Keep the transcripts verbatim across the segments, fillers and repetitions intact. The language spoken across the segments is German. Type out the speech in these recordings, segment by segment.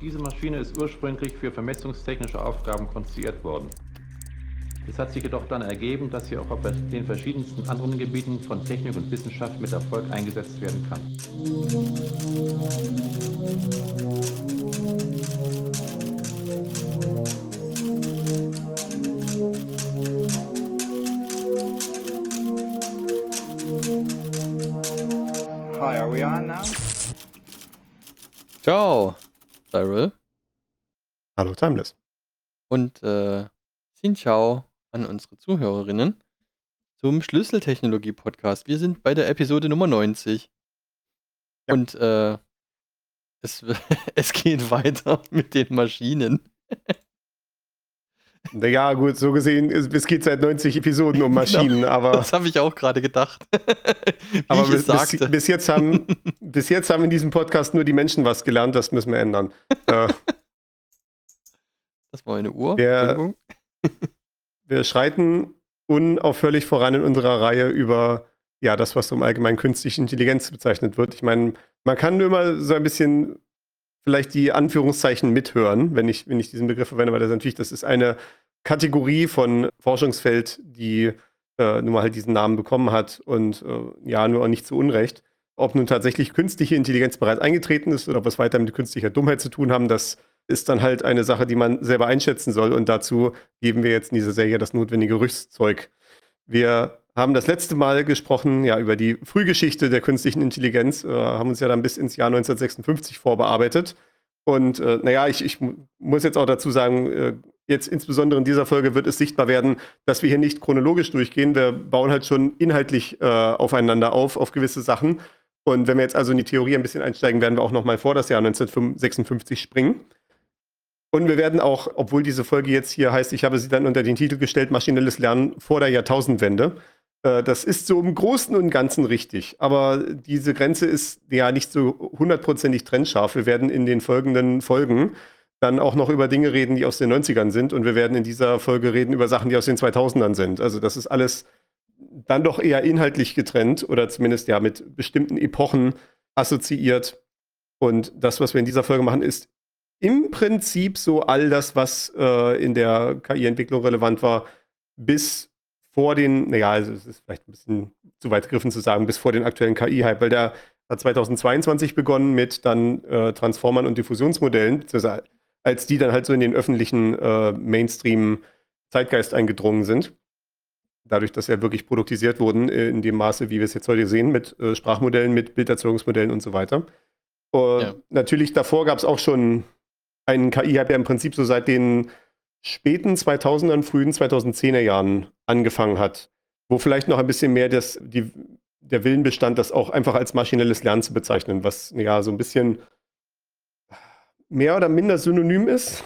Diese Maschine ist ursprünglich für vermessungstechnische Aufgaben konstruiert worden. Es hat sich jedoch dann ergeben, dass sie auch auf den verschiedensten anderen Gebieten von Technik und Wissenschaft mit Erfolg eingesetzt werden kann. Hi, are we on now? Ciao, Cyril. Hallo, Timeless. Und äh, Xin Ciao an unsere Zuhörerinnen zum Schlüsseltechnologie-Podcast. Wir sind bei der Episode Nummer neunzig. Ja. Und äh, es, es geht weiter mit den Maschinen. Naja, gut, so gesehen, es, es geht seit neunzig Episoden um Maschinen, Genau, aber, das habe ich auch gerade gedacht. Wie aber ich es bis, bis, sagte. bis, jetzt haben, bis jetzt haben in diesem Podcast nur die Menschen was gelernt, das müssen wir ändern. Äh, Das war eine Uhr. Wir- Entschuldigung. wir schreiten unaufhörlich voran in unserer Reihe über ja, das, was so im Allgemeinen künstliche Intelligenz bezeichnet wird. Ich meine, man kann nur immer so ein bisschen vielleicht die Anführungszeichen mithören, wenn ich, wenn ich diesen Begriff verwende, weil das natürlich, das ist eine Kategorie von Forschungsfeld, die äh, nun mal halt diesen Namen bekommen hat und äh, ja, nur auch nicht zu Unrecht. Ob nun tatsächlich künstliche Intelligenz bereits eingetreten ist oder ob wir es weiter mit künstlicher Dummheit zu tun haben, das ist dann halt eine Sache, die man selber einschätzen soll. Und dazu geben wir jetzt in dieser Serie das notwendige Rüstzeug. Wir haben das letzte Mal gesprochen, ja, über die Frühgeschichte der künstlichen Intelligenz, äh, haben uns ja dann bis ins Jahr neunzehnhundertsechsundfünfzig vorbearbeitet. Und äh, naja, ich, ich mu- muss jetzt auch dazu sagen, äh, jetzt insbesondere in dieser Folge wird es sichtbar werden, dass wir hier nicht chronologisch durchgehen. Wir bauen halt schon inhaltlich äh, aufeinander auf, auf gewisse Sachen. Und wenn wir jetzt also in die Theorie ein bisschen einsteigen, werden wir auch noch mal vor das Jahr neunzehnhundertsechsundfünfzig springen. Und wir werden auch, obwohl diese Folge jetzt hier heißt, ich habe sie dann unter den Titel gestellt, Maschinelles Lernen vor der Jahrtausendwende. Äh, das ist so im Großen und Ganzen richtig. Aber diese Grenze ist ja nicht so hundertprozentig trennscharf. Wir werden in den folgenden Folgen dann auch noch über Dinge reden, die aus den neunzigern sind. Und wir werden in dieser Folge reden über Sachen, die aus den zweitausendern sind. Also das ist alles dann doch eher inhaltlich getrennt oder zumindest ja mit bestimmten Epochen assoziiert. Und das, was wir in dieser Folge machen, ist im Prinzip so all das, was äh, in der K I-Entwicklung relevant war, bis vor den, naja, also es ist vielleicht ein bisschen zu weit gegriffen zu sagen, bis vor den aktuellen K I-Hype, weil der hat zweitausendzweiundzwanzig begonnen mit dann äh, Transformern und Diffusionsmodellen, beziehungsweise als die dann halt so in den öffentlichen äh, Mainstream-Zeitgeist eingedrungen sind. Dadurch, dass ja wirklich produktisiert wurden, äh, in dem Maße, wie wir es jetzt heute sehen, mit äh, Sprachmodellen, mit Bilderzeugungsmodellen und so weiter. Äh, Ja. Natürlich davor gab es auch schon einen K I-Hype, der im Prinzip so seit den späten zweitausendern, frühen zweitausendzehner Jahren angefangen hat, wo vielleicht noch ein bisschen mehr das, die, der Willen bestand, das auch einfach als maschinelles Lernen zu bezeichnen, was ja so ein bisschen mehr oder minder synonym ist.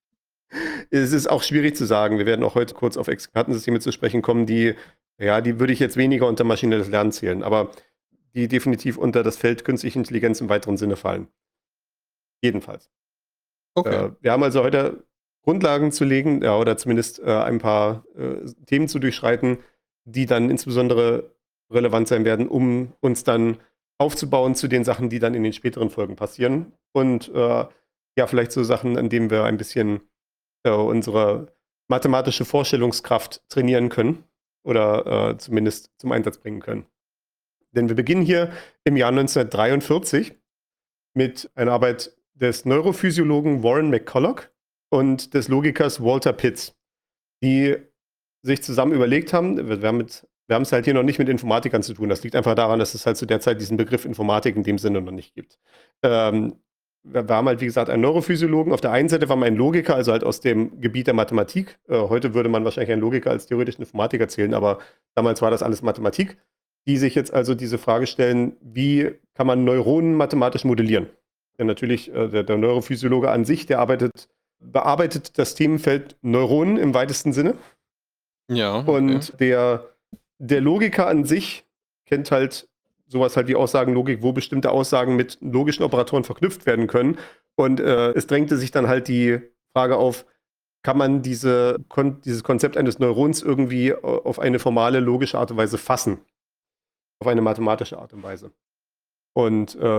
Es ist auch schwierig zu sagen. Wir werden auch heute kurz auf Expertensysteme zu sprechen kommen, die, ja, die würde ich jetzt weniger unter maschinelles Lernen zählen, aber die definitiv unter das Feld künstliche Intelligenz im weiteren Sinne fallen. Jedenfalls. Okay. Äh, wir haben also heute Grundlagen zu legen, ja, oder zumindest äh, ein paar äh, Themen zu durchschreiten, die dann insbesondere relevant sein werden, um uns dann aufzubauen zu den Sachen, die dann in den späteren Folgen passieren. Und äh, ja, vielleicht so Sachen, an denen wir ein bisschen äh, unsere mathematische Vorstellungskraft trainieren können oder äh, zumindest zum Einsatz bringen können. Denn wir beginnen hier im Jahr neunzehnhundertdreiundvierzig mit einer Arbeit des Neurophysiologen Warren McCulloch und des Logikers Walter Pitts, die sich zusammen überlegt haben, wir haben mit, wir haben es halt hier noch nicht mit Informatikern zu tun, das liegt einfach daran, dass es halt zu der Zeit diesen Begriff Informatik in dem Sinne noch nicht gibt. Ähm, wir, wir haben halt, wie gesagt, einen Neurophysiologen, auf der einen Seite war man ein Logiker, also halt aus dem Gebiet der Mathematik, äh, heute würde man wahrscheinlich einen Logiker als theoretischen Informatiker zählen, aber damals war das alles Mathematik, die sich jetzt also diese Frage stellen, wie kann man Neuronen mathematisch modellieren? Denn natürlich, äh, der, der Neurophysiologe an sich, der arbeitet, bearbeitet das Themenfeld Neuronen im weitesten Sinne. Ja. Okay. Und der, der Logiker an sich kennt halt sowas halt wie Aussagenlogik, wo bestimmte Aussagen mit logischen Operatoren verknüpft werden können. Und äh, es drängte sich dann halt die Frage auf, kann man diese, kon dieses Konzept eines Neurons irgendwie auf eine formale, logische Art und Weise fassen? Auf eine mathematische Art und Weise. Und äh,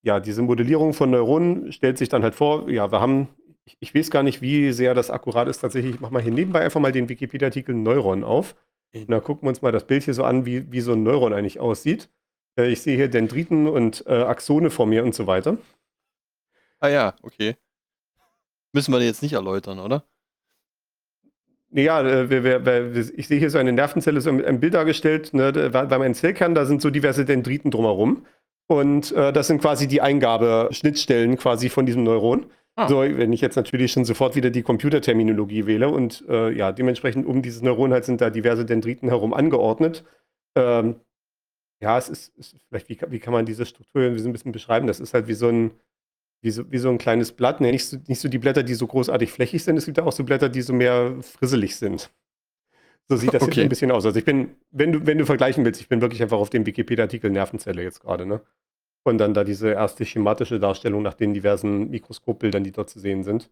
ja, diese Modellierung von Neuronen stellt sich dann halt vor, ja, wir haben, ich, ich weiß gar nicht, wie sehr das akkurat ist tatsächlich, ich mache mal hier nebenbei einfach mal den Wikipedia-Artikel Neuron auf. Und da gucken wir uns mal das Bild hier so an, wie, wie so ein Neuron eigentlich aussieht. Äh, ich sehe hier Dendriten und äh, Axone vor mir und so weiter. Ah ja, okay. Müssen wir jetzt nicht erläutern, oder? Ja, äh, wir, wir, wir, ich sehe hier so eine Nervenzelle, so ein Bild dargestellt, ne, weil weil mein Zellkern, da sind so diverse Dendriten drumherum. Und äh, das sind quasi die Eingabeschnittstellen quasi von diesem Neuron. Ah. So, wenn ich jetzt natürlich schon sofort wieder die Computerterminologie wähle und äh, ja, dementsprechend um dieses Neuron halt sind da diverse Dendriten herum angeordnet. Ähm, ja, es ist, ist vielleicht, wie, kann- wie kann man diese Struktur irgendwie so ein bisschen beschreiben? Das ist halt wie so ein, wie so, wie so ein kleines Blatt. Ne, nicht so, nicht so die Blätter, die so großartig flächig sind. Es gibt auch so Blätter, die so mehr frisselig sind. So sieht das jetzt Okay. ein bisschen aus. Also ich bin, wenn du, wenn du vergleichen willst, ich bin wirklich einfach auf dem Wikipedia-Artikel Nervenzelle jetzt gerade, ne? Und dann da diese erste schematische Darstellung nach den diversen Mikroskopbildern, die dort zu sehen sind.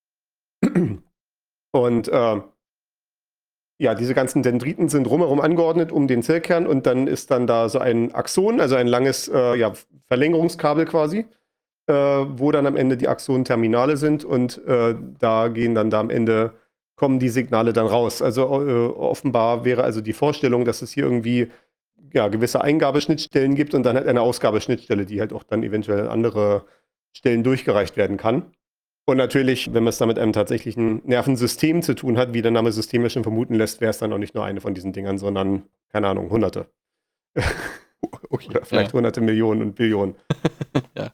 Und äh, ja, diese ganzen Dendriten sind drumherum angeordnet um den Zellkern und dann ist dann da so ein Axon, also ein langes äh, ja, Verlängerungskabel quasi, äh, wo dann am Ende die Axonterminale sind und äh, da gehen dann da am Ende, kommen die Signale dann raus. Also äh, offenbar wäre also die Vorstellung, dass es hier irgendwie ja, gewisse Eingabeschnittstellen gibt und dann halt eine Ausgabeschnittstelle, die halt auch dann eventuell an andere Stellen durchgereicht werden kann. Und natürlich, wenn man es da mit einem tatsächlichen Nervensystem zu tun hat, wie der Name System ja schon vermuten lässt, wäre es dann auch nicht nur eine von diesen Dingern, sondern, keine Ahnung, hunderte. Okay. Oder vielleicht Ja. hunderte Millionen und Billionen. Ja.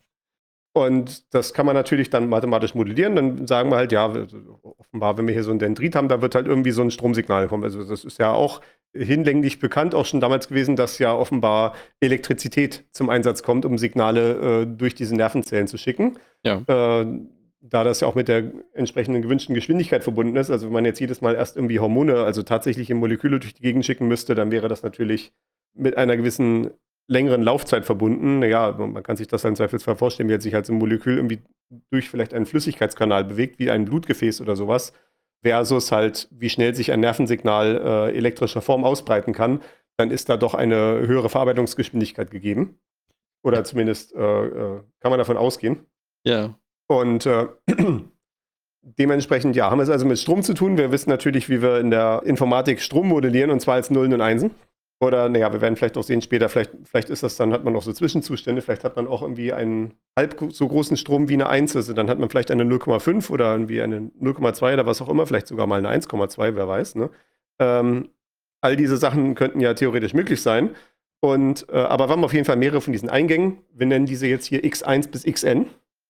Und das kann man natürlich dann mathematisch modellieren. Dann sagen wir halt, ja, offenbar, wenn wir hier so ein Dendrit haben, da wird halt irgendwie so ein Stromsignal kommen. Also das ist ja auch hinlänglich bekannt, auch schon damals gewesen, dass ja offenbar Elektrizität zum Einsatz kommt, um Signale äh, durch diese Nervenzellen zu schicken. Ja. Äh, da das ja auch mit der entsprechenden gewünschten Geschwindigkeit verbunden ist. Also wenn man jetzt jedes Mal erst irgendwie Hormone, also tatsächliche Moleküle durch die Gegend schicken müsste, dann wäre das natürlich mit einer gewissen längeren Laufzeit verbunden. Naja, man kann sich das im Zweifelsfall vorstellen, wie sich halt so ein Molekül irgendwie durch vielleicht einen Flüssigkeitskanal bewegt, wie ein Blutgefäß oder sowas, versus halt, wie schnell sich ein Nervensignal äh, elektrischer Form ausbreiten kann, dann ist da doch eine höhere Verarbeitungsgeschwindigkeit gegeben. Oder zumindest äh, äh, kann man davon ausgehen. Ja. Und äh, dementsprechend, ja, haben wir es also mit Strom zu tun. Wir wissen natürlich, wie wir in der Informatik Strom modellieren, und zwar als Nullen und Einsen. Oder, naja, wir werden vielleicht auch sehen später, vielleicht, vielleicht ist das dann, hat man auch so Zwischenzustände, vielleicht hat man auch irgendwie einen halb so großen Strom wie eine eins, also dann hat man vielleicht eine null Komma fünf oder irgendwie eine null Komma zwei oder was auch immer, vielleicht sogar mal eine eins Komma zwei, wer weiß, ne? Ähm, all diese Sachen könnten ja theoretisch möglich sein. Und, äh, aber wir haben auf jeden Fall mehrere von diesen Eingängen. Wir nennen diese jetzt hier x eins bis xn.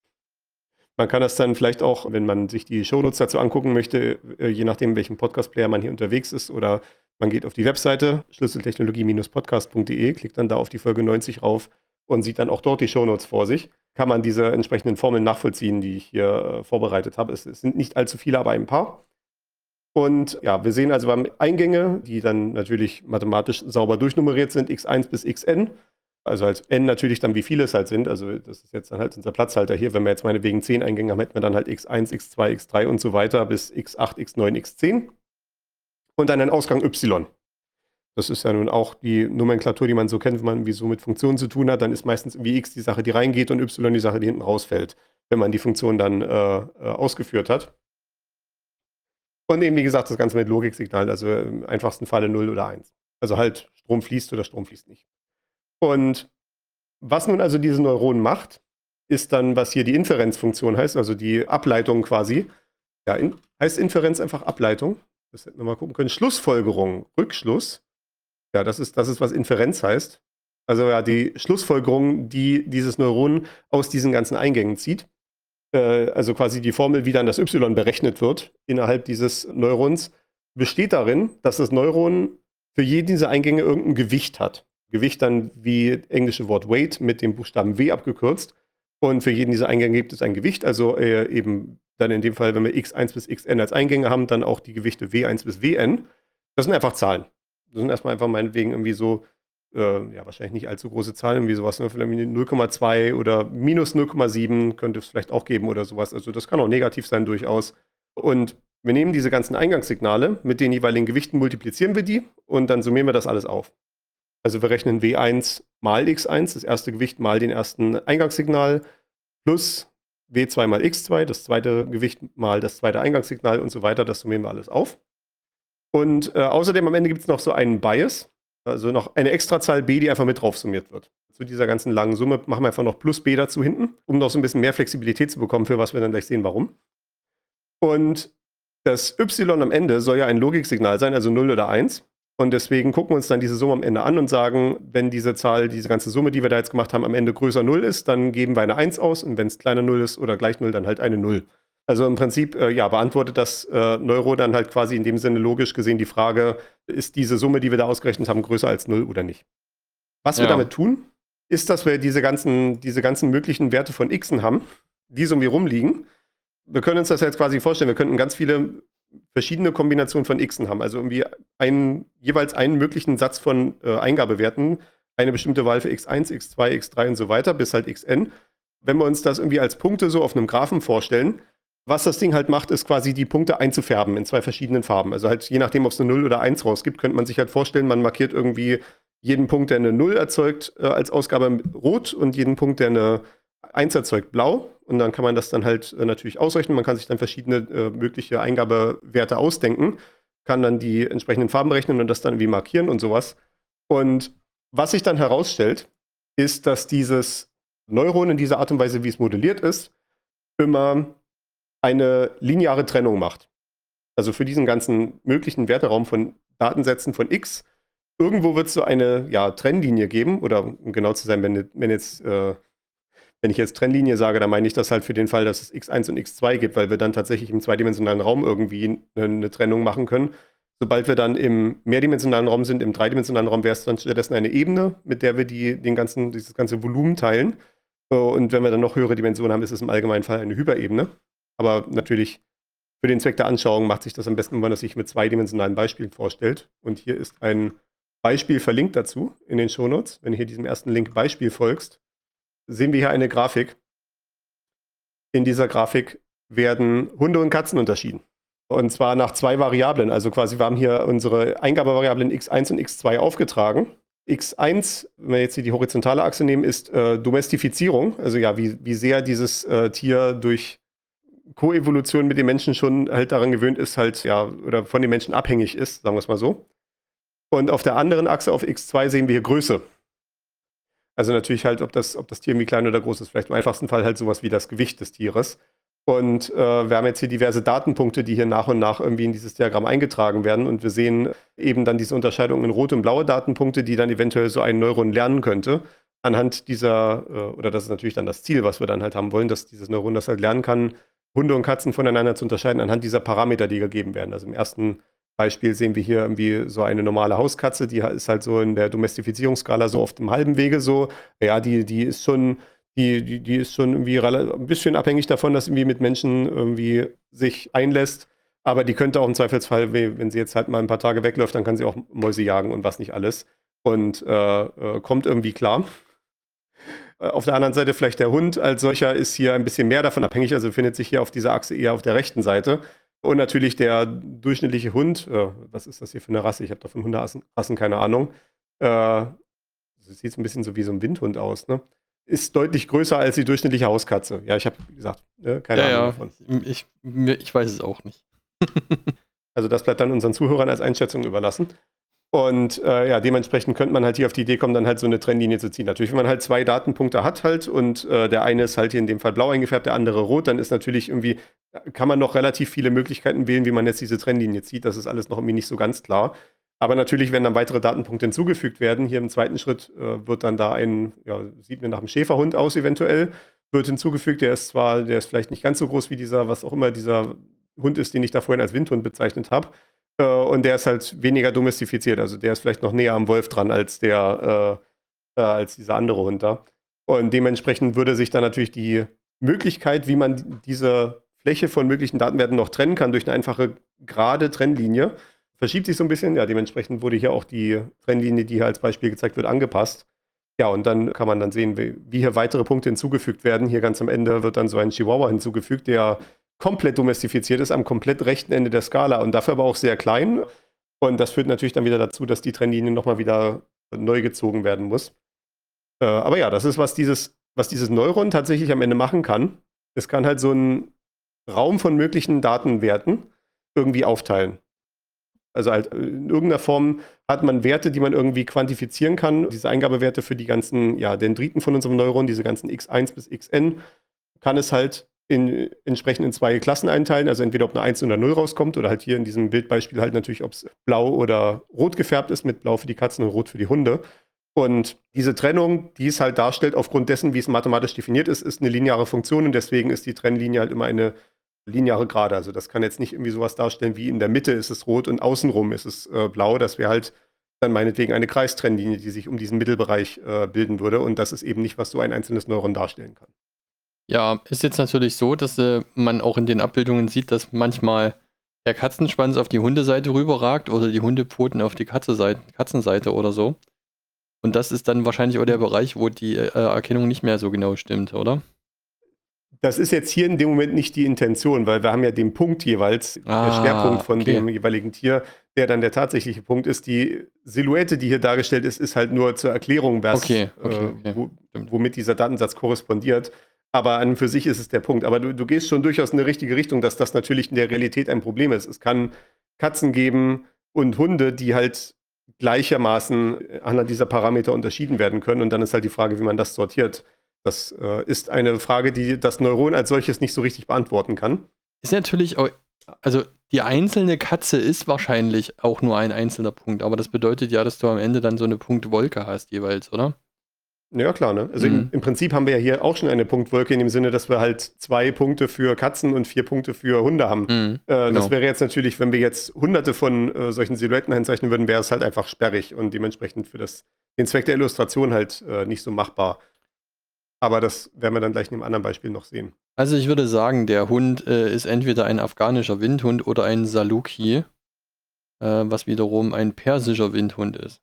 Man kann das dann vielleicht auch, wenn man sich die Shownotes dazu angucken möchte, äh, je nachdem, welchen Podcast-Player man hier unterwegs ist, oder man geht auf die Webseite schlüsseltechnologie Bindestrich podcast punkt de, klickt dann da auf die Folge neunzig rauf und sieht dann auch dort die Shownotes vor sich. Kann man diese entsprechenden Formeln nachvollziehen, die ich hier äh, vorbereitet habe. Es, es sind nicht allzu viele, aber ein paar. Und ja, wir sehen also, wir haben Eingänge, die dann natürlich mathematisch sauber durchnummeriert sind, x eins bis xn. Also als n natürlich dann, wie viele es halt sind. Also das ist jetzt dann halt unser Platzhalter hier. Wenn wir jetzt meinetwegen zehn Eingänge haben, hätten wir dann halt x eins, x zwei, x drei und so weiter bis x acht, x neun, x zehn. Und dann ein Ausgang y. Das ist ja nun auch die Nomenklatur, die man so kennt, wenn man irgendwie so mit Funktionen zu tun hat. Dann ist meistens irgendwie x die Sache, die reingeht, und y die Sache, die hinten rausfällt, wenn man die Funktion dann äh, äh, ausgeführt hat. Und eben, wie gesagt, das Ganze mit Logiksignalen, also im einfachsten Falle null oder eins. Also halt Strom fließt oder Strom fließt nicht. Und was nun also diese Neuronen macht, ist dann, was hier die Inferenzfunktion heißt, also die Ableitung quasi. Ja, in, heißt Inferenz einfach Ableitung? Das hätten wir mal gucken können. Schlussfolgerung, Rückschluss. Ja, das ist, das ist, was Inferenz heißt. Also ja, die Schlussfolgerung, die dieses Neuron aus diesen ganzen Eingängen zieht. Äh, also quasi die Formel, wie dann das Y berechnet wird innerhalb dieses Neurons, besteht darin, dass das Neuron für jeden dieser Eingänge irgendein Gewicht hat. Gewicht dann wie englische Wort Weight mit dem Buchstaben W abgekürzt. Und für jeden dieser Eingänge gibt es ein Gewicht. Also äh, eben dann in dem Fall, wenn wir x eins bis xn als Eingänge haben, dann auch die Gewichte w eins bis wn. Das sind einfach Zahlen. Das sind erstmal einfach meinetwegen irgendwie so, äh, ja, wahrscheinlich nicht allzu große Zahlen, irgendwie sowas, ne? Vielleicht null Komma zwei oder minus null Komma sieben könnte es vielleicht auch geben oder sowas. Also das kann auch negativ sein durchaus. Und wir nehmen diese ganzen Eingangssignale, mit den jeweiligen Gewichten multiplizieren wir die und dann summieren wir das alles auf. Also wir rechnen w eins mal x eins, das erste Gewicht mal den ersten Eingangssignal, plus w zwei mal x zwei, das zweite Gewicht mal das zweite Eingangssignal und so weiter. Das summieren wir alles auf. Und äh, außerdem am Ende gibt es noch so einen Bias, also noch eine Extrazahl b, die einfach mit drauf summiert wird. Zu dieser ganzen langen Summe machen wir einfach noch plus b dazu hinten, um noch so ein bisschen mehr Flexibilität zu bekommen, für was wir dann gleich sehen, warum. Und das y am Ende soll ja ein Logiksignal sein, also null oder eins. Und deswegen gucken wir uns dann diese Summe am Ende an und sagen, wenn diese Zahl, diese ganze Summe, die wir da jetzt gemacht haben, am Ende größer null ist, dann geben wir eine eins aus. Und wenn es kleiner null ist oder gleich null, dann halt eine null. Also im Prinzip, äh, ja, beantwortet das äh, Neuro dann halt quasi in dem Sinne logisch gesehen die Frage, ist diese Summe, die wir da ausgerechnet haben, größer als null oder nicht? Was wir Ja. damit tun, ist, dass wir diese ganzen, diese ganzen möglichen Werte von xen haben, die so irgendwie rumliegen. Wir können uns das jetzt quasi vorstellen, wir könnten ganz viele verschiedene Kombinationen von xen haben, also irgendwie einen, jeweils einen möglichen Satz von äh, Eingabewerten, eine bestimmte Wahl für x eins, x zwei, x drei und so weiter, bis halt xn. Wenn wir uns das irgendwie als Punkte so auf einem Graphen vorstellen, was das Ding halt macht, ist quasi die Punkte einzufärben in zwei verschiedenen Farben. Also halt je nachdem, ob es eine null oder eins rausgibt, könnte man sich halt vorstellen, man markiert irgendwie jeden Punkt, der eine null erzeugt, äh, als Ausgabe mit rot und jeden Punkt, der eine eins erzeugt, blau. Und dann kann man das dann halt äh, natürlich ausrechnen. Man kann sich dann verschiedene äh, mögliche Eingabewerte ausdenken, kann dann die entsprechenden Farben rechnen und das dann irgendwie markieren und sowas. Und was sich dann herausstellt, ist, dass dieses Neuron in dieser Art und Weise, wie es modelliert ist, immer eine lineare Trennung macht. Also für diesen ganzen möglichen Werteraum von Datensätzen von x, irgendwo wird es so eine ja, Trennlinie geben, oder um genau zu sein, wenn, wenn jetzt äh, wenn ich jetzt Trennlinie sage, dann meine ich das halt für den Fall, dass es x eins und x zwei gibt, weil wir dann tatsächlich im zweidimensionalen Raum irgendwie eine, eine Trennung machen können. Sobald wir dann im mehrdimensionalen Raum sind, im dreidimensionalen Raum, wäre es dann stattdessen eine Ebene, mit der wir die, den ganzen, dieses ganze Volumen teilen. Und wenn wir dann noch höhere Dimensionen haben, ist es im allgemeinen Fall eine Hyperebene. Aber natürlich für den Zweck der Anschauung macht sich das am besten, wenn man das sich mit zweidimensionalen Beispielen vorstellt. Und hier ist ein Beispiel verlinkt dazu in den Shownotes. Wenn du hier diesem ersten Link Beispiel folgst, sehen wir hier eine Grafik. In dieser Grafik werden Hunde und Katzen unterschieden. Und zwar nach zwei Variablen. Also quasi, wir haben hier unsere Eingabevariablen x eins und x zwei aufgetragen. x eins, wenn wir jetzt hier die horizontale Achse nehmen, ist äh, Domestifizierung. Also ja, wie, wie sehr dieses äh, Tier durch Koevolution mit den Menschen schon halt daran gewöhnt ist, halt, ja, oder von den Menschen abhängig ist, sagen wir es mal so. Und auf der anderen Achse, auf x zwei, sehen wir hier Größe. Also natürlich halt, ob das, ob das Tier irgendwie klein oder groß ist. Vielleicht im einfachsten Fall halt sowas wie das Gewicht des Tieres. Und äh, wir haben jetzt hier diverse Datenpunkte, die hier nach und nach irgendwie in dieses Diagramm eingetragen werden. Und wir sehen eben dann diese Unterscheidung in rote und blaue Datenpunkte, die dann eventuell so ein Neuron lernen könnte. Anhand dieser, äh, oder das ist natürlich dann das Ziel, was wir dann halt haben wollen, dass dieses Neuron das halt lernen kann, Hunde und Katzen voneinander zu unterscheiden anhand dieser Parameter, die gegeben werden. Also im ersten Beispiel sehen wir hier irgendwie so eine normale Hauskatze, die ist halt so in der Domestifizierungsskala so auf dem halben Wege so. Ja, die, die ist schon, die, die, die ist schon irgendwie ein bisschen abhängig davon, dass irgendwie mit Menschen irgendwie sich einlässt. Aber die könnte auch im Zweifelsfall, wenn sie jetzt halt mal ein paar Tage wegläuft, dann kann sie auch Mäuse jagen und was nicht alles. Und äh, äh, kommt irgendwie klar. Auf der anderen Seite vielleicht der Hund als solcher ist hier ein bisschen mehr davon abhängig, also befindet sich hier auf dieser Achse eher auf der rechten Seite. Und natürlich der durchschnittliche Hund, äh, was ist das hier für eine Rasse? Ich habe davon Hunderassen keine Ahnung. Äh, das sieht ein bisschen so wie so ein Windhund aus, ne? Ist deutlich größer als die durchschnittliche Hauskatze. Ja, ich habe gesagt, ne, keine ja, Ahnung ja. davon. Ich, mir- ich weiß es auch nicht. Also das bleibt dann unseren Zuhörern als Einschätzung überlassen. Und äh, ja, dementsprechend könnte man halt hier auf die Idee kommen, dann halt so eine Trennlinie zu ziehen. Natürlich, wenn man halt zwei Datenpunkte hat halt und äh, der eine ist halt hier in dem Fall blau eingefärbt, der andere rot, dann ist natürlich irgendwie, kann man noch relativ viele Möglichkeiten wählen, wie man jetzt diese Trennlinie zieht. Das ist alles noch irgendwie nicht so ganz klar. Aber natürlich, wenn dann weitere Datenpunkte hinzugefügt werden, hier im zweiten Schritt äh, wird dann da ein, ja, sieht mir nach einem Schäferhund aus eventuell, wird hinzugefügt. Der ist zwar, der ist vielleicht nicht ganz so groß wie dieser, was auch immer dieser Hund ist, den ich da vorhin als Windhund bezeichnet habe. Äh, und der ist halt weniger domestifiziert. Also der ist vielleicht noch näher am Wolf dran als der, äh, äh, als dieser andere Hund da. Und dementsprechend würde sich dann natürlich die Möglichkeit, wie man diese Fläche von möglichen Datenwerten noch trennen kann, durch eine einfache gerade Trennlinie, verschiebt sich so ein bisschen. Ja, dementsprechend wurde hier auch die Trennlinie, die hier als Beispiel gezeigt wird, angepasst. Ja, und dann kann man dann sehen, wie, wie hier weitere Punkte hinzugefügt werden. Hier ganz am Ende wird dann so ein Chihuahua hinzugefügt, der komplett domestifiziert ist, am komplett rechten Ende der Skala und dafür aber auch sehr klein. Und das führt natürlich dann wieder dazu, dass die Trennlinie nochmal wieder neu gezogen werden muss. Äh, aber ja, das ist, was dieses, was dieses Neuron tatsächlich am Ende machen kann. Es kann halt so einen Raum von möglichen Datenwerten irgendwie aufteilen. Also halt in irgendeiner Form hat man Werte, die man irgendwie quantifizieren kann. Diese Eingabewerte für die ganzen ja, Dendriten von unserem Neuron, diese ganzen x eins bis xn, kann es halt in, entsprechend in zwei Klassen einteilen. Also entweder ob eine eins oder null rauskommt oder halt hier in diesem Bildbeispiel halt natürlich, ob es blau oder rot gefärbt ist, mit blau für die Katzen und rot für die Hunde. Und diese Trennung, die es halt darstellt, aufgrund dessen, wie es mathematisch definiert ist, ist eine lineare Funktion und deswegen ist die Trennlinie halt immer eine lineare Gerade. Also das kann jetzt nicht irgendwie sowas darstellen, wie in der Mitte ist es rot und außenrum ist es äh, blau. Das wäre halt dann meinetwegen eine Kreistrennlinie, die sich um diesen Mittelbereich äh, bilden würde. Und das ist eben nicht, was so ein einzelnes Neuron darstellen kann. Ja, ist jetzt natürlich so, dass äh, man auch in den Abbildungen sieht, dass manchmal der Katzenschwanz auf die Hundeseite rüberragt oder die Hundepfoten auf die Katzenseite, Katzenseite oder so. Und das ist dann wahrscheinlich auch der Bereich, wo die äh, Erkennung nicht mehr so genau stimmt, oder? Das ist jetzt hier in dem Moment nicht die Intention, weil wir haben ja den Punkt jeweils, Ah, der Schwerpunkt von okay. dem jeweiligen Tier, der dann der tatsächliche Punkt ist. Die Silhouette, die hier dargestellt ist, ist halt nur zur Erklärung, was, Okay, okay, äh, okay. wo, Stimmt. womit dieser Datensatz korrespondiert. Aber an und für sich ist es der Punkt. Aber du, du gehst schon durchaus in eine richtige Richtung, dass das natürlich in der Realität ein Problem ist. Es kann Katzen geben und Hunde, die halt gleichermaßen anhand dieser Parameter unterschieden werden können. Und dann ist halt die Frage, wie man das sortiert. Das äh, ist eine Frage, die das Neuron als solches nicht so richtig beantworten kann. Ist natürlich auch, also die einzelne Katze ist wahrscheinlich auch nur ein einzelner Punkt, aber das bedeutet ja, dass du am Ende dann so eine Punktwolke hast jeweils, oder? Ja, klar, ne? Also Mhm. im, im Prinzip haben wir ja hier auch schon eine Punktwolke in dem Sinne, dass wir halt zwei Punkte für Katzen und vier Punkte für Hunde haben. Mhm, Äh, genau. Das wäre jetzt natürlich, wenn wir jetzt hunderte von äh, solchen Silhouetten einzeichnen würden, wäre es halt einfach sperrig und dementsprechend für das, den Zweck der Illustration halt äh, nicht so machbar. Aber das werden wir dann gleich in einem anderen Beispiel noch sehen. Also ich würde sagen, der Hund äh, ist entweder ein afghanischer Windhund oder ein Saluki, äh, was wiederum ein persischer Windhund ist.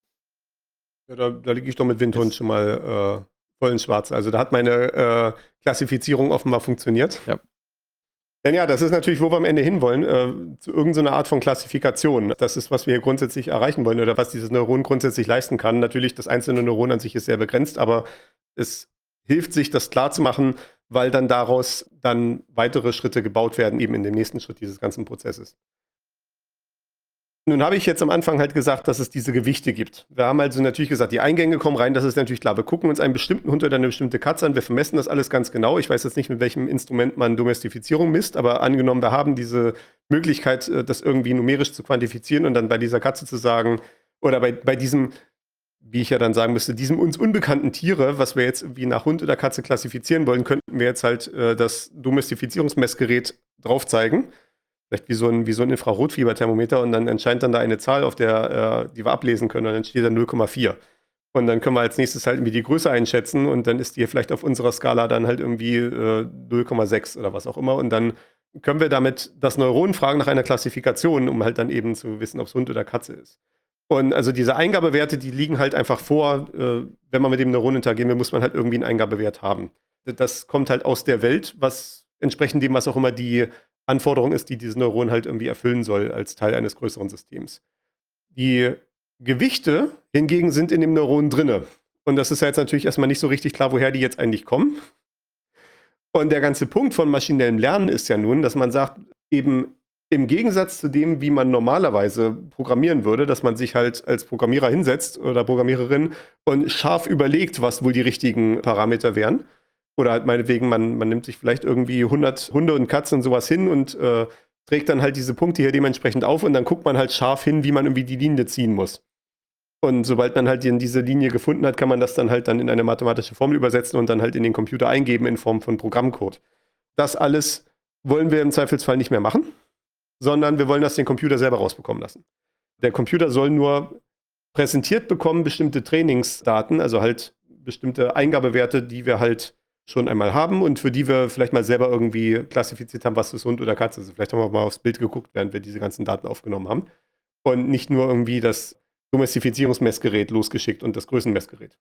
Ja, da, da liege ich doch mit Windhund schon mal äh, voll ins Schwarze. Also da hat meine äh, Klassifizierung offenbar funktioniert. Ja. Denn ja, das ist natürlich, wo wir am Ende hinwollen, äh, zu irgendeiner Art von Klassifikation. Das ist, was wir hier grundsätzlich erreichen wollen oder was dieses Neuron grundsätzlich leisten kann. Natürlich, das einzelne Neuron an sich ist sehr begrenzt, aber es hilft sich, das klarzumachen, weil dann daraus dann weitere Schritte gebaut werden, eben in dem nächsten Schritt dieses ganzen Prozesses. Nun habe ich jetzt am Anfang halt gesagt, dass es diese Gewichte gibt. Wir haben also natürlich gesagt, die Eingänge kommen rein, das ist natürlich klar. Wir gucken uns einen bestimmten Hund oder eine bestimmte Katze an, wir vermessen das alles ganz genau. Ich weiß jetzt nicht, mit welchem Instrument man Domestifizierung misst, aber angenommen, wir haben diese Möglichkeit, das irgendwie numerisch zu quantifizieren und dann bei dieser Katze zu sagen, oder bei, bei diesem, wie ich ja dann sagen müsste, diesem uns unbekannten Tiere, was wir jetzt irgendwie nach Hund oder Katze klassifizieren wollen, könnten wir jetzt halt äh, das Domestifizierungsmessgerät drauf zeigen. Vielleicht wie so ein, wie so ein Infrarotfieberthermometer und dann erscheint dann da eine Zahl, auf der, äh, die wir ablesen können und dann steht da null Komma vier. Und dann können wir als nächstes halt irgendwie die Größe einschätzen und dann ist die vielleicht auf unserer Skala dann halt irgendwie äh, null Komma sechs oder was auch immer und dann können wir damit das Neuron fragen nach einer Klassifikation, um halt dann eben zu wissen, ob es Hund oder Katze ist. Und also diese Eingabewerte, die liegen halt einfach vor, äh, wenn man mit dem Neuron interagieren will, muss man halt irgendwie einen Eingabewert haben. Das kommt halt aus der Welt, was entsprechend dem, was auch immer die Anforderung ist, die dieses Neuron halt irgendwie erfüllen soll als Teil eines größeren Systems. Die Gewichte hingegen sind in dem Neuron drinne. Und das ist ja jetzt natürlich erstmal nicht so richtig klar, woher die jetzt eigentlich kommen. Und der ganze Punkt von maschinellem Lernen ist ja nun, dass man sagt, eben im Gegensatz zu dem, wie man normalerweise programmieren würde, dass man sich halt als Programmierer hinsetzt oder Programmiererin und scharf überlegt, was wohl die richtigen Parameter wären. Oder halt meinetwegen, man, man nimmt sich vielleicht irgendwie hundert Hunde und Katzen und sowas hin und äh, trägt dann halt diese Punkte hier dementsprechend auf und dann guckt man halt scharf hin, wie man irgendwie die Linie ziehen muss. Und sobald man halt die, diese Linie gefunden hat, kann man das dann halt dann in eine mathematische Formel übersetzen und dann halt in den Computer eingeben in Form von Programmcode. Das alles wollen wir im Zweifelsfall nicht mehr machen, sondern wir wollen das den Computer selber rausbekommen lassen. Der Computer soll nur präsentiert bekommen bestimmte Trainingsdaten, also halt bestimmte Eingabewerte, die wir halt schon einmal haben und für die wir vielleicht mal selber irgendwie klassifiziert haben, was ist Hund oder Katze. Also vielleicht haben wir mal aufs Bild geguckt, während wir diese ganzen Daten aufgenommen haben. Und nicht nur irgendwie das Domestifizierungsmessgerät losgeschickt und das Größenmessgerät.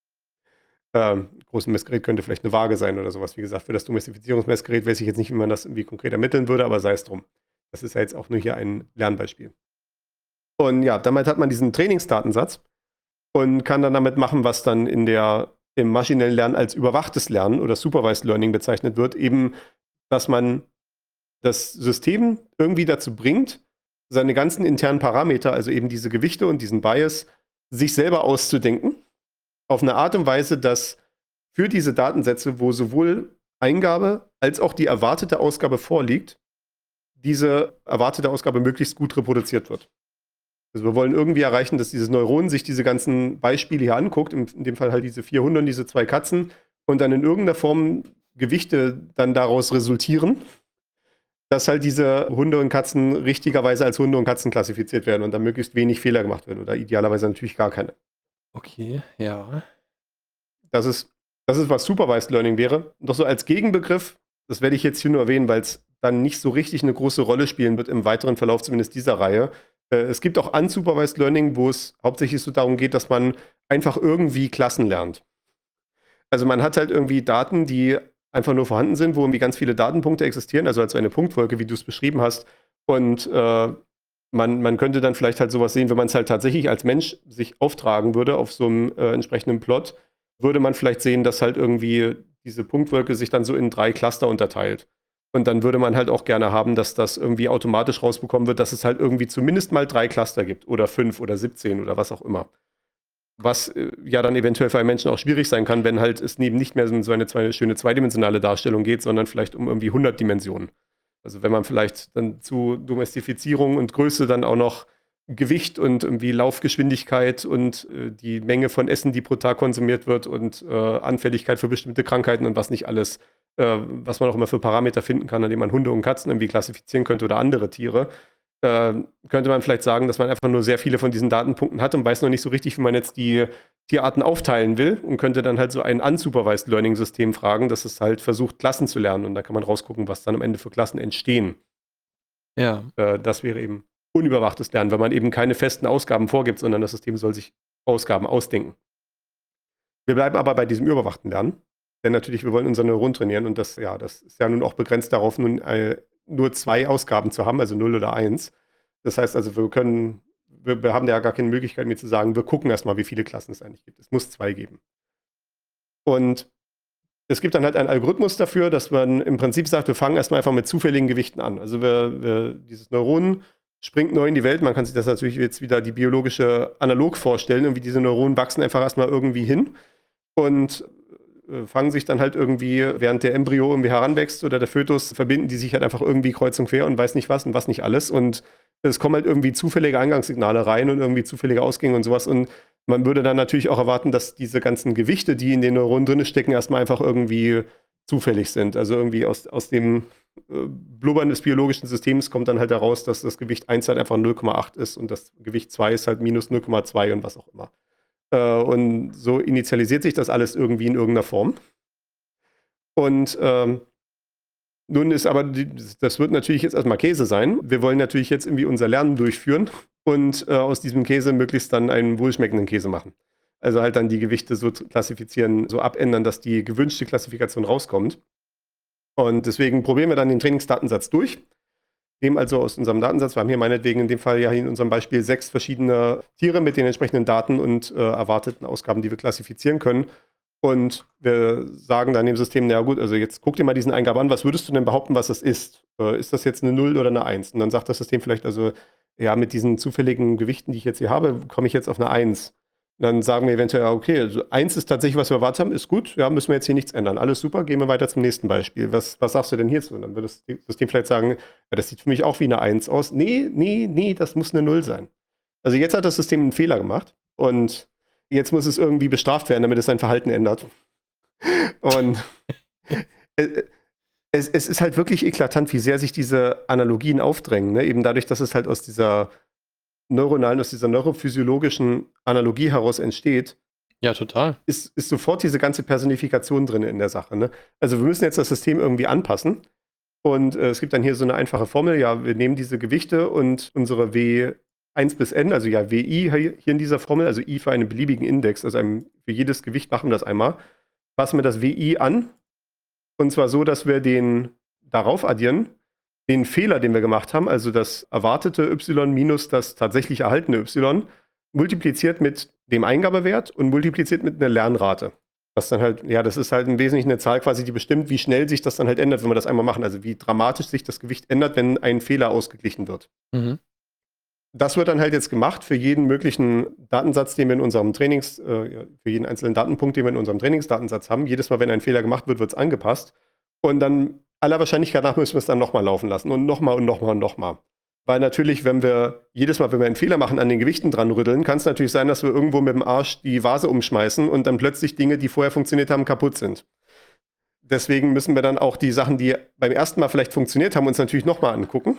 Ähm, Größenmessgerät könnte vielleicht eine Waage sein oder sowas. Wie gesagt, für das Domestifizierungsmessgerät weiß ich jetzt nicht, wie man das irgendwie konkret ermitteln würde, aber sei es drum. Das ist ja jetzt auch nur hier ein Lernbeispiel. Und ja, damit hat man diesen Trainingsdatensatz. und kann dann damit machen, was dann in der, im maschinellen Lernen als überwachtes Lernen oder Supervised Learning bezeichnet wird, eben, dass man das System irgendwie dazu bringt, seine ganzen internen Parameter, also eben diese Gewichte und diesen Bias, sich selber auszudenken, auf eine Art und Weise, dass für diese Datensätze, wo sowohl Eingabe als auch die erwartete Ausgabe vorliegt, diese erwartete Ausgabe möglichst gut reproduziert wird. Also wir wollen irgendwie erreichen, dass dieses Neuron sich diese ganzen Beispiele hier anguckt, in dem Fall halt diese vier Hunde und diese zwei Katzen, und dann in irgendeiner Form Gewichte dann daraus resultieren, dass halt diese Hunde und Katzen richtigerweise als Hunde und Katzen klassifiziert werden und dann möglichst wenig Fehler gemacht werden oder idealerweise natürlich gar keine. Okay, ja. Das ist, das ist, was Supervised Learning wäre. Doch so als Gegenbegriff, das werde ich jetzt hier nur erwähnen, weil es dann nicht so richtig eine große Rolle spielen wird im weiteren Verlauf zumindest dieser Reihe. Äh, es gibt auch Unsupervised Learning, wo es hauptsächlich so darum geht, dass man einfach irgendwie Klassen lernt. Also man hat halt irgendwie Daten, die einfach nur vorhanden sind, wo irgendwie ganz viele Datenpunkte existieren, also als eine Punktwolke, wie du es beschrieben hast. Und äh, man, man könnte dann vielleicht halt sowas sehen, wenn man es halt tatsächlich als Mensch sich auftragen würde auf so einem äh, entsprechenden Plot, würde man vielleicht sehen, dass halt irgendwie diese Punktwolke sich dann so in drei Cluster unterteilt. Und dann würde man halt auch gerne haben, dass das irgendwie automatisch rausbekommen wird, dass es halt irgendwie zumindest mal drei Cluster gibt oder fünf oder siebzehn oder was auch immer. Was äh, ja dann eventuell für einen Menschen auch schwierig sein kann, wenn halt es eben nicht mehr um so eine zwei, schöne zweidimensionale Darstellung geht, sondern vielleicht um irgendwie hundert Dimensionen. Also wenn man vielleicht dann zu Domestifizierung und Größe dann auch noch Gewicht und irgendwie Laufgeschwindigkeit und äh, die Menge von Essen, die pro Tag konsumiert wird und äh, Anfälligkeit für bestimmte Krankheiten und was nicht alles, äh, was man auch immer für Parameter finden kann, an denen man Hunde und Katzen irgendwie klassifizieren könnte oder andere Tiere, äh, könnte man vielleicht sagen, dass man einfach nur sehr viele von diesen Datenpunkten hat und weiß noch nicht so richtig, wie man jetzt die Tierarten aufteilen will und könnte dann halt so ein Unsupervised Learning System fragen, dass es halt versucht, Klassen zu lernen und da kann man rausgucken, was dann am Ende für Klassen entstehen. Ja. Äh, das wäre eben unüberwachtes Lernen, weil man eben keine festen Ausgaben vorgibt, sondern das System soll sich Ausgaben ausdenken. Wir bleiben aber bei diesem überwachten Lernen, denn natürlich, wir wollen unser Neuron trainieren und das, ja, das ist ja nun auch begrenzt darauf, nun äh, nur zwei Ausgaben zu haben, also null oder eins. Das heißt also, wir können, wir, wir haben ja gar keine Möglichkeit mehr zu sagen, wir gucken erstmal, wie viele Klassen es eigentlich gibt. Es muss zwei geben. Und es gibt dann halt einen Algorithmus dafür, dass man im Prinzip sagt, wir fangen erstmal einfach mit zufälligen Gewichten an. Also wir, wir, dieses Neuron springt neu in die Welt. Man kann sich das natürlich jetzt wieder die biologische Analog vorstellen. Irgendwie diese Neuronen wachsen einfach erstmal irgendwie hin und äh, fangen sich dann halt irgendwie, während der Embryo irgendwie heranwächst oder der Fötus, verbinden die sich halt einfach irgendwie kreuz und quer und weiß nicht was und was nicht alles. Und es kommen halt irgendwie zufällige Eingangssignale rein und irgendwie zufällige Ausgänge und sowas. Und man würde dann natürlich auch erwarten, dass diese ganzen Gewichte, die in den Neuronen drin stecken, erstmal einfach irgendwie zufällig sind. Also irgendwie aus, aus dem äh, Blubbern des biologischen Systems kommt dann halt heraus, dass das Gewicht eins halt einfach null Komma acht ist und das Gewicht zwei ist halt minus null Komma zwei und was auch immer. Äh, und so initialisiert sich das alles irgendwie in irgendeiner Form. Und ähm, nun ist aber, die, das wird natürlich jetzt erstmal Käse sein. Wir wollen natürlich jetzt irgendwie unser Lernen durchführen und äh, aus diesem Käse möglichst dann einen wohlschmeckenden Käse machen. Also halt dann die Gewichte so klassifizieren, so abändern, dass die gewünschte Klassifikation rauskommt. Und deswegen probieren wir dann den Trainingsdatensatz durch. Nehmen also aus unserem Datensatz, wir haben hier meinetwegen in dem Fall ja in unserem Beispiel sechs verschiedene Tiere mit den entsprechenden Daten und äh, erwarteten Ausgaben, die wir klassifizieren können. Und wir sagen dann dem System, na gut, also jetzt guck dir mal diesen Eingabe an, was würdest du denn behaupten, was das ist? Äh, ist das jetzt eine null oder eine eins? Und dann sagt das System vielleicht also, ja, mit diesen zufälligen Gewichten, die ich jetzt hier habe, komme ich jetzt auf eine eins. Dann sagen wir eventuell, okay, also eins ist tatsächlich, was wir erwartet haben, ist gut, ja, müssen wir jetzt hier nichts ändern. Alles super, gehen wir weiter zum nächsten Beispiel. Was, was sagst du denn hierzu? Und dann würde das System vielleicht sagen, ja, das sieht für mich auch wie eine eins aus. Nee, nee, nee, das muss eine null sein. Also jetzt hat das System einen Fehler gemacht und jetzt muss es irgendwie bestraft werden, damit es sein Verhalten ändert. Und es, es ist halt wirklich eklatant, wie sehr sich diese Analogien aufdrängen. Ne? Eben dadurch, dass es halt aus dieser neuronalen, aus dieser neurophysiologischen Analogie heraus entsteht, Ja, total. ist, ist sofort diese ganze Personifikation drin in der Sache. Ne? Also wir müssen jetzt das System irgendwie anpassen. Und äh, es gibt dann hier so eine einfache Formel, ja, wir nehmen diese Gewichte und unsere W eins bis N, also ja W I hier in dieser Formel, also I für einen beliebigen Index, also einem, für jedes Gewicht machen wir das einmal, passen wir das W I an. Und zwar so, dass wir den darauf addieren, den Fehler, den wir gemacht haben, also das erwartete Y minus das tatsächlich erhaltene Y, multipliziert mit dem Eingabewert und multipliziert mit einer Lernrate. Das dann halt, ja, das ist halt im Wesentlichen eine Zahl quasi, die bestimmt, wie schnell sich das dann halt ändert, wenn wir das einmal machen. Also wie dramatisch sich das Gewicht ändert, wenn ein Fehler ausgeglichen wird. Mhm. Das wird dann halt jetzt gemacht für jeden möglichen Datensatz, den wir in unserem Trainings, äh, für jeden einzelnen Datenpunkt, den wir in unserem Trainingsdatensatz haben. Jedes Mal, wenn ein Fehler gemacht wird, wird es angepasst. Und dann aller Wahrscheinlichkeit nach müssen wir es dann nochmal laufen lassen und nochmal und nochmal und nochmal. Weil natürlich, wenn wir jedes Mal, wenn wir einen Fehler machen, an den Gewichten dran rütteln, kann es natürlich sein, dass wir irgendwo mit dem Arsch die Vase umschmeißen und dann plötzlich Dinge, die vorher funktioniert haben, kaputt sind. Deswegen müssen wir dann auch die Sachen, die beim ersten Mal vielleicht funktioniert haben, uns natürlich nochmal angucken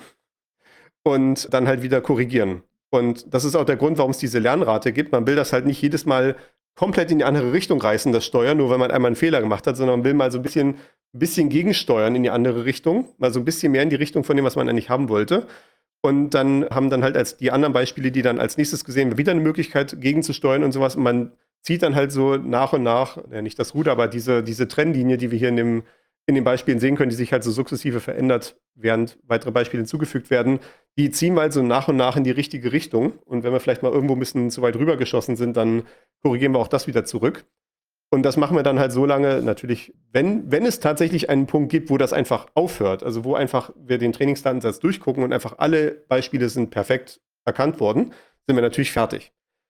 und dann halt wieder korrigieren. Und das ist auch der Grund, warum es diese Lernrate gibt. Man will das halt nicht jedes Mal komplett in die andere Richtung reißen, das Steuern, nur weil man einmal einen Fehler gemacht hat, sondern man will mal so ein bisschen, ein bisschen gegensteuern in die andere Richtung, mal so ein bisschen mehr in die Richtung von dem, was man eigentlich haben wollte. Und dann haben dann halt als die anderen Beispiele, die dann als nächstes gesehen werden, wieder eine Möglichkeit gegenzusteuern und sowas. Und man zieht dann halt so nach und nach, ja nicht das Ruder, aber diese, diese Trennlinie, die wir hier in, dem, in den Beispielen sehen können, die sich halt so sukzessive verändert, während weitere Beispiele hinzugefügt werden, die ziehen halt so nach und nach in die richtige Richtung. Und wenn wir vielleicht mal irgendwo ein bisschen zu weit rübergeschossen sind, dann korrigieren wir auch das wieder zurück. Und das machen wir dann halt so lange, natürlich, wenn, wenn es tatsächlich einen Punkt gibt, wo das einfach aufhört, also wo einfach wir den Trainingsdatensatz durchgucken und einfach alle Beispiele sind perfekt erkannt worden, sind wir natürlich fertig.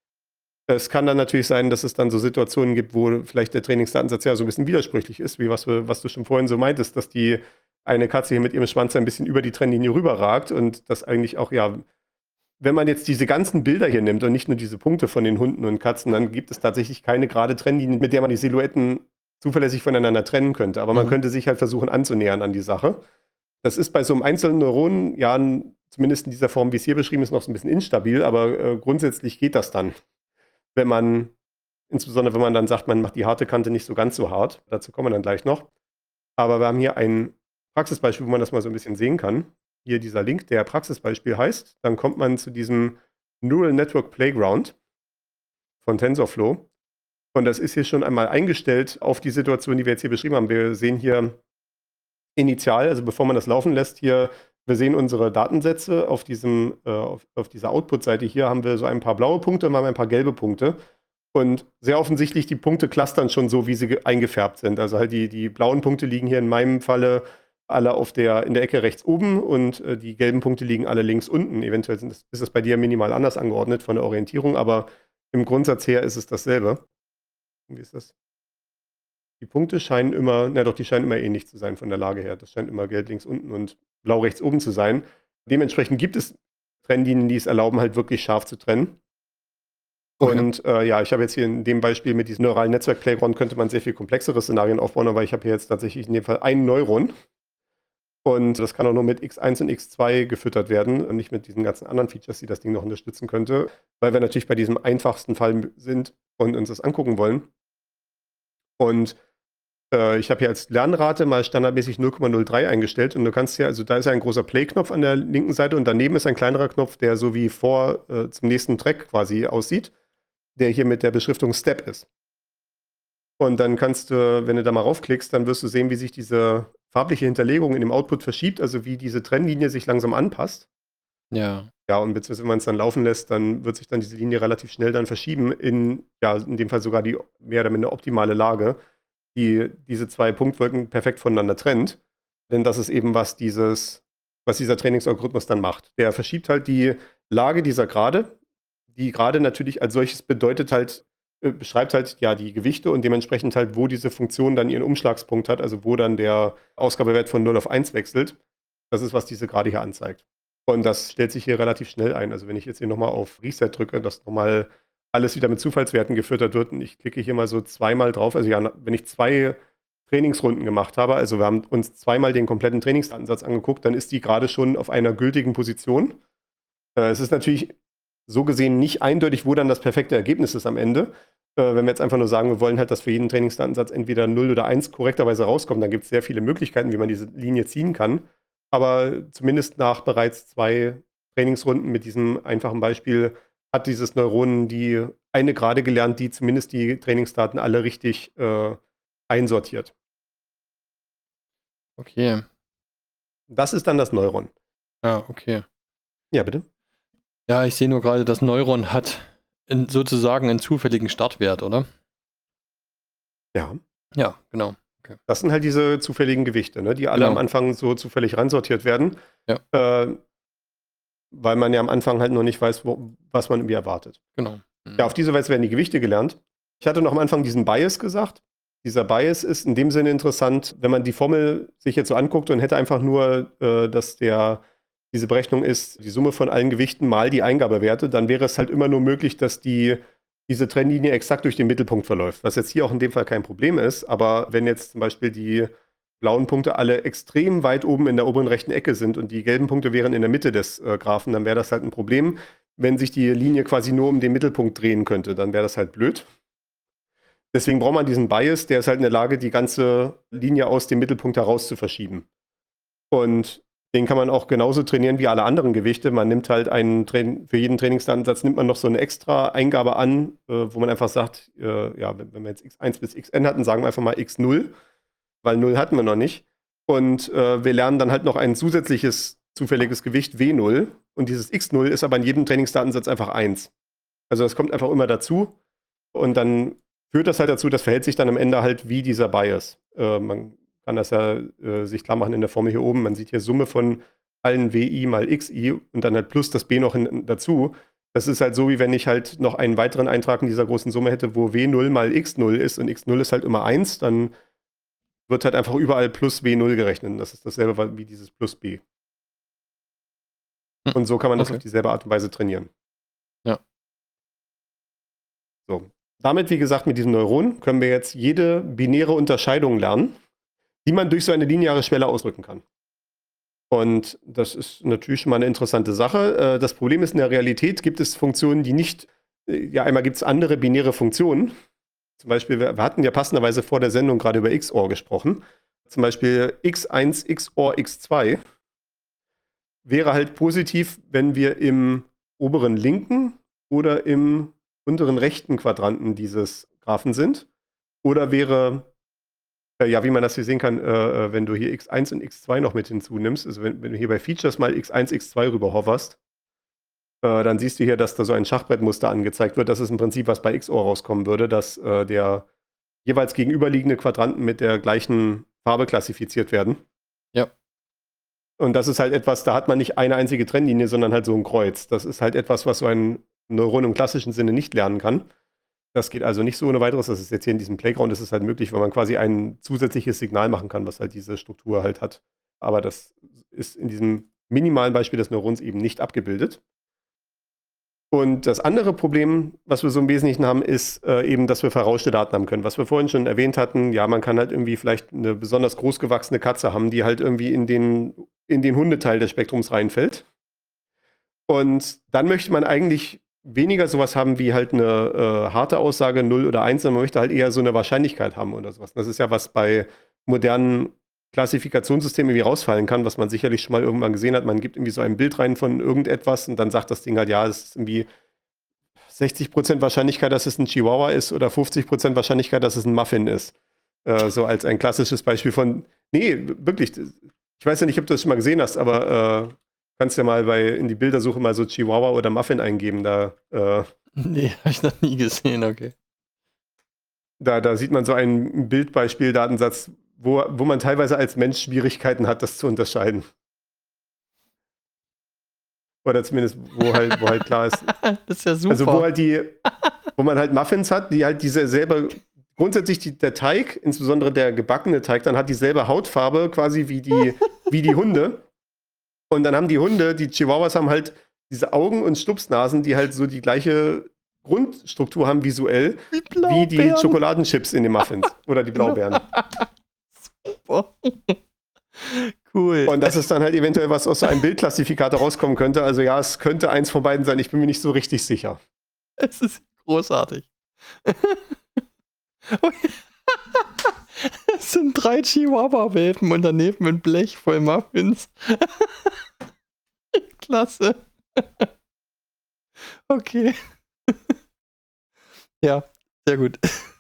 Es kann dann natürlich sein, dass es dann so Situationen gibt, wo vielleicht der Trainingsdatensatz ja so ein bisschen widersprüchlich ist, wie was, wir, was du schon vorhin so meintest, dass die eine Katze hier mit ihrem Schwanz ein bisschen über die Trennlinie rüberragt und das eigentlich auch, ja, wenn man jetzt diese ganzen Bilder hier nimmt und nicht nur diese Punkte von den Hunden und Katzen, dann gibt es tatsächlich keine gerade Trennlinie, mit der man die Silhouetten zuverlässig voneinander trennen könnte. Aber man Mhm. könnte sich halt versuchen anzunähern an die Sache. Das ist bei so einem einzelnen Neuron, ja, zumindest in dieser Form, wie es hier beschrieben ist, noch so ein bisschen instabil, aber äh, grundsätzlich geht das dann. Wenn man, insbesondere wenn man dann sagt, man macht die harte Kante nicht so ganz so hart. Dazu kommen wir dann gleich noch. Aber wir haben hier ein Praxisbeispiel, wo man das mal so ein bisschen sehen kann. Hier dieser Link, der Praxisbeispiel heißt, dann kommt man zu diesem Neural Network Playground von TensorFlow. Und das ist hier schon einmal eingestellt auf die Situation, die wir jetzt hier beschrieben haben. Wir sehen hier initial, also bevor man das laufen lässt, hier, wir sehen unsere Datensätze auf, diesem, äh, auf, auf dieser Output-Seite. Hier haben wir so ein paar blaue Punkte und wir haben ein paar gelbe Punkte. Und sehr offensichtlich, die Punkte clustern schon so, wie sie eingefärbt sind. Also halt die, die blauen Punkte liegen hier in meinem Falle alle auf der, in der Ecke rechts oben und äh, die gelben Punkte liegen alle links unten. Eventuell sind das, ist es bei dir minimal anders angeordnet von der Orientierung, aber im Grundsatz her ist es dasselbe. Wie ist das? Die Punkte scheinen immer, na doch, die scheinen immer ähnlich zu sein von der Lage her. Das scheint immer gelb links unten und blau rechts oben zu sein. Dementsprechend gibt es Trennlinien, die es erlauben, halt wirklich scharf zu trennen. Okay. Und äh, ja, ich habe jetzt hier in dem Beispiel mit diesem neuralen Netzwerk-Playground könnte man sehr viel komplexere Szenarien aufbauen, aber ich habe hier jetzt tatsächlich in dem Fall ein Neuron. Und das kann auch nur mit X eins und X zwei gefüttert werden und nicht mit diesen ganzen anderen Features, die das Ding noch unterstützen könnte, weil wir natürlich bei diesem einfachsten Fall sind und uns das angucken wollen. Und äh, ich habe hier als Lernrate mal standardmäßig null Komma null drei eingestellt und du kannst hier, also da ist ja ein großer Play-Knopf an der linken Seite und daneben ist ein kleinerer Knopf, der so wie vor äh, zum nächsten Track quasi aussieht, der hier mit der Beschriftung Step ist. Und dann kannst du, wenn du da mal raufklickst, dann wirst du sehen, wie sich diese farbliche Hinterlegung in dem Output verschiebt, also wie diese Trennlinie sich langsam anpasst. Ja. Ja, und beziehungsweise wenn man es dann laufen lässt, dann wird sich dann diese Linie relativ schnell dann verschieben in, ja, in dem Fall sogar die mehr oder minder optimale Lage, die diese zwei Punktwolken perfekt voneinander trennt. Denn das ist eben, was dieses, was dieser Trainingsalgorithmus dann macht. Der verschiebt halt die Lage dieser Gerade. Die Gerade natürlich als solches bedeutet halt, äh, beschreibt halt ja die Gewichte und dementsprechend halt, wo diese Funktion dann ihren Umschlagspunkt hat, also wo dann der Ausgabewert von null auf eins wechselt. Das ist, was diese Gerade hier anzeigt. Und das stellt sich hier relativ schnell ein. Also wenn ich jetzt hier nochmal auf Reset drücke, dass nochmal alles wieder mit Zufallswerten gefüttert wird und ich klicke hier mal so zweimal drauf, also ja, wenn ich zwei Trainingsrunden gemacht habe, also wir haben uns zweimal den kompletten Trainingsdatensatz angeguckt, dann ist die gerade schon auf einer gültigen Position. Äh, es ist natürlich so gesehen nicht eindeutig, wo dann das perfekte Ergebnis ist am Ende. Äh, wenn wir jetzt einfach nur sagen, wir wollen halt, dass für jeden Trainingsdatensatz entweder null oder eins korrekterweise rauskommt, dann gibt es sehr viele Möglichkeiten, wie man diese Linie ziehen kann. Aber zumindest nach bereits zwei Trainingsrunden mit diesem einfachen Beispiel hat dieses Neuron die eine Gerade gelernt, die zumindest die Trainingsdaten alle richtig äh, einsortiert. Okay. Das ist dann das Neuron. Ah, okay. Ja, bitte. Ja, ich sehe nur gerade, das Neuron hat in, sozusagen einen zufälligen Startwert, oder? Ja. Ja, genau. Okay. Das sind halt diese zufälligen Gewichte, ne, die alle Genau. am Anfang so zufällig ransortiert werden. Ja. Äh, weil man ja am Anfang halt noch nicht weiß, wo, was man irgendwie erwartet. Genau. Mhm. Ja, auf diese Weise werden die Gewichte gelernt. Ich hatte noch am Anfang diesen Bias gesagt. Dieser Bias ist in dem Sinne interessant, wenn man die Formel sich jetzt so anguckt und hätte einfach nur, äh, dass der, diese Berechnung ist, die Summe von allen Gewichten mal die Eingabewerte, dann wäre es halt immer nur möglich, dass die, diese Trennlinie exakt durch den Mittelpunkt verläuft. Was jetzt hier auch in dem Fall kein Problem ist, aber wenn jetzt zum Beispiel die blauen Punkte alle extrem weit oben in der oberen rechten Ecke sind und die gelben Punkte wären in der Mitte des äh, Graphen, dann wäre das halt ein Problem. Wenn sich die Linie quasi nur um den Mittelpunkt drehen könnte, dann wäre das halt blöd. Deswegen braucht man diesen Bias, der ist halt in der Lage, die ganze Linie aus dem Mittelpunkt heraus zu verschieben. Und den kann man auch genauso trainieren wie alle anderen Gewichte. Man nimmt halt einen, Train für jeden Trainingsansatz nimmt man noch so eine extra Eingabe an, äh, wo man einfach sagt, äh, ja, wenn, wenn wir jetzt x eins bis xn hatten, sagen wir einfach mal x null, weil null hatten wir noch nicht. Und äh, wir lernen dann halt noch ein zusätzliches zufälliges Gewicht w null. Und dieses x null ist aber in jedem Trainingsdatensatz einfach eins. Also das kommt einfach immer dazu. Und dann führt das halt dazu, das verhält sich dann am Ende halt wie dieser Bias. Äh, man kann das ja äh, sich klar machen in der Formel hier oben. Man sieht hier Summe von allen wi mal xi und dann halt plus das b noch in, dazu. Das ist halt so, wie wenn ich halt noch einen weiteren Eintrag in dieser großen Summe hätte, wo w null mal x null ist und x null ist halt immer eins, dann wird halt einfach überall plus w null gerechnet. Das ist dasselbe wie dieses plus b. Und so kann man das Okay. auf dieselbe Art und Weise trainieren. Ja. So. Damit, wie gesagt, mit diesem Neuron können wir jetzt jede binäre Unterscheidung lernen, die man durch so eine lineare Schwelle ausdrücken kann. Und das ist natürlich schon mal eine interessante Sache. Das Problem ist, in der Realität gibt es Funktionen, die nicht, ja, einmal gibt es andere binäre Funktionen. Zum Beispiel, wir hatten ja passenderweise vor der Sendung gerade über X O R gesprochen. Zum Beispiel x eins X O R x zwei wäre halt positiv, wenn wir im oberen linken oder im unteren rechten Quadranten dieses Graphen sind. Oder wäre, äh, ja, wie man das hier sehen kann, äh, wenn du hier x eins und x zwei noch mit hinzunimmst, also wenn, wenn du hier bei Features mal x eins, x zwei rüber hoverst, äh, dann siehst du hier, dass da so ein Schachbrettmuster angezeigt wird. Das ist im Prinzip, was bei X O R rauskommen würde, dass äh, der jeweils gegenüberliegende Quadranten mit der gleichen Farbe klassifiziert werden. Ja. Und das ist halt etwas, da hat man nicht eine einzige Trennlinie, sondern halt so ein Kreuz. Das ist halt etwas, was so ein Neuron im klassischen Sinne nicht lernen kann. Das geht also nicht so ohne weiteres. Das ist jetzt hier in diesem Playground, das ist halt möglich, weil man quasi ein zusätzliches Signal machen kann, was halt diese Struktur halt hat. Aber das ist in diesem minimalen Beispiel des Neurons eben nicht abgebildet. Und das andere Problem, was wir so im Wesentlichen haben, ist äh, eben, dass wir verrauschte Daten haben können. Was wir vorhin schon erwähnt hatten, ja, man kann halt irgendwie vielleicht eine besonders großgewachsene Katze haben, die halt irgendwie in den, in den Hundeteil des Spektrums reinfällt. Und dann möchte man eigentlich weniger sowas haben wie halt eine äh, harte Aussage null oder eins, sondern man möchte halt eher so eine Wahrscheinlichkeit haben oder sowas. Das ist ja, was bei modernen Klassifikationssystemen irgendwie rausfallen kann, was man sicherlich schon mal irgendwann gesehen hat. Man gibt irgendwie so ein Bild rein von irgendetwas und dann sagt das Ding halt, ja, es ist irgendwie sechzig Prozent Wahrscheinlichkeit, dass es ein Chihuahua ist oder fünfzig Prozent Wahrscheinlichkeit, dass es ein Muffin ist. Äh, so als ein klassisches Beispiel von, nee, wirklich, ich weiß ja nicht, ob du das schon mal gesehen hast, aber äh, kannst ja mal bei in die Bildersuche mal so Chihuahua oder Muffin eingeben. Da, äh, Nee, habe ich noch nie gesehen, okay. da, da sieht man so einen Bildbeispiel-Datensatz, wo, wo man teilweise als Mensch Schwierigkeiten hat, das zu unterscheiden. Oder zumindest, wo halt, wo halt klar ist. Das ist ja super. Also wo halt die, wo man halt Muffins hat, die halt diese selber, grundsätzlich die, der Teig, insbesondere der gebackene Teig, dann hat dieselbe Hautfarbe quasi wie die, wie die Hunde. Und dann haben die Hunde, die Chihuahuas haben halt diese Augen und Stupsnasen, die halt so die gleiche Grundstruktur haben visuell, wie, wie die Schokoladenchips in den Muffins oder die Blaubeeren. Super. Cool. Und das ist dann halt eventuell was aus so einem Bildklassifikator rauskommen könnte. Also ja, es könnte eins von beiden sein, ich bin mir nicht so richtig sicher. Es ist großartig. Es sind drei Chihuahua-Welpen und daneben ein Blech voll Muffins. Klasse. Okay. Ja, sehr gut.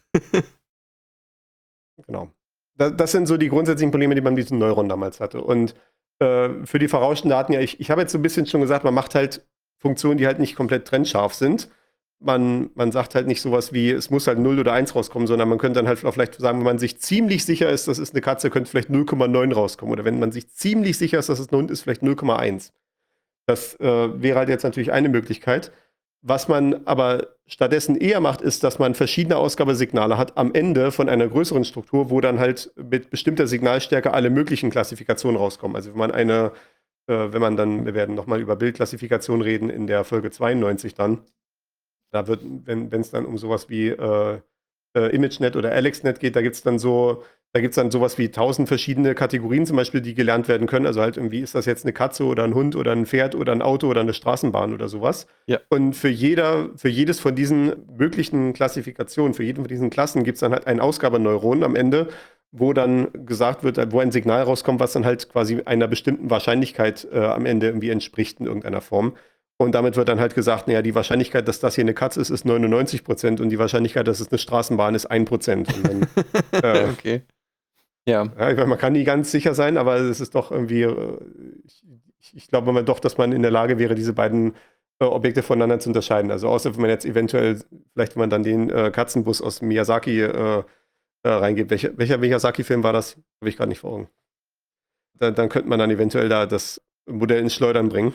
Genau. Das, das sind so die grundsätzlichen Probleme, die man mit diesem Neuron damals hatte. Und äh, für die verrauschten Daten, ja, ich, ich habe jetzt so ein bisschen schon gesagt, man macht halt Funktionen, die halt nicht komplett trennscharf sind. man, man sagt halt nicht sowas wie, es muss halt null oder eins rauskommen, sondern man könnte dann halt auch vielleicht sagen, wenn man sich ziemlich sicher ist, das ist eine Katze, könnte vielleicht null Komma neun rauskommen. Oder wenn man sich ziemlich sicher ist, dass es ein Hund ist, vielleicht null Komma eins. Das äh, wäre halt jetzt natürlich eine Möglichkeit. Was man aber stattdessen eher macht, ist, dass man verschiedene Ausgabesignale hat am Ende von einer größeren Struktur, wo dann halt mit bestimmter Signalstärke alle möglichen Klassifikationen rauskommen. Also wenn man eine, äh, wenn man dann, wir werden nochmal über Bildklassifikation reden in der Folge zweiundneunzig dann, da wird, wenn es dann um sowas wie äh, äh, ImageNet oder AlexNet geht, da gibt es dann so, da gibt es dann sowas wie tausend verschiedene Kategorien zum Beispiel, die gelernt werden können. Also halt irgendwie, ist das jetzt eine Katze oder ein Hund oder ein Pferd oder ein Auto oder eine Straßenbahn oder sowas. Ja. Und für jeder, für jedes von diesen möglichen Klassifikationen, für jeden von diesen Klassen gibt es dann halt ein Ausgabeneuron am Ende, wo dann gesagt wird, wo ein Signal rauskommt, was dann halt quasi einer bestimmten Wahrscheinlichkeit äh, am Ende irgendwie entspricht in irgendeiner Form. Und damit wird dann halt gesagt, naja, die Wahrscheinlichkeit, dass das hier eine Katze ist, ist neunundneunzig Prozent und die Wahrscheinlichkeit, dass es eine Straßenbahn ist, ein Prozent. Und dann, äh, okay. Ja. ja, ich meine, man kann nie ganz sicher sein, aber es ist doch irgendwie, äh, ich, ich glaube immer doch, dass man in der Lage wäre, diese beiden äh, Objekte voneinander zu unterscheiden. Also außer wenn man jetzt eventuell, vielleicht wenn man dann den äh, Katzenbus aus Miyazaki äh, äh, reingeht. Welcher, welcher Miyazaki-Film war das? Habe ich gerade nicht vor Augen. Da, dann könnte man dann eventuell da das Modell ins Schleudern bringen.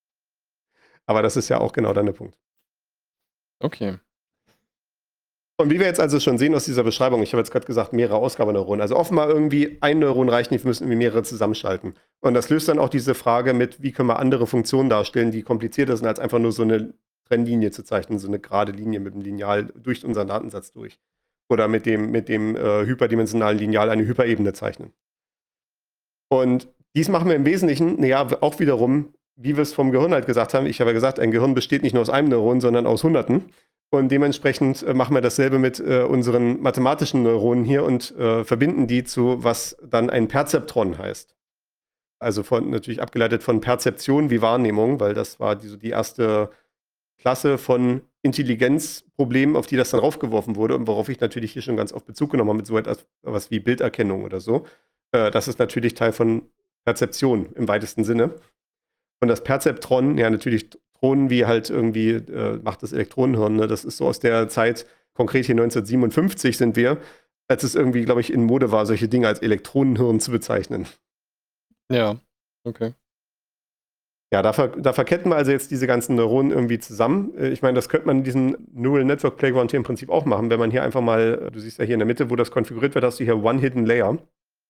Aber das ist ja auch genau dann der Punkt. Okay. Und wie wir jetzt also schon sehen aus dieser Beschreibung, ich habe jetzt gerade gesagt, mehrere Ausgabeneuronen. Also offenbar irgendwie ein Neuron reicht nicht, wir müssen irgendwie mehrere zusammenschalten. Und das löst dann auch diese Frage mit, wie können wir andere Funktionen darstellen, die komplizierter sind, als einfach nur so eine Trennlinie zu zeichnen, so eine gerade Linie mit dem Lineal durch unseren Datensatz durch. Oder mit dem, mit dem äh, hyperdimensionalen Lineal eine Hyperebene zeichnen. Und dies machen wir im Wesentlichen, naja, auch wiederum, wie wir es vom Gehirn halt gesagt haben. Ich habe ja gesagt, ein Gehirn besteht nicht nur aus einem Neuron, sondern aus Hunderten. Und dementsprechend äh, machen wir dasselbe mit äh, unseren mathematischen Neuronen hier und äh, verbinden die zu, was dann ein Perzeptron heißt. Also von, natürlich abgeleitet von Perzeption wie Wahrnehmung, weil das war die, so die erste Klasse von Intelligenzproblemen, auf die das dann raufgeworfen wurde und worauf ich natürlich hier schon ganz oft Bezug genommen habe mit so etwas wie Bilderkennung oder so. Äh, das ist natürlich Teil von Perzeption im weitesten Sinne. Und das Perzeptron, ja natürlich Tronen wie halt irgendwie äh, macht das Elektronenhirn, ne? Das ist so aus der Zeit, konkret hier neunzehnhundertsiebenundfünfzig sind wir, als es irgendwie, glaube ich, in Mode war, solche Dinge als Elektronenhirn zu bezeichnen. Ja, okay. Ja, da, ver da verketten wir also jetzt diese ganzen Neuronen irgendwie zusammen. Äh, Ich meine, das könnte man in diesem Neural Network Playground hier im Prinzip auch machen, wenn man hier einfach mal, du siehst ja hier in der Mitte, wo das konfiguriert wird, hast du hier One Hidden Layer.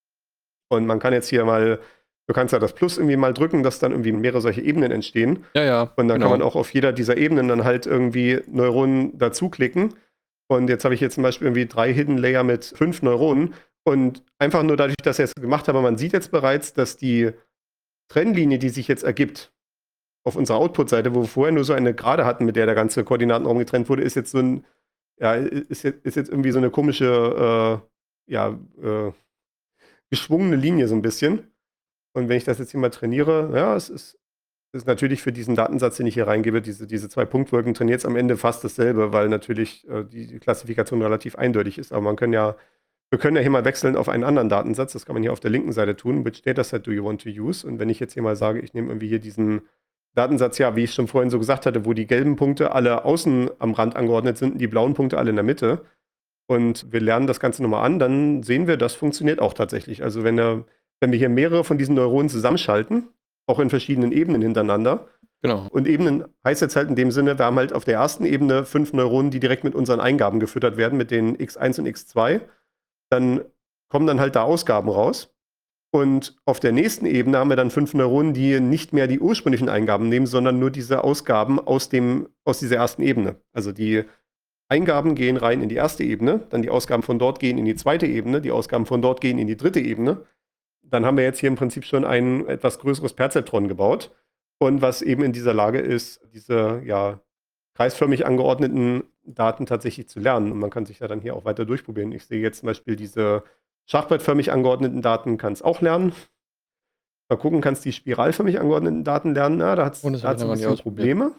Und man kann jetzt hier mal, du kannst ja das Plus irgendwie mal drücken, dass dann irgendwie mehrere solche Ebenen entstehen. Ja, ja. Und dann genau. kann man auch auf jeder dieser Ebenen dann halt irgendwie Neuronen dazuklicken. Und jetzt habe ich hier zum Beispiel irgendwie drei Hidden Layer mit fünf Neuronen. Und einfach nur dadurch, dass ich das gemacht habe, man sieht jetzt bereits, dass die Trennlinie, die sich jetzt ergibt, auf unserer Output-Seite, wo wir vorher nur so eine Gerade hatten, mit der der ganze Koordinatenraum getrennt wurde, ist jetzt so ein, ja, ist jetzt, ist jetzt irgendwie so eine komische, äh, ja, äh, geschwungene Linie so ein bisschen. Und wenn ich das jetzt hier mal trainiere, ja, es ist, es ist natürlich für diesen Datensatz, den ich hier reingebe, diese, diese zwei Punktwolken, trainiert es am Ende fast dasselbe, weil natürlich äh, die, die Klassifikation relativ eindeutig ist. Aber man kann ja, wir können ja hier mal wechseln auf einen anderen Datensatz. Das kann man hier auf der linken Seite tun. Which dataset do you want to use? Und wenn ich jetzt hier mal sage, ich nehme irgendwie hier diesen Datensatz, ja, wie ich schon vorhin so gesagt hatte, wo die gelben Punkte alle außen am Rand angeordnet sind und die blauen Punkte alle in der Mitte. Und wir lernen das Ganze nochmal an, dann sehen wir, das funktioniert auch tatsächlich. Also wenn, er, wenn wir hier mehrere von diesen Neuronen zusammenschalten, auch in verschiedenen Ebenen hintereinander, Genau. und Ebenen heißt jetzt halt in dem Sinne, wir haben halt auf der ersten Ebene fünf Neuronen, die direkt mit unseren Eingaben gefüttert werden, mit den x eins und x zwei, dann kommen dann halt da Ausgaben raus. Und auf der nächsten Ebene haben wir dann fünf Neuronen, die nicht mehr die ursprünglichen Eingaben nehmen, sondern nur diese Ausgaben aus, dem, aus dieser ersten Ebene. Also die Eingaben gehen rein in die erste Ebene, dann die Ausgaben von dort gehen in die zweite Ebene, die Ausgaben von dort gehen in die dritte Ebene. Dann haben wir jetzt hier im Prinzip schon ein etwas größeres Perzeptron gebaut. Und was eben in dieser Lage ist, diese ja, kreisförmig angeordneten Daten tatsächlich zu lernen. Und man kann sich ja dann hier auch weiter durchprobieren. Ich sehe jetzt zum Beispiel diese schachbrettförmig angeordneten Daten, kann es auch lernen. Mal gucken, kannst die spiralförmig angeordneten Daten lernen. Ja, da hat es Oh, das hab ich ein noch nie bisschen ausprobiert. Probleme.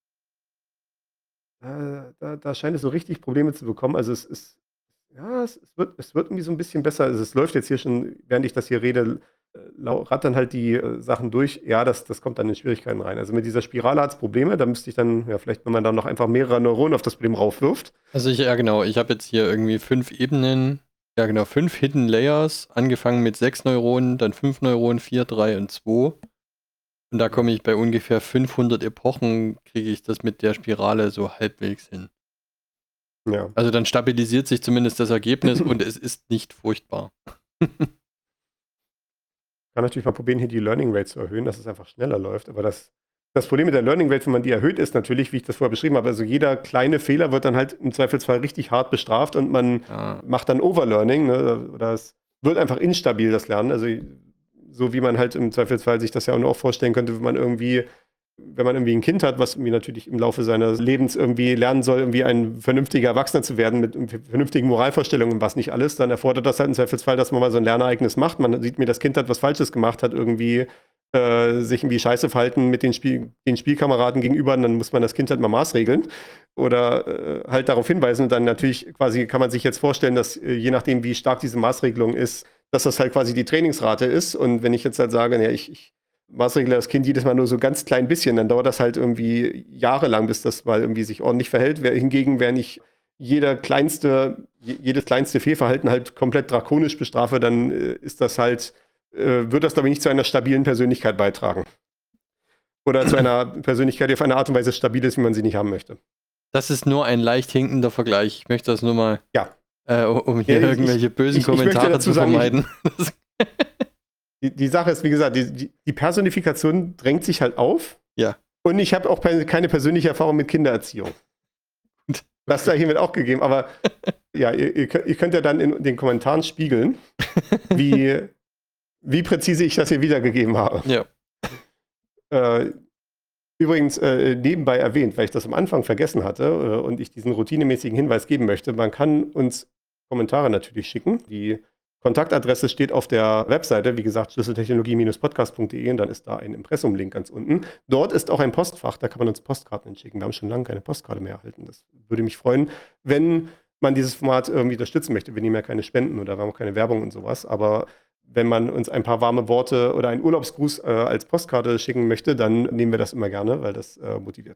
Da, da, da scheint es so richtig Probleme zu bekommen. Also es ist, ja, es, es, wird, es wird irgendwie so ein bisschen besser. Also es läuft jetzt hier schon, während ich das hier rede, rattern halt die äh, Sachen durch. Ja, das, das kommt dann in Schwierigkeiten rein. Also mit dieser Spirale hat es Probleme. Da müsste ich dann, ja, vielleicht, wenn man dann noch einfach mehrere Neuronen auf das Problem raufwirft. Also ich, ja genau, ich habe jetzt hier irgendwie fünf Ebenen, ja genau, fünf Hidden Layers, angefangen mit sechs Neuronen, dann fünf Neuronen, vier, drei und zwei. Und da komme ich bei ungefähr fünfhundert Epochen, kriege ich das mit der Spirale so halbwegs hin. Ja. Also dann stabilisiert sich zumindest das Ergebnis und es ist nicht furchtbar. Kann natürlich mal probieren, hier die Learning Rate zu erhöhen, dass es einfach schneller läuft. Aber das, das Problem mit der Learning Rate, wenn man die erhöht, ist natürlich, wie ich das vorher beschrieben habe, also jeder kleine Fehler wird dann halt im Zweifelsfall richtig hart bestraft und man Ja. macht dann Overlearning, ne? Oder es wird einfach instabil, das Lernen. Also so wie man halt im Zweifelsfall sich das ja auch vorstellen könnte, wenn man irgendwie, wenn man irgendwie ein Kind hat, was irgendwie natürlich im Laufe seines Lebens irgendwie lernen soll, irgendwie ein vernünftiger Erwachsener zu werden mit vernünftigen Moralvorstellungen und was nicht alles, dann erfordert das halt im Zweifelsfall, dass man mal so ein Lernereignis macht. Man sieht mir, das Kind hat was Falsches gemacht, hat irgendwie äh, sich irgendwie scheiße verhalten mit den, Spiel den Spielkameraden gegenüber, und dann muss man das Kind halt mal maßregeln oder äh, halt darauf hinweisen. Und dann natürlich quasi kann man sich jetzt vorstellen, dass äh, je nachdem, wie stark diese Maßregelung ist, dass das halt quasi die Trainingsrate ist. Und wenn ich jetzt halt sage, ja, ich, ich maßregle das Kind jedes Mal nur so ganz klein bisschen, dann dauert das halt irgendwie jahrelang, bis das mal irgendwie sich ordentlich verhält. Hingegen, wenn ich jeder kleinste, jedes kleinste Fehlverhalten halt komplett drakonisch bestrafe, dann äh, ist das halt, äh, wird das, glaube ich, nicht zu einer stabilen Persönlichkeit beitragen. Oder zu einer Persönlichkeit, die auf eine Art und Weise stabil ist, wie man sie nicht haben möchte. Das ist nur ein leicht hinkender Vergleich. Ich möchte das nur mal, Ja. äh, um hier Ja, ich- irgendwelche bösen ich- ich möchte Kommentare dazu zu sagen, ich- vermeiden. Die, die Sache ist, wie gesagt, die, die, die Personifikation drängt sich halt auf. Ja. Und ich habe auch pe- keine persönliche Erfahrung mit Kindererziehung. Das sei hiermit auch gegeben. Aber ja, ihr, ihr, könnt, ihr könnt ja dann in den Kommentaren spiegeln, wie, wie präzise ich das hier wiedergegeben habe. Ja. Äh, übrigens äh, nebenbei erwähnt, weil ich das am Anfang vergessen hatte äh, und ich diesen routinemäßigen Hinweis geben möchte, man kann uns Kommentare natürlich schicken. Die Kontaktadresse steht auf der Webseite, wie gesagt, schlüsseltechnologie Podcast punkt de, und dann ist da ein Impressum-Link ganz unten. Dort ist auch ein Postfach, da kann man uns Postkarten schicken. Wir haben schon lange keine Postkarte mehr erhalten. Das würde mich freuen, wenn man dieses Format irgendwie unterstützen möchte. Wir nehmen ja keine Spenden oder wir haben auch keine Werbung und sowas, aber wenn man uns ein paar warme Worte oder einen Urlaubsgruß äh, als Postkarte schicken möchte, dann nehmen wir das immer gerne, weil das äh, motiviert.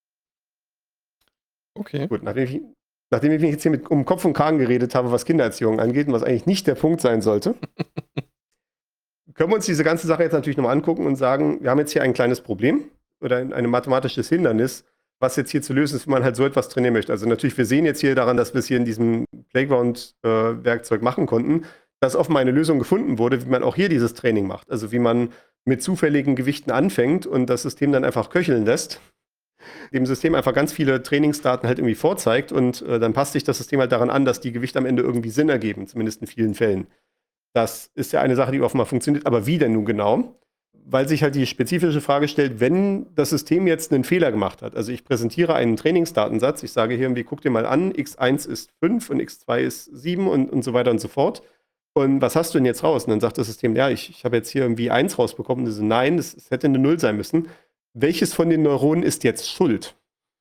Okay. Gut, nachdem ich, nachdem ich mich jetzt hier mit, um Kopf und Kragen geredet habe, was Kindererziehung angeht und was eigentlich nicht der Punkt sein sollte, können wir uns diese ganze Sache jetzt natürlich nochmal angucken und sagen, wir haben jetzt hier ein kleines Problem oder ein, ein mathematisches Hindernis, was jetzt hier zu lösen ist, wenn man halt so etwas trainieren möchte. Also natürlich, wir sehen jetzt hier daran, dass wir es hier in diesem Playground-Werkzeug äh, machen konnten, dass offenbar eine Lösung gefunden wurde, wie man auch hier dieses Training macht. Also wie man mit zufälligen Gewichten anfängt und das System dann einfach köcheln lässt, dem System einfach ganz viele Trainingsdaten halt irgendwie vorzeigt und äh, dann passt sich das System halt daran an, dass die Gewichte am Ende irgendwie Sinn ergeben, zumindest in vielen Fällen. Das ist ja eine Sache, die offenbar funktioniert, aber wie denn nun genau? Weil sich halt die spezifische Frage stellt, wenn das System jetzt einen Fehler gemacht hat. Also ich präsentiere einen Trainingsdatensatz, ich sage hier irgendwie, guck dir mal an, x eins ist fünf und x zwei ist sieben und, und so weiter und so fort. Und was hast du denn jetzt raus? Und dann sagt das System, ja, ich, ich habe jetzt hier irgendwie eins rausbekommen. Und so, nein, das, das hätte eine null sein müssen. Welches von den Neuronen ist jetzt schuld?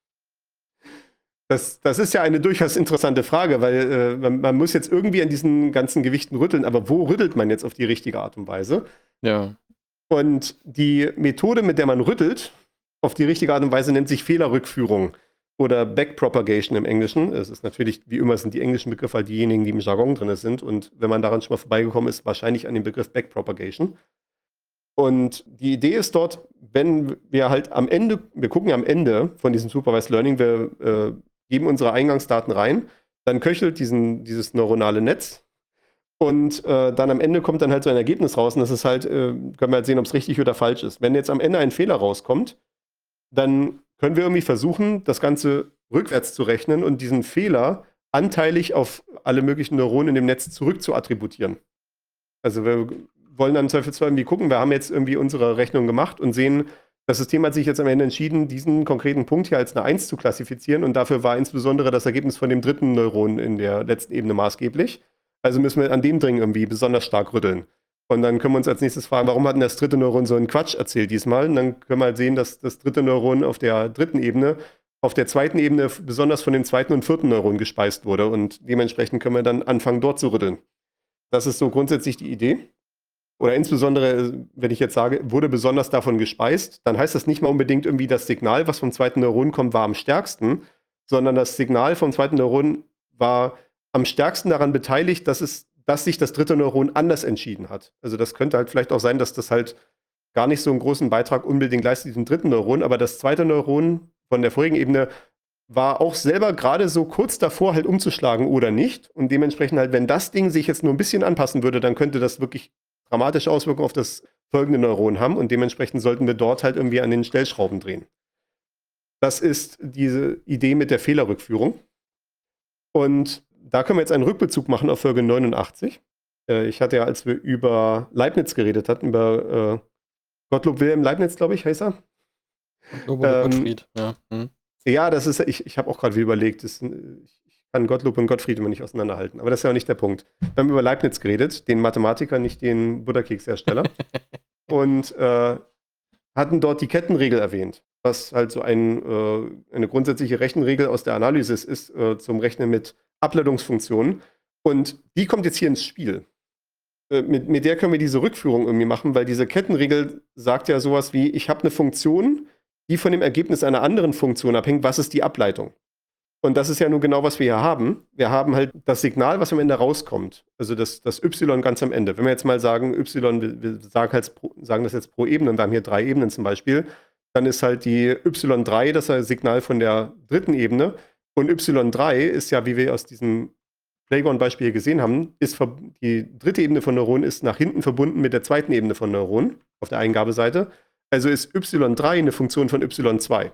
Das, das ist ja eine durchaus interessante Frage, weil äh, man, man muss jetzt irgendwie an diesen ganzen Gewichten rütteln, aber wo rüttelt man jetzt auf die richtige Art und Weise? Ja. Und die Methode, mit der man rüttelt, auf die richtige Art und Weise, nennt sich Fehlerrückführung oder Backpropagation im Englischen. Es ist natürlich, wie immer, sind die englischen Begriffe halt diejenigen, die im Jargon drin sind. Und wenn man daran schon mal vorbeigekommen ist, wahrscheinlich an dem Begriff Backpropagation. Und die Idee ist dort, wenn wir halt am Ende, wir gucken ja am Ende von diesem Supervised Learning, wir äh, geben unsere Eingangsdaten rein, dann köchelt diesen, dieses neuronale Netz und äh, dann am Ende kommt dann halt so ein Ergebnis raus und das ist halt, äh, können wir halt sehen, ob es richtig oder falsch ist. Wenn jetzt am Ende ein Fehler rauskommt, dann können wir irgendwie versuchen, das Ganze rückwärts zu rechnen und diesen Fehler anteilig auf alle möglichen Neuronen in dem Netz zurück zu attributieren. Also wir wollen dann im Zweifelsfall irgendwie gucken, wir haben jetzt irgendwie unsere Rechnung gemacht und sehen, das System hat sich jetzt am Ende entschieden, diesen konkreten Punkt hier als eine eins zu klassifizieren und dafür war insbesondere das Ergebnis von dem dritten Neuron in der letzten Ebene maßgeblich. Also müssen wir an dem Ding irgendwie besonders stark rütteln. Und dann können wir uns als nächstes fragen, warum hat denn das dritte Neuron so einen Quatsch erzählt diesmal? Und dann können wir halt sehen, dass das dritte Neuron auf der dritten Ebene, auf der zweiten Ebene besonders von dem zweiten und vierten Neuron gespeist wurde. Und dementsprechend können wir dann anfangen, dort zu rütteln. Das ist so grundsätzlich die Idee. oder insbesondere, wenn ich jetzt sage, wurde besonders davon gespeist, dann heißt das nicht mal unbedingt irgendwie, das Signal, was vom zweiten Neuron kommt, war am stärksten, sondern das Signal vom zweiten Neuron war am stärksten daran beteiligt, dass, es, dass sich das dritte Neuron anders entschieden hat. Also das könnte halt vielleicht auch sein, dass das halt gar nicht so einen großen Beitrag unbedingt leistet, diesem dritten Neuron, aber das zweite Neuron von der vorigen Ebene war auch selber gerade so kurz davor, halt umzuschlagen oder nicht. Und dementsprechend halt, wenn das Ding sich jetzt nur ein bisschen anpassen würde, dann könnte das wirklich dramatische Auswirkungen auf das folgende Neuron haben. Und dementsprechend sollten wir dort halt irgendwie an den Stellschrauben drehen. Das ist diese Idee mit der Fehlerrückführung. Und da können wir jetzt einen Rückbezug machen auf Folge neunundachtzig. Äh, ich hatte ja, als wir über Leibniz geredet hatten, über äh, Gottlob Wilhelm Leibniz, glaube ich, heißt er. Gottlob oder ähm, Gottfried, ja. Hm. Ja, das ist, ich, ich habe auch gerade wie überlegt, das, ich kann Gottlob und Gottfried immer nicht auseinanderhalten, aber das ist ja auch nicht der Punkt. Wir haben über Leibniz geredet, den Mathematiker, nicht den Butterkekshersteller, und äh, hatten dort die Kettenregel erwähnt, was halt so ein, äh, eine grundsätzliche Rechenregel aus der Analysis ist, äh, zum Rechnen mit Ableitungsfunktionen, und die kommt jetzt hier ins Spiel. Äh, mit, mit der können wir diese Rückführung irgendwie machen, weil diese Kettenregel sagt ja sowas wie, ich habe eine Funktion, die von dem Ergebnis einer anderen Funktion abhängt, was ist die Ableitung? Und das ist ja nun genau, was wir hier haben. Wir haben halt das Signal, was am Ende rauskommt. Also das, das Y ganz am Ende. Wenn wir jetzt mal sagen, Y, wir, wir sagen, halt, sagen das jetzt pro Ebene, wir haben hier drei Ebenen zum Beispiel, dann ist halt die Y drei das Signal von der dritten Ebene. Und Y drei ist ja, wie wir aus diesem Playground-Beispiel gesehen haben, ist die dritte Ebene von Neuronen ist nach hinten verbunden mit der zweiten Ebene von Neuronen auf der Eingabeseite. Also ist Y drei eine Funktion von Y zwei.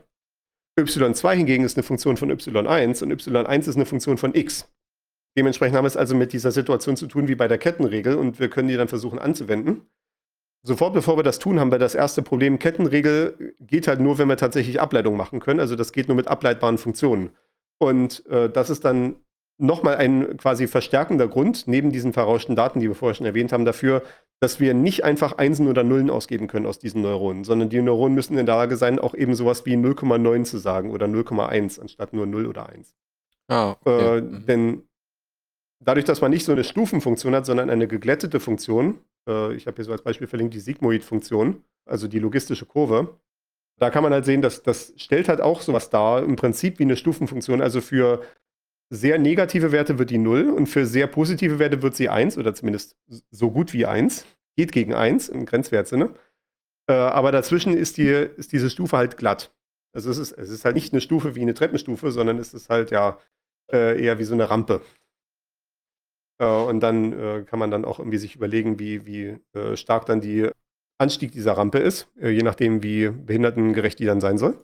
Y zwei hingegen ist eine Funktion von Y eins und Y eins ist eine Funktion von X. Dementsprechend haben wir es also mit dieser Situation zu tun wie bei der Kettenregel, und wir können die dann versuchen anzuwenden. Sofort bevor wir das tun, haben wir das erste Problem. Kettenregel geht halt nur, wenn wir tatsächlich Ableitung machen können. Also das geht nur mit ableitbaren Funktionen. Und äh, das ist dann nochmal ein quasi verstärkender Grund, neben diesen verrauschten Daten, die wir vorher schon erwähnt haben, dafür, dass wir nicht einfach Einsen oder Nullen ausgeben können aus diesen Neuronen, sondern die Neuronen müssen in der Lage sein, auch eben sowas wie null Komma neun zu sagen oder null Komma eins anstatt nur null oder eins. Ah, okay. Äh, denn dadurch, dass man nicht so eine Stufenfunktion hat, sondern eine geglättete Funktion, äh, ich habe hier so als Beispiel verlinkt die Sigmoid-Funktion, also die logistische Kurve, da kann man halt sehen, dass das stellt halt auch sowas dar, im Prinzip wie eine Stufenfunktion, also für sehr negative Werte wird die null und für sehr positive Werte wird sie eins oder zumindest so gut wie eins. Geht gegen eins im Grenzwertsinne. Äh, aber dazwischen ist, die, ist diese Stufe halt glatt. Also es ist, es ist halt nicht eine Stufe wie eine Treppenstufe, sondern es ist halt ja äh, eher wie so eine Rampe. Äh, und dann äh, kann man dann auch irgendwie sich überlegen, wie, wie äh, stark dann der Anstieg dieser Rampe ist, äh, je nachdem, wie behindertengerecht die dann sein soll.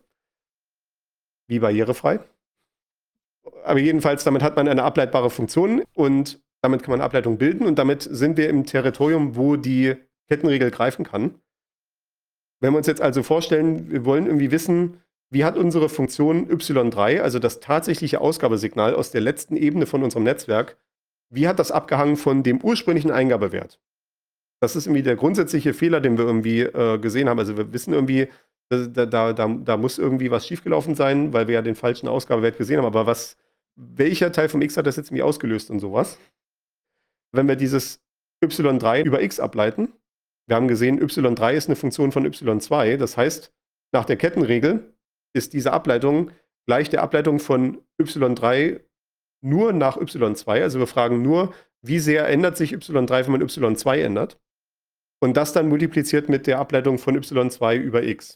Wie barrierefrei. Aber jedenfalls, damit hat man eine ableitbare Funktion und damit kann man Ableitung bilden und damit sind wir im Territorium, wo die Kettenregel greifen kann. Wenn wir uns jetzt also vorstellen, wir wollen irgendwie wissen, wie hat unsere Funktion Y drei, also das tatsächliche Ausgabesignal aus der letzten Ebene von unserem Netzwerk, wie hat das abgehangen von dem ursprünglichen Eingabewert? Das ist irgendwie der grundsätzliche Fehler, den wir irgendwie äh, gesehen haben. Also wir wissen irgendwie, Da, da, da, da muss irgendwie was schiefgelaufen sein, weil wir ja den falschen Ausgabewert gesehen haben. Aber was, welcher Teil vom X hat das jetzt irgendwie ausgelöst und sowas? Wenn wir dieses Y drei über X ableiten, wir haben gesehen, Y drei ist eine Funktion von Y zwei. Das heißt, nach der Kettenregel ist diese Ableitung gleich der Ableitung von Y drei nur nach Y zwei. Also wir fragen nur, wie sehr ändert sich Y drei, wenn man Y zwei ändert? Und das dann multipliziert mit der Ableitung von Y zwei über X.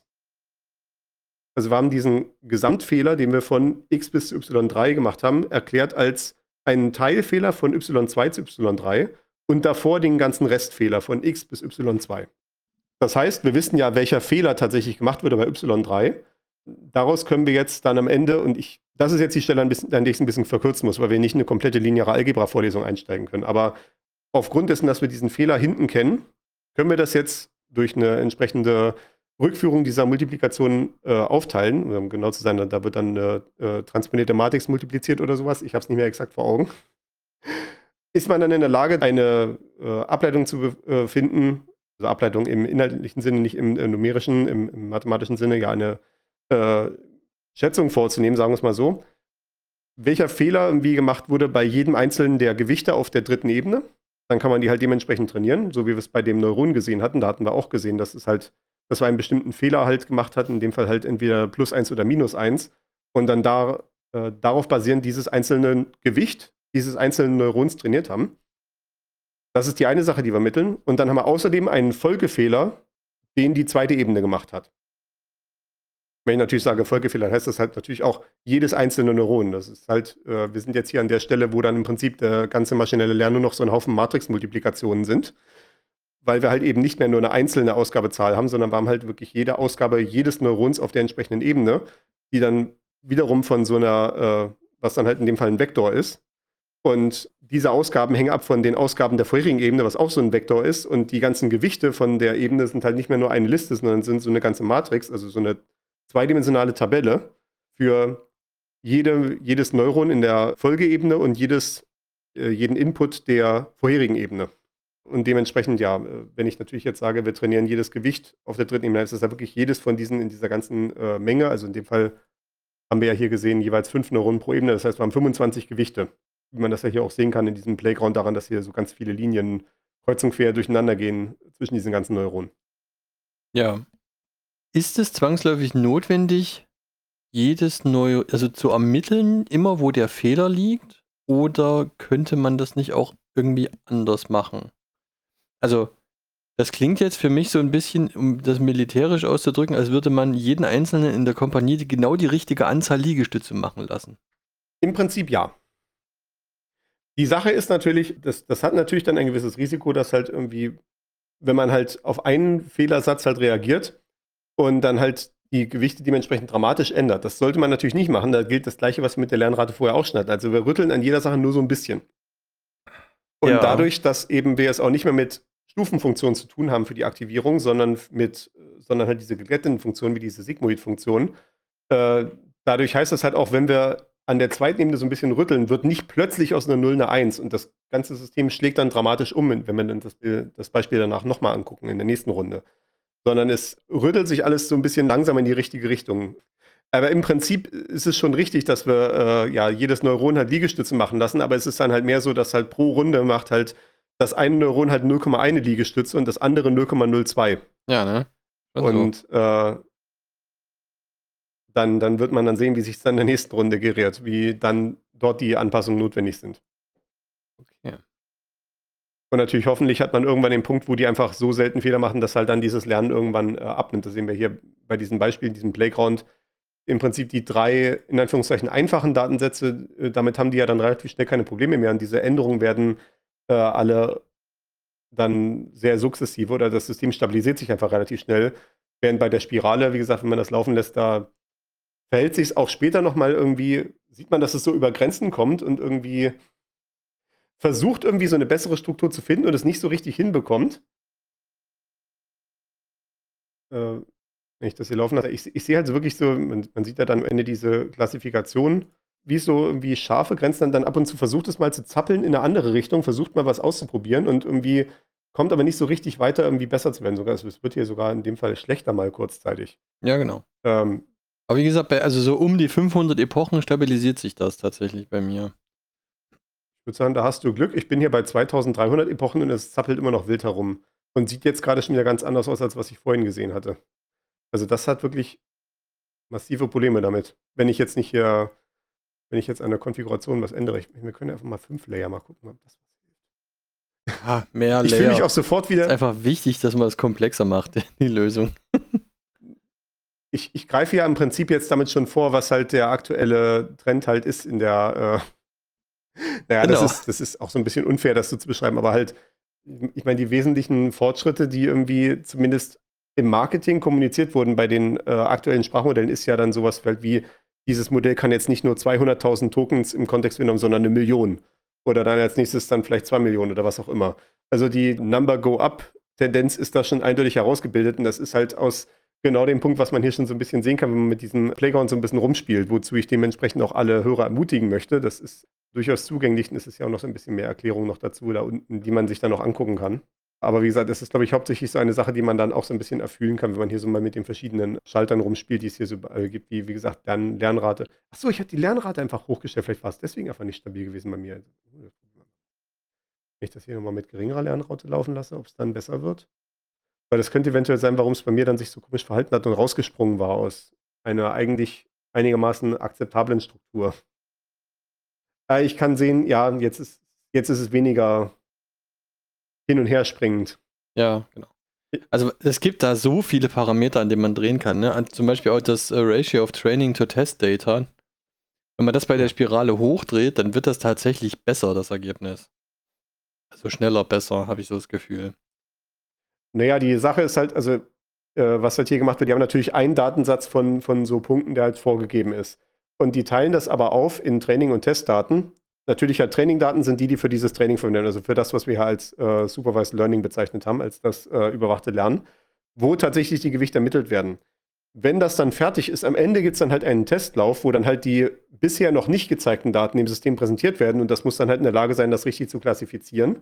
Also wir haben diesen Gesamtfehler, den wir von X bis zu Y drei gemacht haben, erklärt als einen Teilfehler von Y zwei zu Y drei und davor den ganzen Restfehler von X bis Y zwei. Das heißt, wir wissen ja, welcher Fehler tatsächlich gemacht wurde bei Y drei. Daraus können wir jetzt dann am Ende, und ich, das ist jetzt die Stelle, an der ich es ein bisschen verkürzen muss, weil wir nicht in eine komplette lineare Algebra-Vorlesung einsteigen können. Aber aufgrund dessen, dass wir diesen Fehler hinten kennen, können wir das jetzt durch eine entsprechende Rückführung dieser Multiplikation äh, aufteilen, um genau zu sein, da wird dann eine äh, transponierte Matrix multipliziert oder sowas, ich habe es nicht mehr exakt vor Augen, ist man dann in der Lage, eine äh, Ableitung zu äh, finden, also Ableitung im inhaltlichen Sinne, nicht im äh, numerischen, im, im mathematischen Sinne, ja eine äh, Schätzung vorzunehmen, sagen wir es mal so, welcher Fehler wie gemacht wurde bei jedem einzelnen der Gewichte auf der dritten Ebene dann kann man die halt dementsprechend trainieren, so wie wir es bei dem Neuron gesehen hatten. Da hatten wir auch gesehen, dass es halt, dass wir einen bestimmten Fehler halt gemacht hatten, in dem Fall halt entweder plus eins oder minus eins. Und dann da, äh, darauf basierend dieses einzelne Gewicht dieses einzelnen Neurons trainiert haben. Das ist die eine Sache, die wir ermitteln. Und dann haben wir außerdem einen Folgefehler, den die zweite Ebene gemacht hat. Wenn ich natürlich sage Folgefehler, dann heißt das halt natürlich auch jedes einzelne Neuron. Das ist halt, äh, wir sind jetzt hier an der Stelle, wo dann im Prinzip der ganze maschinelle Lernen nur noch so ein Haufen Matrix-Multiplikationen sind, weil wir halt eben nicht mehr nur eine einzelne Ausgabezahl haben, sondern wir haben halt wirklich jede Ausgabe jedes Neurons auf der entsprechenden Ebene, die dann wiederum von so einer, äh, was dann halt in dem Fall ein Vektor ist. Und diese Ausgaben hängen ab von den Ausgaben der vorherigen Ebene, was auch so ein Vektor ist. Und die ganzen Gewichte von der Ebene sind halt nicht mehr nur eine Liste, sondern sind so eine ganze Matrix, also so eine zweidimensionale Tabelle für jede, jedes Neuron in der Folgeebene und jedes, äh, jeden Input der vorherigen Ebene. Und dementsprechend, ja, wenn ich natürlich jetzt sage, wir trainieren jedes Gewicht auf der dritten Ebene, ist das ja wirklich jedes von diesen in dieser ganzen äh, Menge. Also in dem Fall haben wir ja hier gesehen, jeweils fünf Neuronen pro Ebene. Das heißt, wir haben fünfundzwanzig Gewichte. Wie man das ja hier auch sehen kann in diesem Playground, daran, dass hier so ganz viele Linien kreuz und quer durcheinander gehen zwischen diesen ganzen Neuronen. Ja. Ist es zwangsläufig notwendig, jedes Neu also zu ermitteln, immer wo der Fehler liegt? Oder könnte man das nicht auch irgendwie anders machen? Also, das klingt jetzt für mich so ein bisschen, um das militärisch auszudrücken, als würde man jeden Einzelnen in der Kompanie die, genau die richtige Anzahl Liegestütze machen lassen. Im Prinzip ja. Die Sache ist natürlich, das, das hat natürlich dann ein gewisses Risiko, dass halt irgendwie, wenn man halt auf einen Fehlersatz halt reagiert und dann halt die Gewichte dementsprechend dramatisch ändert. Das sollte man natürlich nicht machen. Da gilt das Gleiche, was wir mit der Lernrate vorher auch schon hatten. Also wir rütteln an jeder Sache nur so ein bisschen. Und Ja. dadurch, dass eben wir es auch nicht mehr mit Stufenfunktionen zu tun haben für die Aktivierung, sondern mit, sondern halt diese geglätteten Funktionen wie diese Sigmoid-Funktion, äh, dadurch heißt das halt auch, wenn wir an der zweiten Ebene so ein bisschen rütteln, wird nicht plötzlich aus einer null eine eins und das ganze System schlägt dann dramatisch um, wenn wir dann das, das Beispiel danach nochmal angucken in der nächsten Runde. Sondern es rüttelt sich alles so ein bisschen langsam in die richtige Richtung. Aber im Prinzip ist es schon richtig, dass wir äh, ja jedes Neuron halt Liegestütze machen lassen, aber es ist dann halt mehr so, dass halt pro Runde macht halt das eine Neuron halt null Komma eins Liegestütze und das andere null Komma null zwei. Ja, ne? Schon so. Und äh, dann, dann wird man dann sehen, wie sich es dann in der nächsten Runde geriert, wie dann dort die Anpassungen notwendig sind. Okay. Und natürlich hoffentlich hat man irgendwann den Punkt, wo die einfach so selten Fehler machen, dass halt dann dieses Lernen irgendwann äh, abnimmt. Das sehen wir hier bei diesem Beispiel, diesem Playground. Im Prinzip die drei, in Anführungszeichen, einfachen Datensätze, äh, damit haben die ja dann relativ schnell keine Probleme mehr. Und diese Änderungen werden äh, alle dann sehr sukzessive oder das System stabilisiert sich einfach relativ schnell. Während bei der Spirale, wie gesagt, wenn man das laufen lässt, da verhält sich es auch später nochmal irgendwie, sieht man, dass es so über Grenzen kommt und irgendwie versucht, irgendwie so eine bessere Struktur zu finden und es nicht so richtig hinbekommt. Äh, wenn ich das hier laufen lasse, ich, ich sehe halt so wirklich so, man, man sieht ja dann am Ende diese Klassifikation, wie es so irgendwie scharfe Grenzen dann, dann ab und zu versucht es mal zu zappeln in eine andere Richtung, versucht mal was auszuprobieren und irgendwie kommt aber nicht so richtig weiter, irgendwie besser zu werden. Sogar, es wird hier sogar in dem Fall schlechter mal kurzzeitig. Ja, genau. Ähm, Aber wie gesagt, bei, also so um die fünfhundert Epochen stabilisiert sich das tatsächlich bei mir. Ich würde sagen, da hast du Glück. Ich bin hier bei zweitausenddreihundert Epochen und es zappelt immer noch wild herum. Und sieht jetzt gerade schon wieder ganz anders aus, als was ich vorhin gesehen hatte. Also das hat wirklich massive Probleme damit. Wenn ich jetzt nicht hier, wenn ich jetzt an der Konfiguration was ändere. Ich, wir können einfach mal fünf Layer mal gucken, ob das was hilft. Ah, mehr Ich fühle Layer. mich auch sofort ist wieder. einfach wichtig, dass man es komplexer macht, die Lösung. Ich, ich greife ja im Prinzip jetzt damit schon vor, was halt der aktuelle Trend halt ist in der. Äh, naja, Genau. das ist, das ist auch so ein bisschen unfair, das so zu beschreiben, aber halt, ich meine, die wesentlichen Fortschritte, die irgendwie zumindest im Marketing kommuniziert wurden bei den äh, aktuellen Sprachmodellen, ist ja dann sowas halt wie, dieses Modell kann jetzt nicht nur zweihunderttausend Tokens im Kontext genommen, sondern eine Million. Oder dann als nächstes dann vielleicht zwei Millionen oder was auch immer. Also die Number-Go-Up-Tendenz ist da schon eindeutig herausgebildet und das ist halt aus genau dem Punkt, was man hier schon so ein bisschen sehen kann, wenn man mit diesem Playground so ein bisschen rumspielt, wozu ich dementsprechend auch alle Hörer ermutigen möchte. Das ist durchaus zugänglich und es ist ja auch noch so ein bisschen mehr Erklärung noch dazu da unten, die man sich dann noch angucken kann. Aber wie gesagt, das ist, glaube ich, hauptsächlich so eine Sache, die man dann auch so ein bisschen erfühlen kann, wenn man hier so mal mit den verschiedenen Schaltern rumspielt, die es hier so äh, gibt, wie, wie gesagt, Lern Lernrate. Achso, ich habe die Lernrate einfach hochgestellt, vielleicht war es deswegen einfach nicht stabil gewesen bei mir. Wenn Wenn ich das hier nochmal mit geringerer Lernraute laufen lasse, ob es dann besser wird. Weil das könnte eventuell sein, warum es bei mir dann sich so komisch verhalten hat und rausgesprungen war aus einer eigentlich einigermaßen akzeptablen Struktur. Äh, ich kann sehen, ja, jetzt ist, jetzt ist es weniger hin und her springend. Ja, genau. Also es gibt da so viele Parameter, an denen man drehen kann. Ne? An- Zum Beispiel auch das äh, Ratio of Training to Test Data. Wenn man das bei der Spirale hochdreht, dann wird das tatsächlich besser, das Ergebnis. Also schneller, besser, habe ich so das Gefühl. Naja, die Sache ist halt, also, äh, was halt hier gemacht wird, die haben natürlich einen Datensatz von, von so Punkten, der halt vorgegeben ist. Und die teilen das aber auf in Training- und Testdaten. Natürlich halt Trainingdaten sind die, die für dieses Training verwenden, also für das, was wir hier als äh, Supervised Learning bezeichnet haben, als das äh, überwachte Lernen, wo tatsächlich die Gewichte ermittelt werden. Wenn das dann fertig ist, am Ende gibt es dann halt einen Testlauf, wo dann halt die bisher noch nicht gezeigten Daten dem System präsentiert werden und das muss dann halt in der Lage sein, das richtig zu klassifizieren.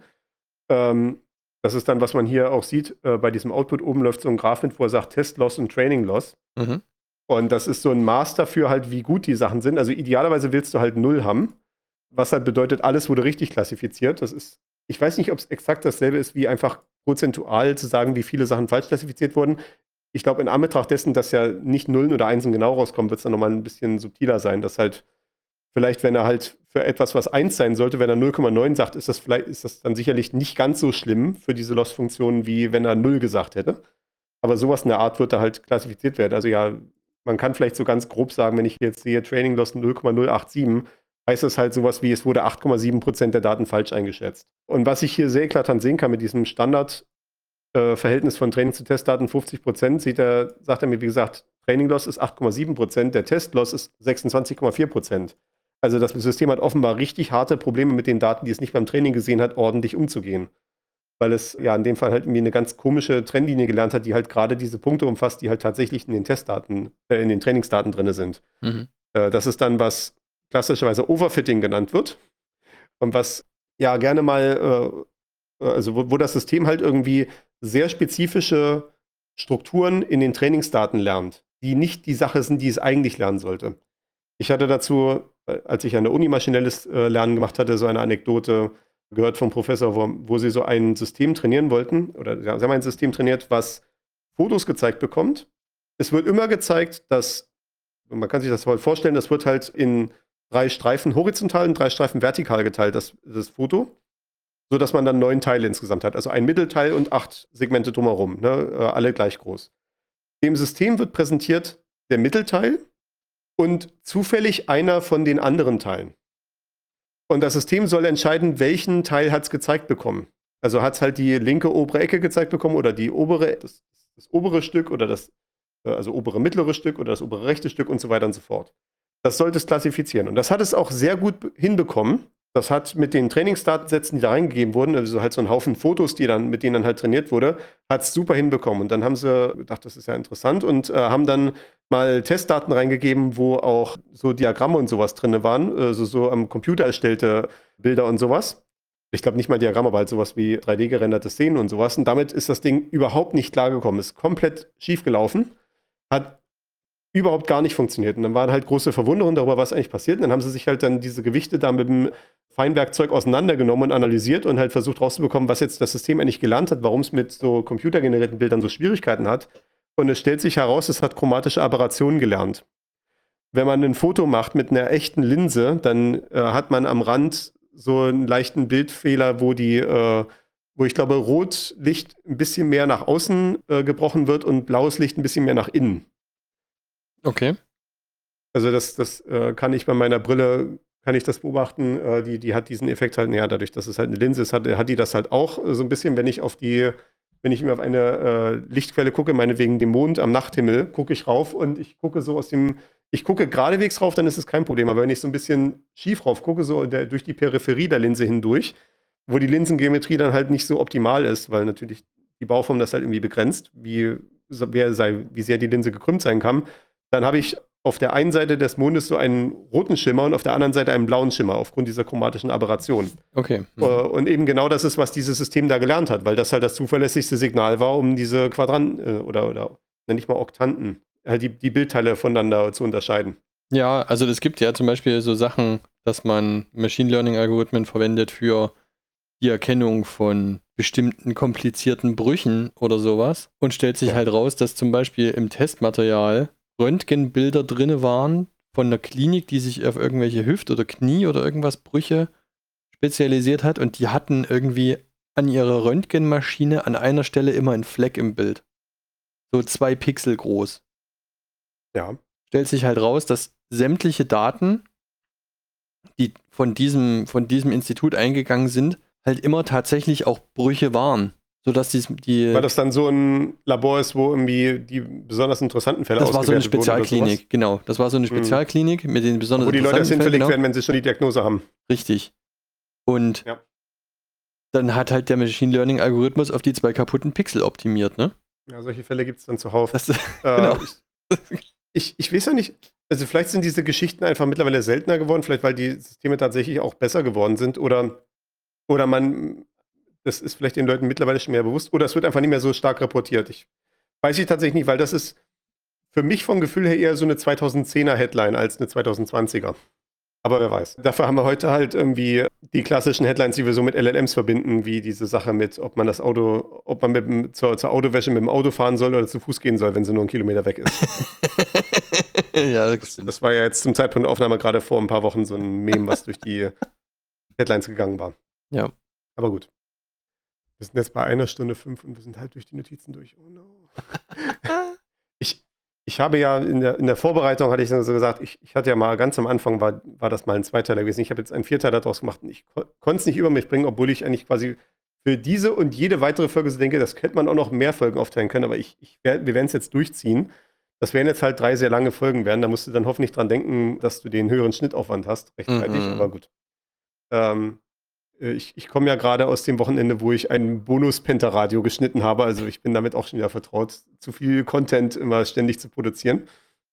Ähm, das ist dann, was man hier auch sieht, äh, bei diesem Output oben läuft so ein Graph mit, wo er sagt Test Loss und Training Loss. Mhm. Und das ist so ein Maß dafür halt, wie gut die Sachen sind. Also idealerweise willst du halt null haben, was halt bedeutet, alles wurde richtig klassifiziert. Das ist, ich weiß nicht, ob es exakt dasselbe ist, wie einfach prozentual zu sagen, wie viele Sachen falsch klassifiziert wurden. Ich glaube, in Anbetracht dessen, dass ja nicht Nullen oder Einsen genau rauskommen, wird es dann nochmal ein bisschen subtiler sein, dass halt vielleicht, wenn er halt für etwas, was eins sein sollte, wenn er null Komma neun sagt, ist das vielleicht, ist das dann sicherlich nicht ganz so schlimm für diese Loss-Funktion, wie wenn er null gesagt hätte. Aber sowas in der Art wird da halt klassifiziert werden. Also ja, man kann vielleicht so ganz grob sagen, wenn ich jetzt sehe Training Loss null Komma null acht sieben, heißt das halt sowas wie, es wurde acht Komma sieben Prozent der Daten falsch eingeschätzt. Und was ich hier sehr eklatant sehen kann mit diesem Standardverhältnis äh, von Training zu Testdaten fünfzig Prozent, sieht er, sagt er mir, wie gesagt, Training Loss ist acht Komma sieben Prozent, der Test Loss ist sechsundzwanzig Komma vier Prozent. Also das System hat offenbar richtig harte Probleme mit den Daten, die es nicht beim Training gesehen hat, ordentlich umzugehen. Weil es ja in dem Fall halt irgendwie eine ganz komische Trennlinie gelernt hat, die halt gerade diese Punkte umfasst, die halt tatsächlich in den Testdaten, äh, in den Trainingsdaten drin sind. Mhm. Äh, das ist dann, was klassischerweise Overfitting genannt wird. Und was ja gerne mal, äh, also wo, wo das System halt irgendwie sehr spezifische Strukturen in den Trainingsdaten lernt, die nicht die Sache sind, die es eigentlich lernen sollte. Ich hatte dazu, als ich an der Uni maschinelles äh, Lernen gemacht hatte, so eine Anekdote gehört vom Professor, wo, wo sie so ein System trainieren wollten, oder ja, sie haben ein System trainiert, was Fotos gezeigt bekommt. Es wird immer gezeigt, dass, man kann sich das voll vorstellen, das wird halt in drei Streifen horizontal und drei Streifen vertikal geteilt, das, das Foto, sodass man dann neun Teile insgesamt hat. Also ein Mittelteil und acht Segmente drumherum, ne, alle gleich groß. Dem System wird präsentiert der Mittelteil und zufällig einer von den anderen Teilen. Und das System soll entscheiden, welchen Teil hat es gezeigt bekommen. Also hat es halt die linke obere Ecke gezeigt bekommen oder die obere, das, das obere Stück oder das, also obere mittlere Stück oder das obere rechte Stück und so weiter und so fort. Das sollte es klassifizieren. Und das hat es auch sehr gut hinbekommen. Das hat mit den Trainingsdatensätzen, die da reingegeben wurden, also halt so ein Haufen Fotos, die dann, mit denen dann halt trainiert wurde, hat es super hinbekommen. Und dann haben sie gedacht, das ist ja interessant und äh, haben dann mal Testdaten reingegeben, wo auch so Diagramme und sowas drin waren, also so am Computer erstellte Bilder und sowas. Ich glaube nicht mal Diagramme, aber halt sowas wie drei D gerenderte Szenen und sowas. Und damit ist das Ding überhaupt nicht klargekommen. Ist komplett schief gelaufen. Hat überhaupt gar nicht funktioniert. Und dann waren halt große Verwunderungen darüber, was eigentlich passiert. Und dann haben sie sich halt dann diese Gewichte da mit dem Feinwerkzeug auseinandergenommen und analysiert und halt versucht rauszubekommen, was jetzt das System eigentlich gelernt hat, warum es mit so computergenerierten Bildern so Schwierigkeiten hat. Und es stellt sich heraus, es hat chromatische Aberrationen gelernt. Wenn man ein Foto macht mit einer echten Linse, dann äh, hat man am Rand so einen leichten Bildfehler, wo die, äh, wo ich glaube, Rotlicht ein bisschen mehr nach außen äh, gebrochen wird und blaues Licht ein bisschen mehr nach innen. Okay. Also das, das äh, kann ich bei meiner Brille, kann ich das beobachten, äh, die, die hat diesen Effekt halt, naja, dadurch, dass es halt eine Linse ist, hat, hat die das halt auch äh, so ein bisschen, wenn ich auf die, wenn ich mir auf eine äh, Lichtquelle gucke, meinetwegen den Mond am Nachthimmel, gucke ich rauf und ich gucke so aus dem, ich gucke geradewegs rauf, dann ist es kein Problem, aber wenn ich so ein bisschen schief rauf gucke, so der, durch die Peripherie der Linse hindurch, wo die Linsengeometrie dann halt nicht so optimal ist, weil natürlich die Bauform das halt irgendwie begrenzt, wie, wer sei, wie sehr die Linse gekrümmt sein kann, dann habe ich auf der einen Seite des Mondes so einen roten Schimmer und auf der anderen Seite einen blauen Schimmer aufgrund dieser chromatischen Aberration. Okay. Mhm. Und eben genau das ist, was dieses System da gelernt hat, weil das halt das zuverlässigste Signal war, um diese Quadranten oder, oder nenne ich mal Oktanten, halt die, die Bildteile voneinander zu unterscheiden. Ja, also es gibt ja zum Beispiel so Sachen, dass man Machine Learning Algorithmen verwendet für die Erkennung von bestimmten komplizierten Brüchen oder sowas und stellt sich Ja. halt raus, dass zum Beispiel im Testmaterial Röntgenbilder drin waren von einer Klinik, die sich auf irgendwelche Hüft- oder Knie- oder irgendwas Brüche spezialisiert hat und die hatten irgendwie an ihrer Röntgenmaschine an einer Stelle immer einen Fleck im Bild. So zwei Pixel groß. Ja. Stellt sich halt raus, dass sämtliche Daten, die von diesem, von diesem Institut eingegangen sind, halt immer tatsächlich auch Brüche waren. Sodass die, die Weil das dann so ein Labor ist, wo irgendwie die besonders interessanten Fälle das war so eine ausgewertet wurden oder Spezialklinik, sowas? genau. Das war so eine Mhm. Spezialklinik mit den besonders Wo die Leute erst interessanten Fällen, hinverlegt genau. werden, wenn sie schon die Diagnose haben. Richtig. Und Ja. dann hat halt der Machine Learning Algorithmus auf die zwei kaputten Pixel optimiert, ne? Ja, solche Fälle gibt es dann zuhauf. Das, Äh, genau. ich, ich, ich weiß ja nicht, also vielleicht sind diese Geschichten einfach mittlerweile seltener geworden, vielleicht weil die Systeme tatsächlich auch besser geworden sind oder, oder man, das ist vielleicht den Leuten mittlerweile schon mehr bewusst oder es wird einfach nicht mehr so stark reportiert. Ich weiß ich tatsächlich nicht, weil das ist für mich vom Gefühl her eher so eine zweitausendzehner Headline als eine zweitausendzwanziger. Aber wer weiß. Dafür haben wir heute halt irgendwie die klassischen Headlines, die wir so mit L L Ms verbinden, wie diese Sache mit, ob man das Auto, ob man mit dem, zur, zur Autowäsche mit dem Auto fahren soll oder zu Fuß gehen soll, wenn sie nur einen Kilometer weg ist. Ja, das stimmt. Das war ja jetzt zum Zeitpunkt der Aufnahme gerade vor ein paar Wochen so ein Meme, was durch die Headlines gegangen war. Ja. Aber gut. Wir sind jetzt bei einer Stunde fünf und wir sind halt durch die Notizen durch. Oh no. Ich, ich habe ja in der, in der Vorbereitung, hatte ich so gesagt, ich, ich hatte ja mal ganz am Anfang, war, war das mal ein Zweiteiler gewesen. Ich habe jetzt einen Vierteiler daraus gemacht und ich ko konnte es nicht über mich bringen, obwohl ich eigentlich quasi für diese und jede weitere Folge so denke, das hätte man auch noch mehr Folgen aufteilen können, aber ich, ich wär, wir werden es jetzt durchziehen. Das werden jetzt halt drei sehr lange Folgen werden. Da musst du dann hoffentlich dran denken, dass du den höheren Schnittaufwand hast, rechtzeitig, Mhm. aber gut. Ähm, ich ich komme ja gerade aus dem Wochenende, wo ich ein Bonus-Penta-Radio geschnitten habe. Also ich bin damit auch schon wieder vertraut, zu viel Content immer ständig zu produzieren.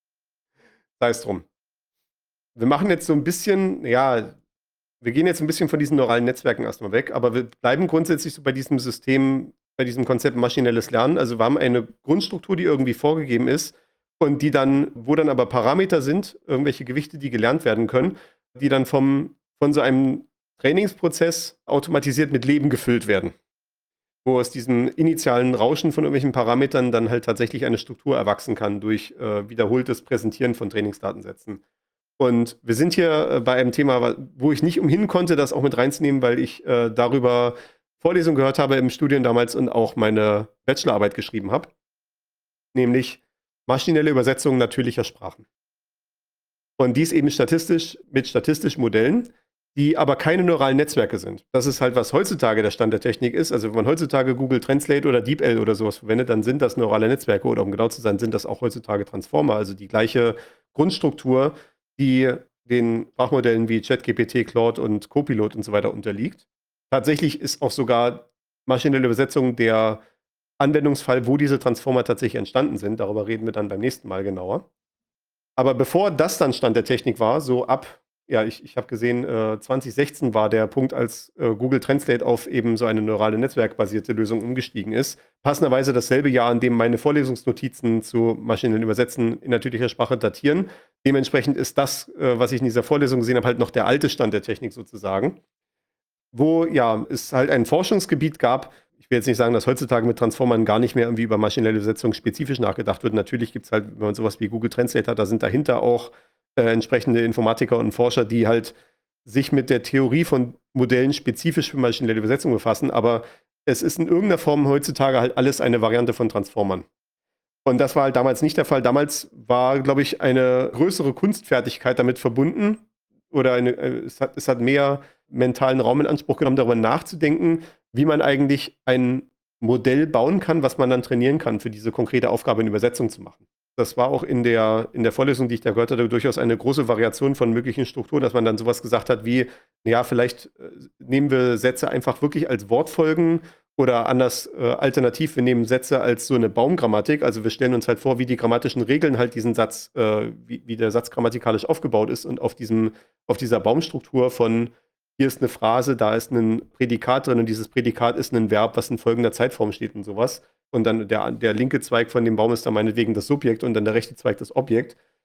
Sei es drum. Wir machen jetzt so ein bisschen, ja, wir gehen jetzt ein bisschen von diesen neuralen Netzwerken erstmal weg, aber wir bleiben grundsätzlich so bei diesem System, bei diesem Konzept maschinelles Lernen. Also wir haben eine Grundstruktur, die irgendwie vorgegeben ist und die dann, wo dann aber Parameter sind, irgendwelche Gewichte, die gelernt werden können, die dann vom, von so einem Trainingsprozess automatisiert mit Leben gefüllt werden. Wo aus diesem initialen Rauschen von irgendwelchen Parametern dann halt tatsächlich eine Struktur erwachsen kann durch äh, wiederholtes Präsentieren von Trainingsdatensätzen. Und wir sind hier äh, bei einem Thema, wo ich nicht umhin konnte, das auch mit reinzunehmen, weil ich äh, darüber Vorlesungen gehört habe im Studium damals und auch meine Bachelorarbeit geschrieben habe. Nämlich maschinelle Übersetzung natürlicher Sprachen. Und dies eben statistisch mit statistischen Modellen, die aber keine neuralen Netzwerke sind. Das ist halt, was heutzutage der Stand der Technik ist. Also wenn man heutzutage Google Translate oder DeepL oder sowas verwendet, dann sind das neurale Netzwerke oder um genau zu sein, sind das auch heutzutage Transformer, also die gleiche Grundstruktur, die den Sprachmodellen wie ChatGPT, Claude und Copilot und so weiter unterliegt. Tatsächlich ist auch sogar maschinelle Übersetzung der Anwendungsfall, wo diese Transformer tatsächlich entstanden sind. Darüber reden wir dann beim nächsten Mal genauer. Aber bevor das dann Stand der Technik war, so ab, ja, ich, ich habe gesehen, äh, zwanzig sechzehn war der Punkt, als äh, Google Translate auf eben so eine neurale Netzwerkbasierte Lösung umgestiegen ist. Passenderweise dasselbe Jahr, in dem meine Vorlesungsnotizen zu maschinellen Übersetzen in natürlicher Sprache datieren. Dementsprechend ist das, äh, was ich in dieser Vorlesung gesehen habe, halt noch der alte Stand der Technik sozusagen. Wo ja es halt ein Forschungsgebiet gab. Ich will jetzt nicht sagen, dass heutzutage mit Transformern gar nicht mehr irgendwie über maschinelle Übersetzung spezifisch nachgedacht wird. Natürlich gibt es halt, wenn man sowas wie Google Translate hat, da sind dahinter auch äh, entsprechende Informatiker und Forscher, die halt sich mit der Theorie von Modellen spezifisch für maschinelle Übersetzung befassen. Aber es ist in irgendeiner Form heutzutage halt alles eine Variante von Transformern. Und das war halt damals nicht der Fall. Damals war, glaube ich, eine größere Kunstfertigkeit damit verbunden. Oder eine, es, hat, es hat mehr mentalen Raum in Anspruch genommen, darüber nachzudenken, wie man eigentlich ein Modell bauen kann, was man dann trainieren kann, für diese konkrete Aufgabe in Übersetzung zu machen. Das war auch in der, in der Vorlesung, die ich da gehört hatte, durchaus eine große Variation von möglichen Strukturen, dass man dann sowas gesagt hat wie, ja, vielleicht äh, nehmen wir Sätze einfach wirklich als Wortfolgen oder anders äh, alternativ, wir nehmen Sätze als so eine Baumgrammatik. Also wir stellen uns halt vor, wie die grammatischen Regeln halt diesen Satz, äh, wie, wie der Satz grammatikalisch aufgebaut ist und auf, diesem, auf dieser Baumstruktur von hier ist eine Phrase, da ist ein Prädikat drin und dieses Prädikat ist ein Verb, was in folgender Zeitform steht und sowas. Und dann der, der linke Zweig von dem Baum ist dann meinetwegen das Subjekt und dann der rechte Zweig das Objekt.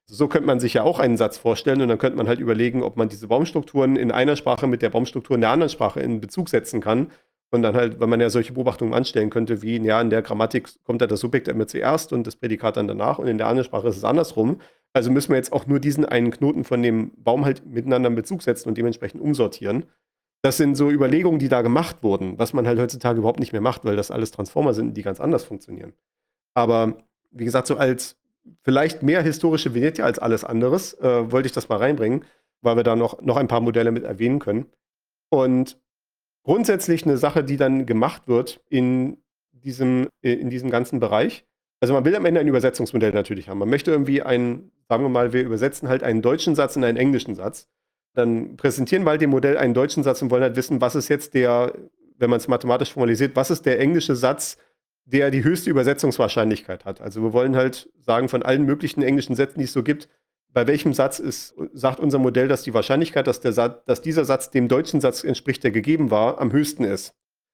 So könnte man sich ja auch einen Satz vorstellen und dann könnte man halt überlegen, ob man diese Baumstrukturen in einer Sprache mit der Baumstruktur in der anderen Sprache in Bezug setzen kann. Und dann halt, wenn man ja solche Beobachtungen anstellen könnte, wie, ja, in der Grammatik kommt ja das Subjekt immer zuerst und das Prädikat dann danach und in der anderen Sprache ist es andersrum. Also müssen wir jetzt auch nur diesen einen Knoten von dem Baum halt miteinander in Bezug setzen und dementsprechend umsortieren. Das sind so Überlegungen, die da gemacht wurden, was man halt heutzutage überhaupt nicht mehr macht, weil das alles Transformer sind, die ganz anders funktionieren. Aber wie gesagt, so als vielleicht mehr historische Vignette als alles anderes, äh, wollte ich das mal reinbringen, weil wir da noch, noch ein paar Modelle mit erwähnen können. Und grundsätzlich eine Sache, die dann gemacht wird in diesem, in diesem ganzen Bereich. Also man will am Ende ein Übersetzungsmodell natürlich haben. Man möchte irgendwie einen, sagen wir mal, wir übersetzen halt einen deutschen Satz in einen englischen Satz. Dann präsentieren wir halt dem Modell einen deutschen Satz und wollen halt wissen, was ist jetzt der, wenn man es mathematisch formalisiert, was ist der englische Satz, der die höchste Übersetzungswahrscheinlichkeit hat. Also wir wollen halt sagen, von allen möglichen englischen Sätzen, die es so gibt, bei welchem Satz ist, sagt unser Modell, dass die Wahrscheinlichkeit, dass, der Satz, dass dieser Satz dem deutschen Satz entspricht, der gegeben war, am höchsten ist.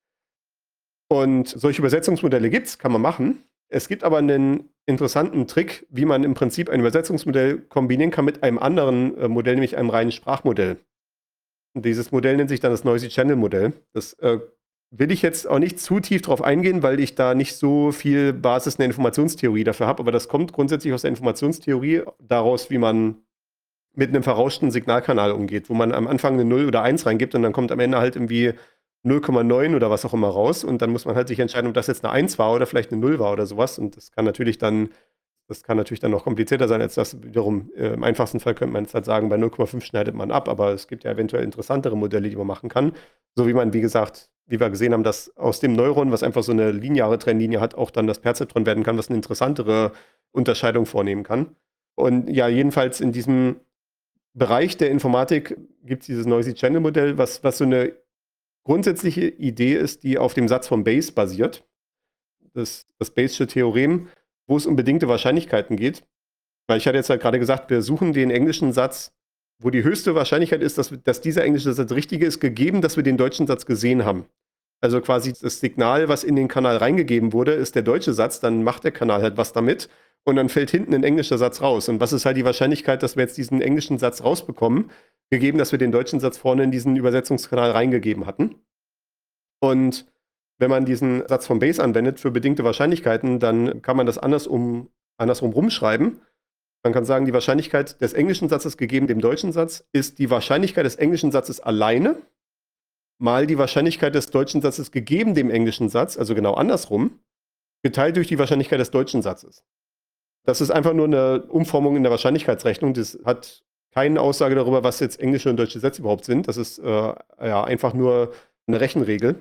Und solche Übersetzungsmodelle gibt es, kann man machen. Es gibt aber einen interessanten Trick, wie man im Prinzip ein Übersetzungsmodell kombinieren kann mit einem anderen äh, Modell, nämlich einem reinen Sprachmodell. Und dieses Modell nennt sich dann das Noisy Channel Modell. Das äh, will ich jetzt auch nicht zu tief drauf eingehen, weil ich da nicht so viel Basis in der Informationstheorie dafür habe, aber das kommt grundsätzlich aus der Informationstheorie daraus, wie man mit einem verrauschten Signalkanal umgeht, wo man am Anfang eine null oder eins reingibt und dann kommt am Ende halt irgendwie null Komma neun oder was auch immer raus und dann muss man halt sich entscheiden, ob das jetzt eine eins war oder vielleicht eine null war oder sowas und das kann natürlich dann Das kann natürlich dann noch komplizierter sein als das wiederum. Äh, Im einfachsten Fall könnte man jetzt halt sagen, bei null Komma fünf schneidet man ab, aber es gibt ja eventuell interessantere Modelle, die man machen kann. So wie man, wie gesagt, wie wir gesehen haben, dass aus dem Neuron, was einfach so eine lineare Trennlinie hat, auch dann das Perzeptron werden kann, was eine interessantere Unterscheidung vornehmen kann. Und ja, jedenfalls in diesem Bereich der Informatik gibt es dieses Noisy Channel Modell, was, was so eine grundsätzliche Idee ist, die auf dem Satz von Bayes basiert. Das, das Bayesche Theorem, wo es um bedingte Wahrscheinlichkeiten geht. Weil ich hatte jetzt halt gerade gesagt, wir suchen den englischen Satz, wo die höchste Wahrscheinlichkeit ist, dass, dass dieser englische Satz richtig ist, gegeben, dass wir den deutschen Satz gesehen haben. Also quasi das Signal, was in den Kanal reingegeben wurde, ist der deutsche Satz, dann macht der Kanal halt was damit und dann fällt hinten ein englischer Satz raus. Und was ist halt die Wahrscheinlichkeit, dass wir jetzt diesen englischen Satz rausbekommen, gegeben, dass wir den deutschen Satz vorne in diesen Übersetzungskanal reingegeben hatten. Und wenn man diesen Satz von Bayes anwendet für bedingte Wahrscheinlichkeiten, dann kann man das andersrum, andersrum rumschreiben. Man kann sagen, die Wahrscheinlichkeit des englischen Satzes gegeben dem deutschen Satz ist die Wahrscheinlichkeit des englischen Satzes alleine mal die Wahrscheinlichkeit des deutschen Satzes gegeben dem englischen Satz, also genau andersrum, geteilt durch die Wahrscheinlichkeit des deutschen Satzes. Das ist einfach nur eine Umformung in der Wahrscheinlichkeitsrechnung. Das hat keine Aussage darüber, was jetzt englische und deutsche Sätze überhaupt sind. Das ist äh, ja einfach nur eine Rechenregel.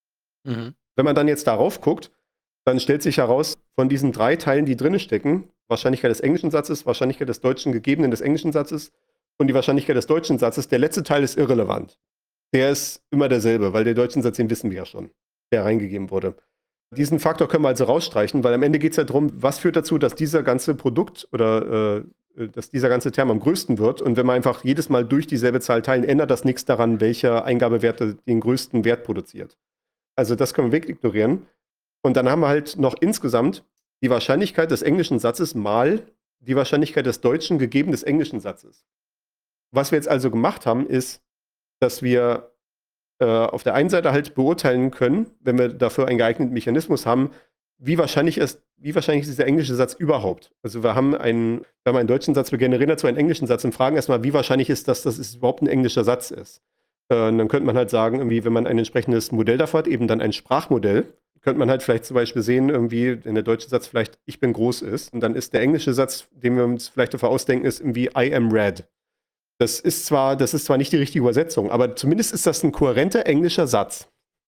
Mhm. Wenn man dann jetzt darauf guckt, dann stellt sich heraus, von diesen drei Teilen, die drin stecken, Wahrscheinlichkeit des englischen Satzes, Wahrscheinlichkeit des deutschen gegebenen des englischen Satzes und die Wahrscheinlichkeit des deutschen Satzes, der letzte Teil ist irrelevant. Der ist immer derselbe, weil der deutschen Satz, den wissen wir ja schon, der reingegeben wurde. Diesen Faktor können wir also rausstreichen, weil am Ende geht es ja darum, was führt dazu, dass dieser ganze Produkt oder äh, dass dieser ganze Term am größten wird. Und wenn wir einfach jedes Mal durch dieselbe Zahl teilen, ändert das nichts daran, welcher Eingabewert den größten Wert produziert. Also das können wir wegignorieren. Und dann haben wir halt noch insgesamt die Wahrscheinlichkeit des englischen Satzes mal die Wahrscheinlichkeit des deutschen gegeben des englischen Satzes. Was wir jetzt also gemacht haben, ist, dass wir äh, auf der einen Seite halt beurteilen können, wenn wir dafür einen geeigneten Mechanismus haben, wie wahrscheinlich ist, wie wahrscheinlich ist dieser englische Satz überhaupt. Also wir haben einen, wir haben einen deutschen Satz, wir generieren dazu einen englischen Satz und fragen erstmal, wie wahrscheinlich ist das, dass es überhaupt ein englischer Satz ist. Äh, und dann könnte man halt sagen, irgendwie, wenn man ein entsprechendes Modell dafür hat, eben dann ein Sprachmodell, könnte man halt vielleicht zum Beispiel sehen, irgendwie, wenn der deutsche Satz vielleicht ich bin groß ist und dann ist der englische Satz, den wir uns vielleicht dafür ausdenken, ist irgendwie I am red. Das ist zwar, das ist zwar nicht die richtige Übersetzung, aber zumindest ist das ein kohärenter englischer Satz.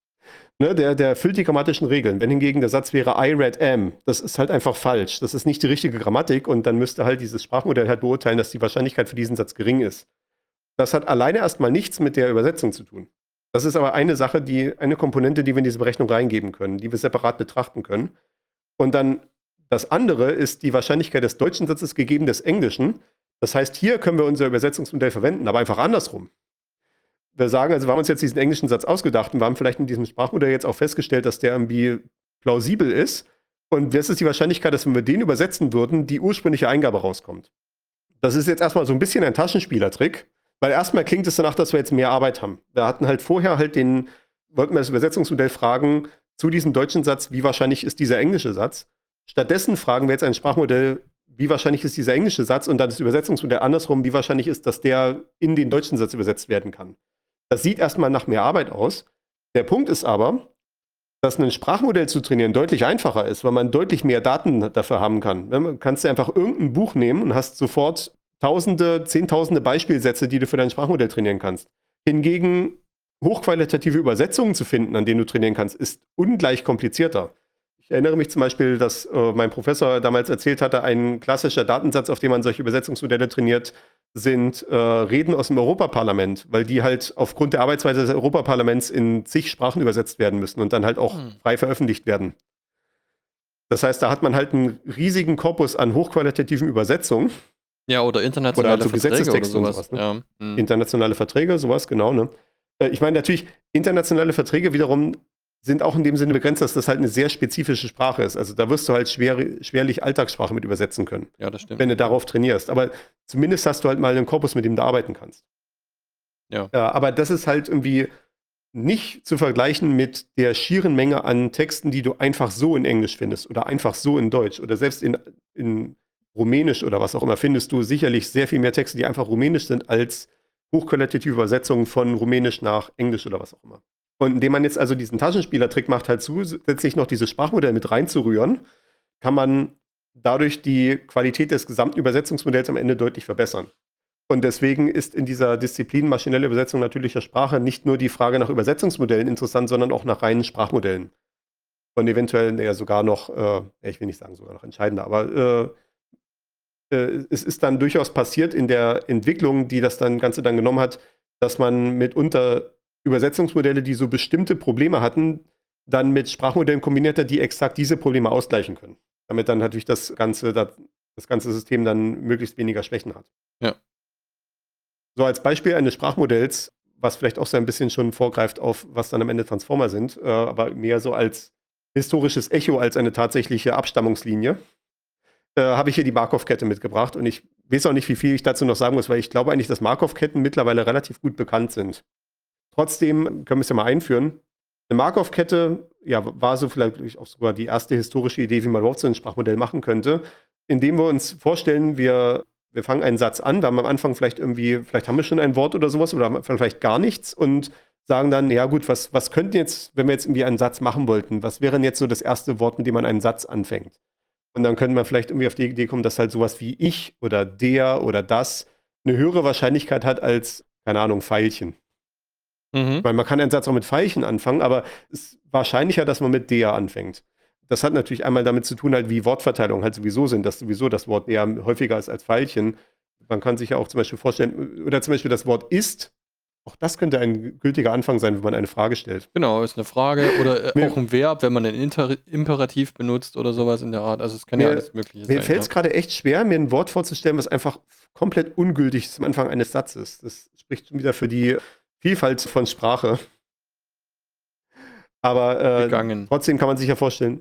Ne, der, der erfüllt die grammatischen Regeln. Wenn hingegen der Satz wäre I read am, das ist halt einfach falsch. Das ist nicht die richtige Grammatik und dann müsste halt dieses Sprachmodell halt beurteilen, dass die Wahrscheinlichkeit für diesen Satz gering ist. Das hat alleine erstmal nichts mit der Übersetzung zu tun. Das ist aber eine Sache, die, eine Komponente, die wir in diese Berechnung reingeben können, die wir separat betrachten können. Und dann das andere ist die Wahrscheinlichkeit des deutschen Satzes gegeben des englischen. Das heißt, hier können wir unser Übersetzungsmodell verwenden, aber einfach andersrum. Wir sagen, also wir haben uns jetzt diesen englischen Satz ausgedacht und wir haben vielleicht in diesem Sprachmodell jetzt auch festgestellt, dass der irgendwie plausibel ist. Und was ist die Wahrscheinlichkeit, dass wenn wir den übersetzen würden, die ursprüngliche Eingabe rauskommt? Das ist jetzt erstmal so ein bisschen ein Taschenspielertrick, weil erstmal klingt es danach, dass wir jetzt mehr Arbeit haben. Wir hatten halt vorher halt den, wollten wir das Übersetzungsmodell fragen zu diesem deutschen Satz, wie wahrscheinlich ist dieser englische Satz. Stattdessen fragen wir jetzt ein Sprachmodell, wie wahrscheinlich ist dieser englische Satz und dann das Übersetzungsmodell andersrum, wie wahrscheinlich ist, dass der in den deutschen Satz übersetzt werden kann. Das sieht erstmal nach mehr Arbeit aus. Der Punkt ist aber, dass ein Sprachmodell zu trainieren deutlich einfacher ist, weil man deutlich mehr Daten dafür haben kann. Du kannst einfach irgendein Buch nehmen und hast sofort tausende, zehntausende Beispielsätze, die du für dein Sprachmodell trainieren kannst. Hingegen hochqualitative Übersetzungen zu finden, an denen du trainieren kannst, ist ungleich komplizierter. Ich erinnere mich zum Beispiel, dass äh, mein Professor damals erzählt hatte, ein klassischer Datensatz, auf dem man solche Übersetzungsmodelle trainiert, sind äh, Reden aus dem Europaparlament, weil die halt aufgrund der Arbeitsweise des Europaparlaments in zig Sprachen übersetzt werden müssen und dann halt auch hm. frei veröffentlicht werden. Das heißt, da hat man halt einen riesigen Korpus an hochqualitativen Übersetzungen. Ja, oder internationale oder also Verträge Gesetzestexte oder sowas. Und sowas, ne? Ja. Hm. Internationale Verträge, sowas, genau. Ne? Äh, ich meine natürlich, internationale Verträge wiederum sind auch in dem Sinne begrenzt, dass das halt eine sehr spezifische Sprache ist. Also da wirst du halt schwer, schwerlich Alltagssprache mit übersetzen können. Ja, das stimmt. Wenn du darauf trainierst. Aber zumindest hast du halt mal einen Korpus, mit dem du arbeiten kannst. Ja. Ja, aber das ist halt irgendwie nicht zu vergleichen mit der schieren Menge an Texten, die du einfach so in Englisch findest oder einfach so in Deutsch oder selbst in, in Rumänisch oder was auch immer findest du sicherlich sehr viel mehr Texte, die einfach rumänisch sind, als hochqualitative Übersetzungen von Rumänisch nach Englisch oder was auch immer. Und indem man jetzt also diesen Taschenspielertrick macht, halt zusätzlich noch dieses Sprachmodell mit reinzurühren, kann man dadurch die Qualität des gesamten Übersetzungsmodells am Ende deutlich verbessern. Und deswegen ist in dieser Disziplin maschinelle Übersetzung natürlicher Sprache nicht nur die Frage nach Übersetzungsmodellen interessant, sondern auch nach reinen Sprachmodellen. Und eventuell ja sogar noch, äh, ich will nicht sagen sogar noch entscheidender, aber äh, äh, es ist dann durchaus passiert in der Entwicklung, die das dann Ganze dann genommen hat, dass man mitunter Übersetzungsmodelle, die so bestimmte Probleme hatten, dann mit Sprachmodellen kombiniert hat, die exakt diese Probleme ausgleichen können. Damit dann natürlich das ganze, das, das ganze System dann möglichst weniger Schwächen hat. Ja. So als Beispiel eines Sprachmodells, was vielleicht auch so ein bisschen schon vorgreift auf, was dann am Ende Transformer sind, äh, aber mehr so als historisches Echo als eine tatsächliche Abstammungslinie, äh, habe ich hier die Markov-Kette mitgebracht. Und ich weiß auch nicht, wie viel ich dazu noch sagen muss, weil ich glaube eigentlich, dass Markov-Ketten mittlerweile relativ gut bekannt sind. Trotzdem können wir es ja mal einführen. Eine Markov-Kette ja, war so vielleicht auch sogar die erste historische Idee, wie man überhaupt so ein Sprachmodell machen könnte, indem wir uns vorstellen, wir, wir fangen einen Satz an, wir haben am Anfang vielleicht irgendwie, vielleicht haben wir schon ein Wort oder sowas oder haben vielleicht gar nichts und sagen dann, ja gut, was, was könnten jetzt, wenn wir jetzt irgendwie einen Satz machen wollten, was wäre denn jetzt so das erste Wort, mit dem man einen Satz anfängt? Und dann könnte man vielleicht irgendwie auf die Idee kommen, dass halt sowas wie ich oder der oder das eine höhere Wahrscheinlichkeit hat als, keine Ahnung, Pfeilchen. Mhm. Weil man kann einen Satz auch mit Pfeilchen anfangen, aber es ist wahrscheinlicher, dass man mit der anfängt. Das hat natürlich einmal damit zu tun, halt, wie Wortverteilungen halt sowieso sind, dass sowieso das Wort eher häufiger ist als Pfeilchen. Man kann sich ja auch zum Beispiel vorstellen, oder zum Beispiel das Wort ist, auch das könnte ein gültiger Anfang sein, wenn man eine Frage stellt. Genau, ist eine Frage oder äh, Mir- auch ein Verb, wenn man ein Inter Imperativ benutzt oder sowas in der Art. Also es kann Mir- ja alles Mögliche Mir sein. fällt es Ja. gerade echt schwer, mir ein Wort vorzustellen, was einfach komplett ungültig ist am Anfang eines Satzes. Das spricht schon wieder für die Vielfalt von Sprache. Aber äh, Gegangen. trotzdem kann man sich ja vorstellen.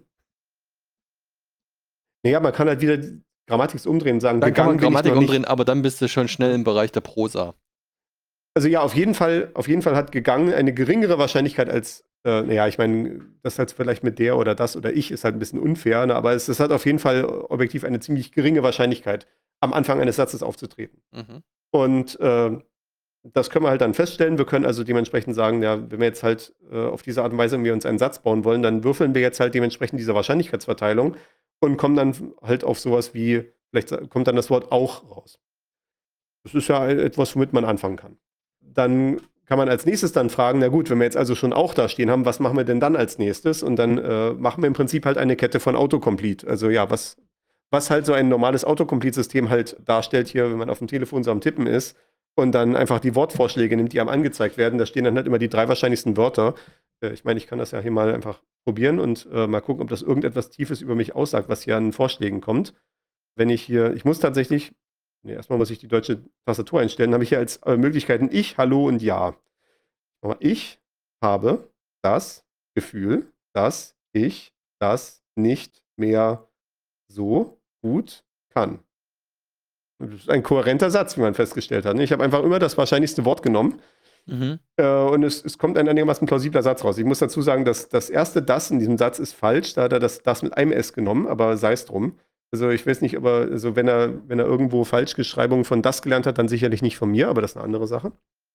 Naja, man kann halt wieder die Grammatik umdrehen und sagen, Dann kann man bin ich Grammatik noch nicht. umdrehen, aber dann bist du schon schnell im Bereich der Prosa. Also ja, auf jeden Fall, auf jeden Fall hat gegangen eine geringere Wahrscheinlichkeit als, äh, naja, ich meine, das halt vielleicht mit der oder das oder ich ist halt ein bisschen unfair, ne? Aber es, es hat auf jeden Fall objektiv eine ziemlich geringe Wahrscheinlichkeit, am Anfang eines Satzes aufzutreten. Mhm. Und äh, das können wir halt dann feststellen. Wir können also dementsprechend sagen, ja, wenn wir jetzt halt äh, auf diese Art und Weise irgendwie uns einen Satz bauen wollen, dann würfeln wir jetzt halt dementsprechend diese Wahrscheinlichkeitsverteilung und kommen dann halt auf sowas wie, vielleicht kommt dann das Wort auch raus. Das ist ja etwas, womit man anfangen kann. Dann kann man als nächstes dann fragen, na gut, wenn wir jetzt also schon auch da stehen haben, was machen wir denn dann als nächstes? Und dann äh, machen wir im Prinzip halt eine Kette von Autocomplete. Also ja, was, was halt so ein normales Autocomplete-System halt darstellt hier, wenn man auf dem Telefon so am Tippen ist und dann einfach die Wortvorschläge nimmt, die einem angezeigt werden. Da stehen dann halt immer die drei wahrscheinlichsten Wörter. Äh, ich meine, ich kann das ja hier mal einfach probieren und äh, mal gucken, ob das irgendetwas Tiefes über mich aussagt, was hier an Vorschlägen kommt. Wenn ich hier, ich muss tatsächlich, nee, erstmal muss ich die deutsche Tastatur einstellen, dann habe ich hier als äh, Möglichkeiten ich, hallo und ja. Aber ich habe das Gefühl, dass ich das nicht mehr so gut kann. Das ist ein kohärenter Satz, wie man festgestellt hat. Ich habe einfach immer das wahrscheinlichste Wort genommen. Mhm. Äh, und es, es kommt ein einigermaßen plausibler Satz raus. Ich muss dazu sagen, dass das erste das in diesem Satz ist falsch. Da hat er das, das mit einem S genommen, aber sei es drum. Also ich weiß nicht, aber also wenn er, wenn er irgendwo Falschgeschreibungen von das gelernt hat, dann sicherlich nicht von mir, aber das ist eine andere Sache.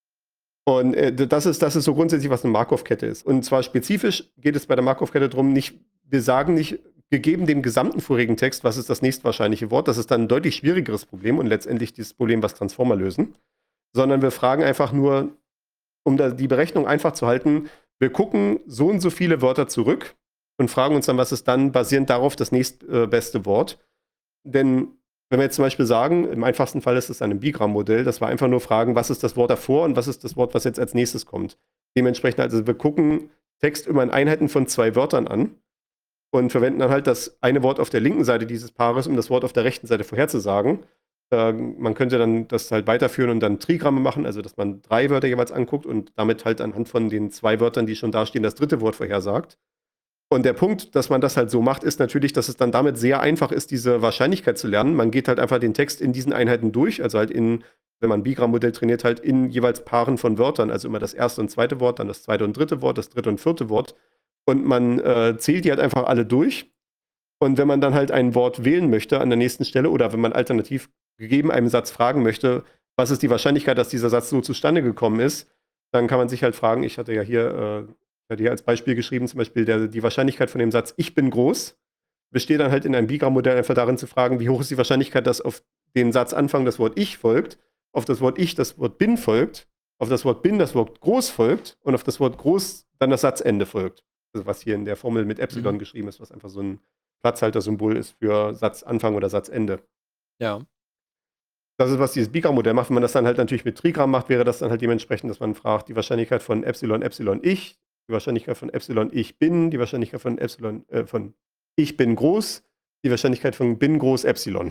Und äh, das, ist, das ist so grundsätzlich, was eine Markov-Kette ist. Und zwar spezifisch geht es bei der Markov-Kette darum, nicht, wir sagen nicht, gegeben dem gesamten vorigen Text, was ist das nächstwahrscheinliche Wort, das ist dann ein deutlich schwierigeres Problem und letztendlich dieses Problem, was Transformer lösen, sondern wir fragen einfach nur, um da die Berechnung einfach zu halten, wir gucken so und so viele Wörter zurück und fragen uns dann, was ist dann basierend darauf das nächstbeste Wort. Denn wenn wir jetzt zum Beispiel sagen, im einfachsten Fall ist es ein Bigramm-Modell, dass wir einfach nur fragen, was ist das Wort davor und was ist das Wort, was jetzt als nächstes kommt. Dementsprechend, also wir gucken Text immer in Einheiten von zwei Wörtern an und verwenden dann halt das eine Wort auf der linken Seite dieses Paares, um das Wort auf der rechten Seite vorherzusagen. Äh, man könnte dann das halt weiterführen und dann Trigramme machen, also dass man drei Wörter jeweils anguckt und damit halt anhand von den zwei Wörtern, die schon da stehen, das dritte Wort vorhersagt. Und der Punkt, dass man das halt so macht, ist natürlich, dass es dann damit sehr einfach ist, diese Wahrscheinlichkeit zu lernen. Man geht halt einfach den Text in diesen Einheiten durch, also halt in, wenn man ein Bigramm-Modell trainiert, halt in jeweils Paaren von Wörtern, also immer das erste und zweite Wort, dann das zweite und dritte Wort, das dritte und vierte Wort. Und man äh, zählt die halt einfach alle durch. Und wenn man dann halt ein Wort wählen möchte an der nächsten Stelle oder wenn man alternativ gegeben einem Satz fragen möchte, was ist die Wahrscheinlichkeit, dass dieser Satz so zustande gekommen ist, dann kann man sich halt fragen, ich hatte ja hier, äh, ich hatte hier als Beispiel geschrieben, zum Beispiel der, die Wahrscheinlichkeit von dem Satz ich bin groß, besteht dann halt in einem Bigramm-Modell einfach darin zu fragen, wie hoch ist die Wahrscheinlichkeit, dass auf den Satzanfang das Wort ich folgt, auf das Wort ich das Wort bin folgt, auf das Wort bin das Wort groß folgt und auf das Wort groß dann das Satzende folgt. Also was hier in der Formel mit Epsilon mhm. geschrieben ist, was einfach so ein Platzhalter-Symbol ist für Satzanfang oder Satzende. Ja. Das ist, was dieses Bigramm-Modell macht. Wenn man das dann halt natürlich mit Trigramm macht, wäre das dann halt dementsprechend, dass man fragt, die Wahrscheinlichkeit von Epsilon, Epsilon ich, die Wahrscheinlichkeit von Epsilon ich bin, die Wahrscheinlichkeit von Epsilon, äh, von ich bin groß, die Wahrscheinlichkeit von bin groß Epsilon.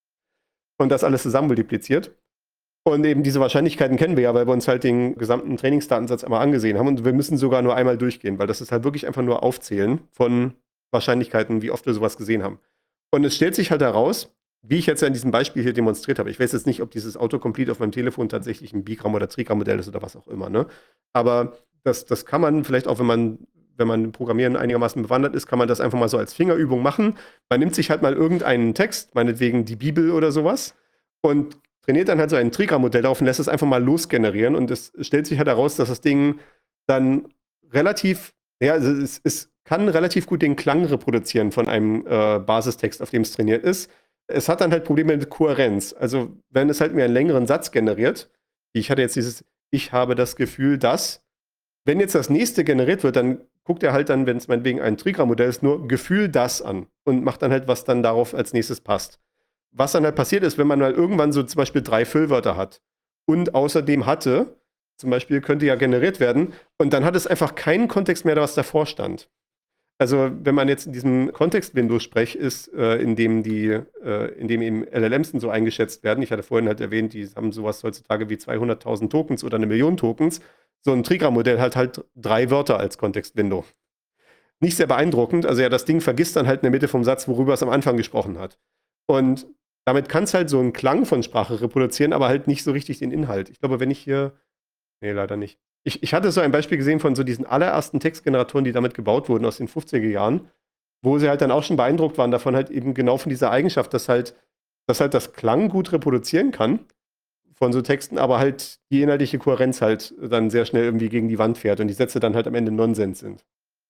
Und das alles zusammen multipliziert. Und eben diese Wahrscheinlichkeiten kennen wir ja, weil wir uns halt den gesamten Trainingsdatensatz einmal angesehen haben. Und wir müssen sogar nur einmal durchgehen, weil das ist halt wirklich einfach nur Aufzählen von Wahrscheinlichkeiten, wie oft wir sowas gesehen haben. Und es stellt sich halt heraus, wie ich jetzt ja in diesem Beispiel hier demonstriert habe. Ich weiß jetzt nicht, ob dieses Autocomplete auf meinem Telefon tatsächlich ein Bigramm- oder Trigramm-Modell ist oder was auch immer. Ne? Aber das, das kann man vielleicht auch, wenn man, wenn man im Programmieren einigermaßen bewandert ist, kann man das einfach mal so als Fingerübung machen. Man nimmt sich halt mal irgendeinen Text, meinetwegen die Bibel oder sowas, und trainiert dann halt so ein Trigramm-Modell darauf und lässt es einfach mal losgenerieren. Und es stellt sich halt heraus, dass das Ding dann relativ, ja, also es, es kann relativ gut den Klang reproduzieren von einem äh, Basistext, auf dem es trainiert ist. Es hat dann halt Probleme mit Kohärenz. Also, wenn es halt mir einen längeren Satz generiert, ich hatte jetzt dieses, ich habe das Gefühl, dass, wenn jetzt das nächste generiert wird, dann guckt er halt dann, wenn es meinetwegen ein Trigramm-Modell ist, nur Gefühl das an und macht dann halt, was dann darauf als nächstes passt. Was dann halt passiert ist, wenn man halt irgendwann so zum Beispiel drei Füllwörter hat und außerdem hatte, zum Beispiel könnte ja generiert werden, und dann hat es einfach keinen Kontext mehr, was davor stand. Also wenn man jetzt in diesem Kontext-Window spricht, ist, äh, in dem die, äh, in dem eben L L Ms so eingeschätzt werden. Ich hatte vorhin halt erwähnt, die haben sowas heutzutage wie zweihunderttausend Tokens oder eine Million Tokens. So ein Trigramm-Modell hat halt drei Wörter als Kontext-Window. Nicht sehr beeindruckend. Also ja, das Ding vergisst dann halt in der Mitte vom Satz, worüber es am Anfang gesprochen hat. Und damit kann es halt so einen Klang von Sprache reproduzieren, aber halt nicht so richtig den Inhalt. Ich glaube, wenn ich hier, nee, leider nicht. Ich, ich hatte so ein Beispiel gesehen von so diesen allerersten Textgeneratoren, die damit gebaut wurden aus den fünfziger Jahren, wo sie halt dann auch schon beeindruckt waren davon, halt eben genau von dieser Eigenschaft, dass halt, dass halt das Klang gut reproduzieren kann von so Texten, aber halt die inhaltliche Kohärenz halt dann sehr schnell irgendwie gegen die Wand fährt und die Sätze dann halt am Ende Nonsens sind.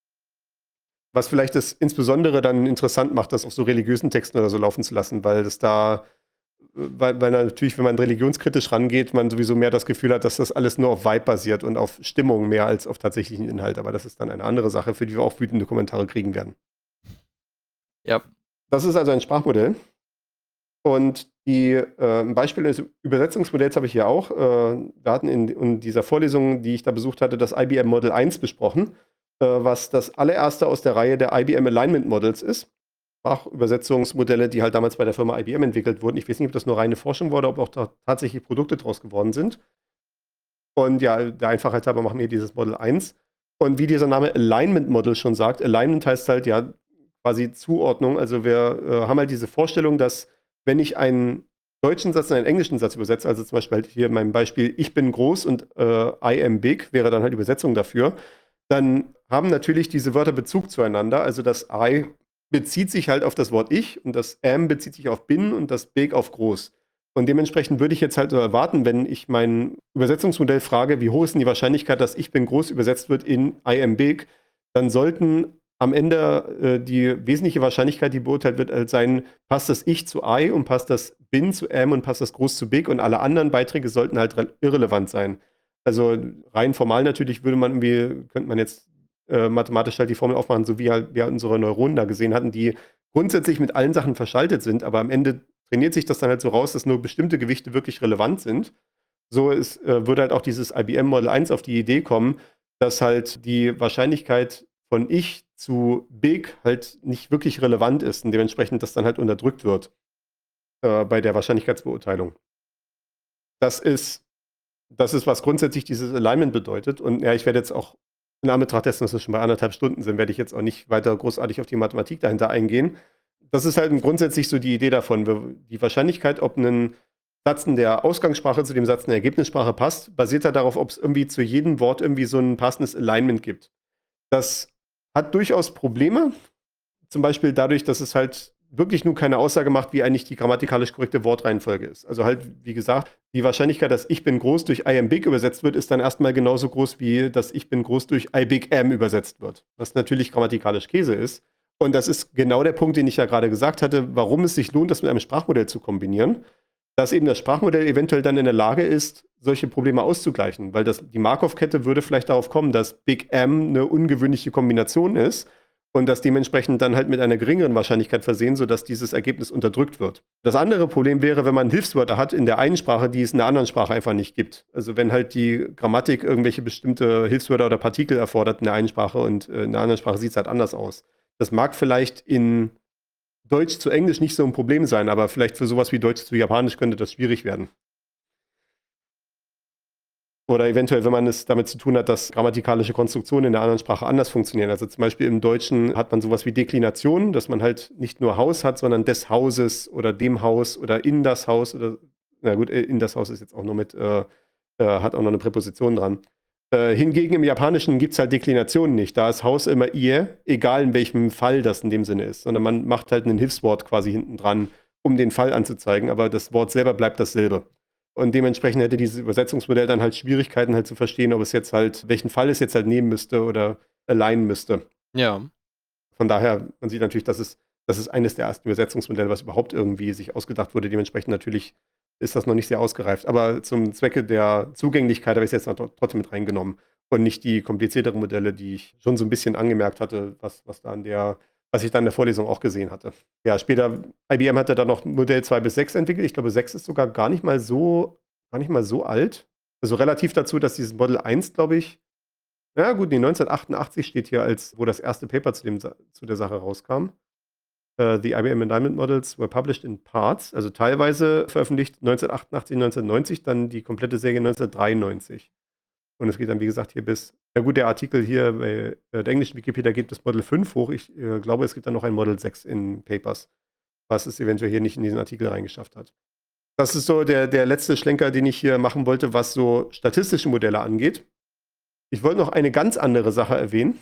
Was vielleicht das insbesondere dann interessant macht, das auf so religiösen Texten oder so laufen zu lassen, weil das da Weil, weil natürlich, wenn man religionskritisch rangeht, man sowieso mehr das Gefühl hat, dass das alles nur auf Vibe basiert und auf Stimmung mehr als auf tatsächlichen Inhalt. Aber das ist dann eine andere Sache, für die wir auch wütende Kommentare kriegen werden. Ja. Das ist also ein Sprachmodell. Und die, äh, ein Beispiel des Übersetzungsmodells habe ich hier auch. Äh, wir hatten in, in dieser Vorlesung, die ich da besucht hatte, das I B M Model eins besprochen, äh, was das allererste aus der Reihe der I B M Alignment Models ist. Sprachübersetzungsmodelle, die halt damals bei der Firma I B M entwickelt wurden. Ich weiß nicht, ob das nur reine Forschung war oder ob auch da tatsächlich Produkte draus geworden sind. Und ja, der Einfachheit halber machen wir dieses Model eins. Und wie dieser Name Alignment Model schon sagt, Alignment heißt halt ja quasi Zuordnung. Also wir äh, haben halt diese Vorstellung, dass wenn ich ein deutschen Satz in einen englischen Satz übersetze, also zum Beispiel halt hier in meinem Beispiel, ich bin groß und äh, I am big, wäre dann halt Übersetzung dafür, dann haben natürlich diese Wörter Bezug zueinander. Also das I bezieht sich halt auf das Wort ich und das am bezieht sich auf bin und das big auf groß. Und dementsprechend würde ich jetzt halt so erwarten, wenn ich mein Übersetzungsmodell frage, wie hoch ist denn die Wahrscheinlichkeit, dass ich bin groß übersetzt wird in I am big, dann sollten am Ende äh, die wesentliche Wahrscheinlichkeit, die beurteilt wird, halt sein, passt das ich zu I und passt das bin zu am und passt das groß zu big und alle anderen Beiträge sollten halt irrelevant sein. Also rein formal natürlich würde man irgendwie, könnte man jetzt äh, mathematisch halt die Formel aufmachen, so wie halt wir unsere Neuronen da gesehen hatten, die grundsätzlich mit allen Sachen verschaltet sind, aber am Ende trainiert sich das dann halt so raus, dass nur bestimmte Gewichte wirklich relevant sind. So ist, äh, würde halt auch dieses I B M Model eins auf die Idee kommen, dass halt die Wahrscheinlichkeit von ich zu big halt nicht wirklich relevant ist und dementsprechend das dann halt unterdrückt wird äh, bei der Wahrscheinlichkeitsbeurteilung. Das ist, das ist, was grundsätzlich dieses Alignment bedeutet. Und ja, ich werde jetzt auch in Anbetracht dessen, dass wir schon bei anderthalb Stunden sind, werde ich jetzt auch nicht weiter großartig auf die Mathematik dahinter eingehen. Das ist halt grundsätzlich so die Idee davon. Die Wahrscheinlichkeit, ob ein Satz in der Ausgangssprache zu dem Satz in der Ergebnissprache passt, basiert halt darauf, ob es irgendwie zu jedem Wort irgendwie so ein passendes Alignment gibt. Das hat durchaus Probleme. Zum Beispiel dadurch, dass es halt wirklich nur keine Aussage macht, wie eigentlich die grammatikalisch korrekte Wortreihenfolge ist. Also halt, wie gesagt, die Wahrscheinlichkeit, dass ich bin groß durch I am big übersetzt wird, ist dann erstmal genauso groß, wie dass ich bin groß durch I big am übersetzt wird. Was natürlich grammatikalisch Käse ist. Und das ist genau der Punkt, den ich ja gerade gesagt hatte, warum es sich lohnt, das mit einem Sprachmodell zu kombinieren. Dass eben das Sprachmodell eventuell dann in der Lage ist, solche Probleme auszugleichen. Weil das, die Markov-Kette würde vielleicht darauf kommen, dass Big M eine ungewöhnliche Kombination ist und das dementsprechend dann halt mit einer geringeren Wahrscheinlichkeit versehen, sodass dieses Ergebnis unterdrückt wird. Das andere Problem wäre, wenn man Hilfswörter hat in der einen Sprache, die es in der anderen Sprache einfach nicht gibt. Also wenn halt die Grammatik irgendwelche bestimmte Hilfswörter oder Partikel erfordert in der einen Sprache und in der anderen Sprache sieht es halt anders aus. Das mag vielleicht in Deutsch zu Englisch nicht so ein Problem sein, aber vielleicht für sowas wie Deutsch zu Japanisch könnte das schwierig werden. Oder eventuell, wenn man es damit zu tun hat, dass grammatikalische Konstruktionen in der anderen Sprache anders funktionieren. Also zum Beispiel im Deutschen hat man sowas wie Deklination, dass man halt nicht nur Haus hat, sondern des Hauses oder dem Haus oder in das Haus oder, na gut, in das Haus ist jetzt auch nur mit, äh, äh, hat auch noch eine Präposition dran. Äh, hingegen im Japanischen gibt es halt Deklinationen nicht. Da ist Haus immer ihr, egal in welchem Fall das in dem Sinne ist, sondern man macht halt ein Hilfswort quasi hinten dran, um den Fall anzuzeigen, aber das Wort selber bleibt dasselbe. Und dementsprechend hätte dieses Übersetzungsmodell dann halt Schwierigkeiten halt zu verstehen, ob es jetzt halt, welchen Fall es jetzt halt nehmen müsste oder alignen müsste. Ja. Von daher, man sieht natürlich, dass es, das ist eines der ersten Übersetzungsmodelle, was überhaupt irgendwie sich ausgedacht wurde. Dementsprechend natürlich ist das noch nicht sehr ausgereift. Aber zum Zwecke der Zugänglichkeit habe ich es jetzt trotzdem mit reingenommen. Und nicht die komplizierteren Modelle, die ich schon so ein bisschen angemerkt hatte, was, was da an der, was ich dann in der Vorlesung auch gesehen hatte. Ja, später, I B M hatte dann noch Modell zwei bis sechs entwickelt. Ich glaube, sechs ist sogar gar nicht mal so, gar nicht mal so alt. Also relativ dazu, dass dieses Model eins, glaube ich, ja gut, nee, neunzehnhundertachtundachtzig steht hier, als wo das erste Paper zu, dem, zu der Sache rauskam. Uh, the I B M Alignment Models were published in parts, also teilweise veröffentlicht neunzehnhundertachtundachtzig, neunzehnhundertneunzig, dann die komplette Serie neunzehnhundertdreiundneunzig. Und es geht dann, wie gesagt, hier bis, ja gut, der Artikel hier bei der englischen Wikipedia geht bis Model fünf hoch. Ich äh, glaube, es gibt dann noch ein Model sechs in Papers, was es eventuell hier nicht in diesen Artikel reingeschafft hat. Das ist so der, der letzte Schlenker, den ich hier machen wollte, was so statistische Modelle angeht. Ich wollte noch eine ganz andere Sache erwähnen.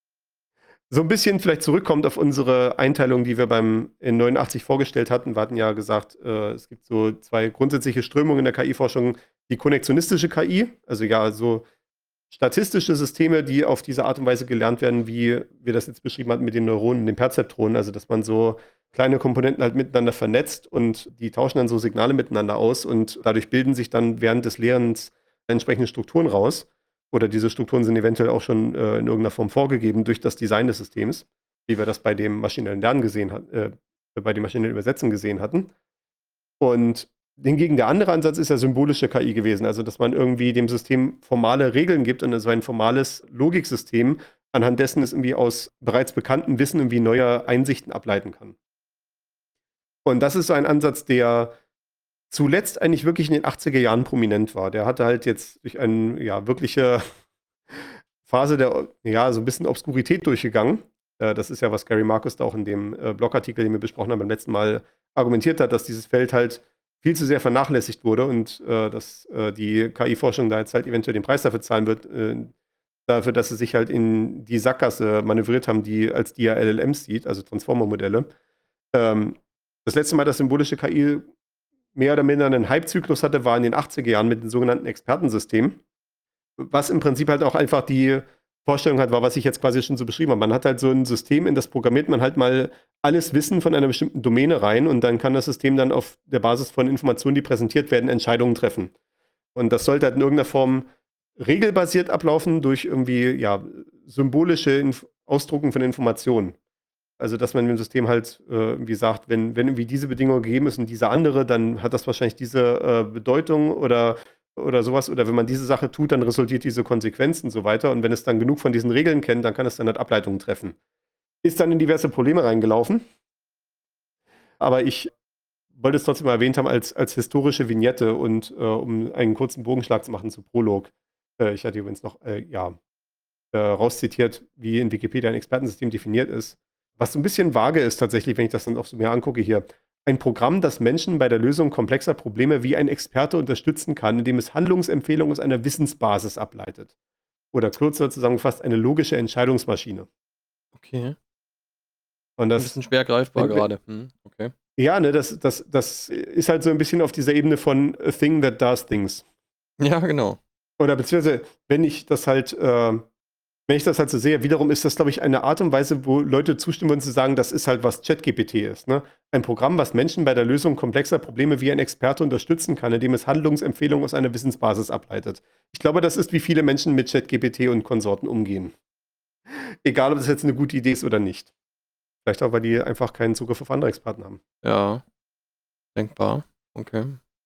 So ein bisschen vielleicht zurückkommt auf unsere Einteilung, die wir beim in neunundachtzig vorgestellt hatten. Wir hatten ja gesagt, äh, es gibt so zwei grundsätzliche Strömungen in der K I-Forschung. Die konnektionistische K I, also ja, so statistische Systeme, die auf diese Art und Weise gelernt werden, wie wir das jetzt beschrieben hatten mit den Neuronen und den Perzeptronen. Also dass man so kleine Komponenten halt miteinander vernetzt und die tauschen dann so Signale miteinander aus und dadurch bilden sich dann während des Lehrens entsprechende Strukturen raus. Oder diese Strukturen sind eventuell auch schon äh, in irgendeiner Form vorgegeben durch das Design des Systems, wie wir das bei dem maschinellen Lernen gesehen hatten, äh, bei dem maschinellen Übersetzen gesehen hatten. Und hingegen der andere Ansatz ist ja symbolische K I gewesen, also dass man irgendwie dem System formale Regeln gibt und so ein formales Logiksystem, anhand dessen es irgendwie aus bereits bekanntem Wissen irgendwie neue Einsichten ableiten kann. Und das ist so ein Ansatz, der zuletzt eigentlich wirklich in den achtziger Jahren prominent war. Der hatte halt jetzt durch eine ja, wirkliche Phase der, ja, so ein bisschen Obskurität durchgegangen. Äh, das ist ja, was Gary Marcus da auch in dem äh, Blogartikel, den wir besprochen haben, beim letzten Mal argumentiert hat, dass dieses Feld halt viel zu sehr vernachlässigt wurde und äh, dass äh, die K I-Forschung da jetzt halt eventuell den Preis dafür zahlen wird, äh, dafür, dass sie sich halt in die Sackgasse manövriert haben, die als die ja L L Ms sieht, also Transformer-Modelle. Ähm, das letzte Mal, dass symbolische K I mehr oder minder einen Hype-Zyklus hatte, war in den achtziger Jahren mit den sogenannten Expertensystemen, was im Prinzip halt auch einfach die Vorstellung hat, war, was ich jetzt quasi schon so beschrieben habe. Man hat halt so ein System, in das programmiert man halt mal alles Wissen von einer bestimmten Domäne rein und dann kann das System dann auf der Basis von Informationen, die präsentiert werden, Entscheidungen treffen. Und das sollte halt in irgendeiner Form regelbasiert ablaufen durch irgendwie, ja, symbolische Inf Ausdrucken von Informationen. Also, dass man dem System halt äh, irgendwie sagt, wenn, wenn irgendwie diese Bedingung gegeben ist und diese andere, dann hat das wahrscheinlich diese äh, Bedeutung oder, oder sowas. Oder wenn man diese Sache tut, dann resultiert diese Konsequenz und so weiter. Und wenn es dann genug von diesen Regeln kennt, dann kann es dann halt Ableitungen treffen. Ist dann in diverse Probleme reingelaufen. Aber ich wollte es trotzdem mal erwähnt haben als, als historische Vignette und äh, um einen kurzen Bogenschlag zu machen zu Prolog. Äh, ich hatte übrigens noch, äh, ja, äh, rauszitiert, wie in Wikipedia ein Expertensystem definiert ist. Was so ein bisschen vage ist tatsächlich, wenn ich das dann auch so mir angucke hier. Ein Programm, das Menschen bei der Lösung komplexer Probleme wie ein Experte unterstützen kann, indem es Handlungsempfehlungen aus einer Wissensbasis ableitet. Oder kürzer zusammengefasst, eine logische Entscheidungsmaschine. Okay. Und Ein das, bisschen schwer greifbar wenn- gerade. Hm, okay. ja, ne, das, das, das ist halt so ein bisschen auf dieser Ebene von a thing that does things. Ja, genau. Oder beziehungsweise, wenn ich das halt, äh, wenn ich das halt so sehe, wiederum ist das, glaube ich, eine Art und Weise, wo Leute zustimmen würden zu sagen, das ist halt, was ChatGPT ist. Ne? Ein Programm, was Menschen bei der Lösung komplexer Probleme wie ein Experte unterstützen kann, indem es Handlungsempfehlungen aus einer Wissensbasis ableitet. Ich glaube, das ist, wie viele Menschen mit ChatGPT und Konsorten umgehen. Egal, ob das jetzt eine gute Idee ist oder nicht. Vielleicht auch, weil die einfach keinen Zugriff auf andere Experten haben. Ja. Denkbar. Okay.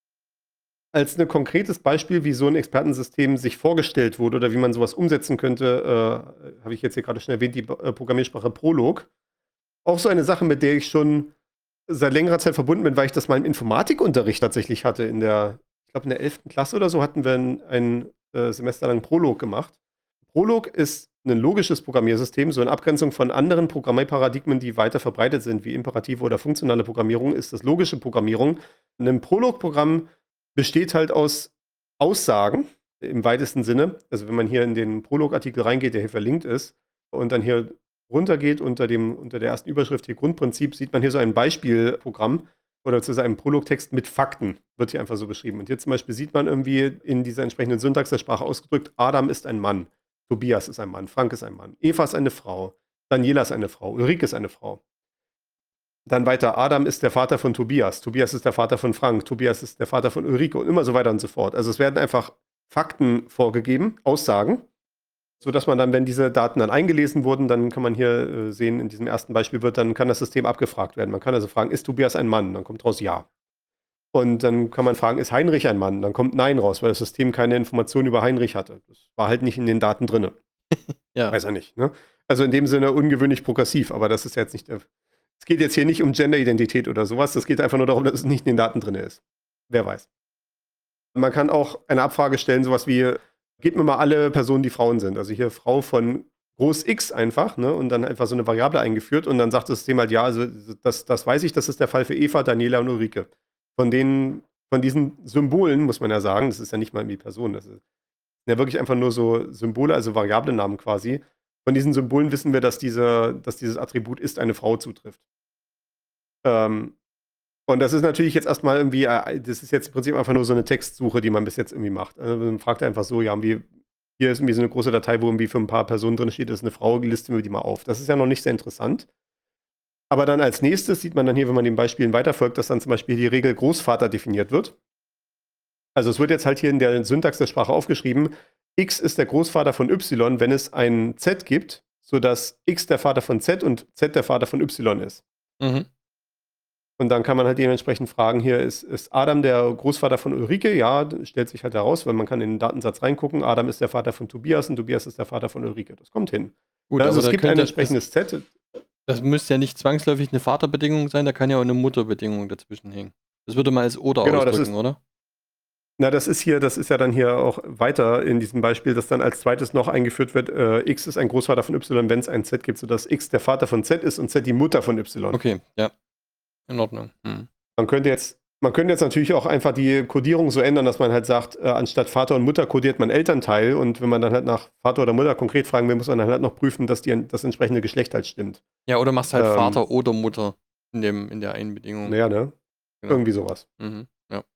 Als ein konkretes Beispiel, wie so ein Expertensystem sich vorgestellt wurde oder wie man sowas umsetzen könnte, äh, habe ich jetzt hier gerade schon erwähnt, die äh, Programmiersprache Prolog. Auch so eine Sache, mit der ich schon seit längerer Zeit verbunden bin, weil ich das mal im Informatikunterricht tatsächlich hatte. In der, ich glaube, in der elften Klasse oder so hatten wir ein, ein äh, Semester lang Prolog gemacht. Prolog ist ein logisches Programmiersystem, so in Abgrenzung von anderen Programmierparadigmen, die weiter verbreitet sind, wie imperative oder funktionale Programmierung, ist das logische Programmierung. Ein Prolog-Programm besteht halt aus Aussagen im weitesten Sinne. Also wenn man hier in den Prolog-Artikel reingeht, der hier verlinkt ist, und dann hier runtergeht unter, dem, unter der ersten Überschrift hier Grundprinzip, sieht man hier so ein Beispielprogramm oder zu einem Prolog-Text mit Fakten, wird hier einfach so beschrieben. Und hier zum Beispiel sieht man irgendwie in dieser entsprechenden Syntax der Sprache ausgedrückt, Adam ist ein Mann, Tobias ist ein Mann, Frank ist ein Mann, Eva ist eine Frau, Daniela ist eine Frau, Ulrike ist eine Frau. Dann weiter, Adam ist der Vater von Tobias, Tobias ist der Vater von Frank, Tobias ist der Vater von Ulrike und immer so weiter und so fort. Also es werden einfach Fakten vorgegeben, Aussagen, sodass man dann, wenn diese Daten dann eingelesen wurden, dann kann man hier äh, sehen, in diesem ersten Beispiel wird dann, kann das System abgefragt werden. Man kann also fragen, ist Tobias ein Mann? Dann kommt raus, ja. Und dann kann man fragen, ist Heinrich ein Mann? Dann kommt Nein raus, weil das System keine Informationen über Heinrich hatte. Das war halt nicht in den Daten drin. Ja. Weiß er nicht. Ne? Also in dem Sinne ungewöhnlich progressiv, aber das ist jetzt nicht der. Es geht jetzt hier nicht um Genderidentität oder sowas. Es geht einfach nur darum, dass es nicht in den Daten drin ist. Wer weiß. Man kann auch eine Abfrage stellen, sowas wie, gebt mir mal alle Personen, die Frauen sind. Also hier Frau von Groß X einfach, ne? Und dann einfach so eine Variable eingeführt und dann sagt das System halt, ja, also das, das weiß ich, das ist der Fall für Eva, Daniela und Ulrike. Von denen, von diesen Symbolen, muss man ja sagen, das ist ja nicht mal irgendwie Personen, das ist ja wirklich einfach nur so Symbole, also Variablennamen quasi. Von diesen Symbolen wissen wir, dass, diese, dass dieses Attribut ist eine Frau zutrifft. Ähm, und das ist natürlich jetzt erstmal irgendwie, äh, das ist jetzt im Prinzip einfach nur so eine Textsuche, die man bis jetzt irgendwie macht. Also man fragt einfach so, ja, irgendwie, hier ist irgendwie so eine große Datei, wo irgendwie für ein paar Personen drin steht, das ist eine Frau, listen wir die mal auf. Das ist ja noch nicht sehr interessant. Aber dann als nächstes sieht man dann hier, wenn man den Beispielen weiterfolgt, dass dann zum Beispiel die Regel Großvater definiert wird. Also es wird jetzt halt hier in der Syntax der Sprache aufgeschrieben, X ist der Großvater von Y, wenn es ein Z gibt, sodass X der Vater von Z und Z der Vater von Y ist. Mhm. Und dann kann man halt dementsprechend fragen, hier ist, ist Adam der Großvater von Ulrike? Ja, stellt sich halt heraus, weil man kann in den Datensatz reingucken, Adam ist der Vater von Tobias und Tobias ist der Vater von Ulrike. Das kommt hin. Gut, also aber es da gibt ein könnte- entsprechendes Z. Das müsste ja nicht zwangsläufig eine Vaterbedingung sein, da kann ja auch eine Mutterbedingung dazwischen hängen. Das würde man als Oder Genau, das ausdrücken, ist- oder? Na, das ist hier, das ist ja dann hier auch weiter in diesem Beispiel, dass dann als zweites noch eingeführt wird, äh, X ist ein Großvater von Y, wenn es ein Z gibt, sodass X der Vater von Z ist und Z die Mutter von Y. Okay, ja. In Ordnung. Hm. Man könnte jetzt Man könnte jetzt natürlich auch einfach die Kodierung so ändern, dass man halt sagt, äh, anstatt Vater und Mutter kodiert man Elternteil und wenn man dann halt nach Vater oder Mutter konkret fragen will, muss man dann halt noch prüfen, dass die, das entsprechende Geschlecht halt stimmt. Ja, oder machst halt Ähm, Vater oder Mutter in, dem, in der einen Bedingung. Naja, ne? Genau. Irgendwie sowas. Mhm. Ja.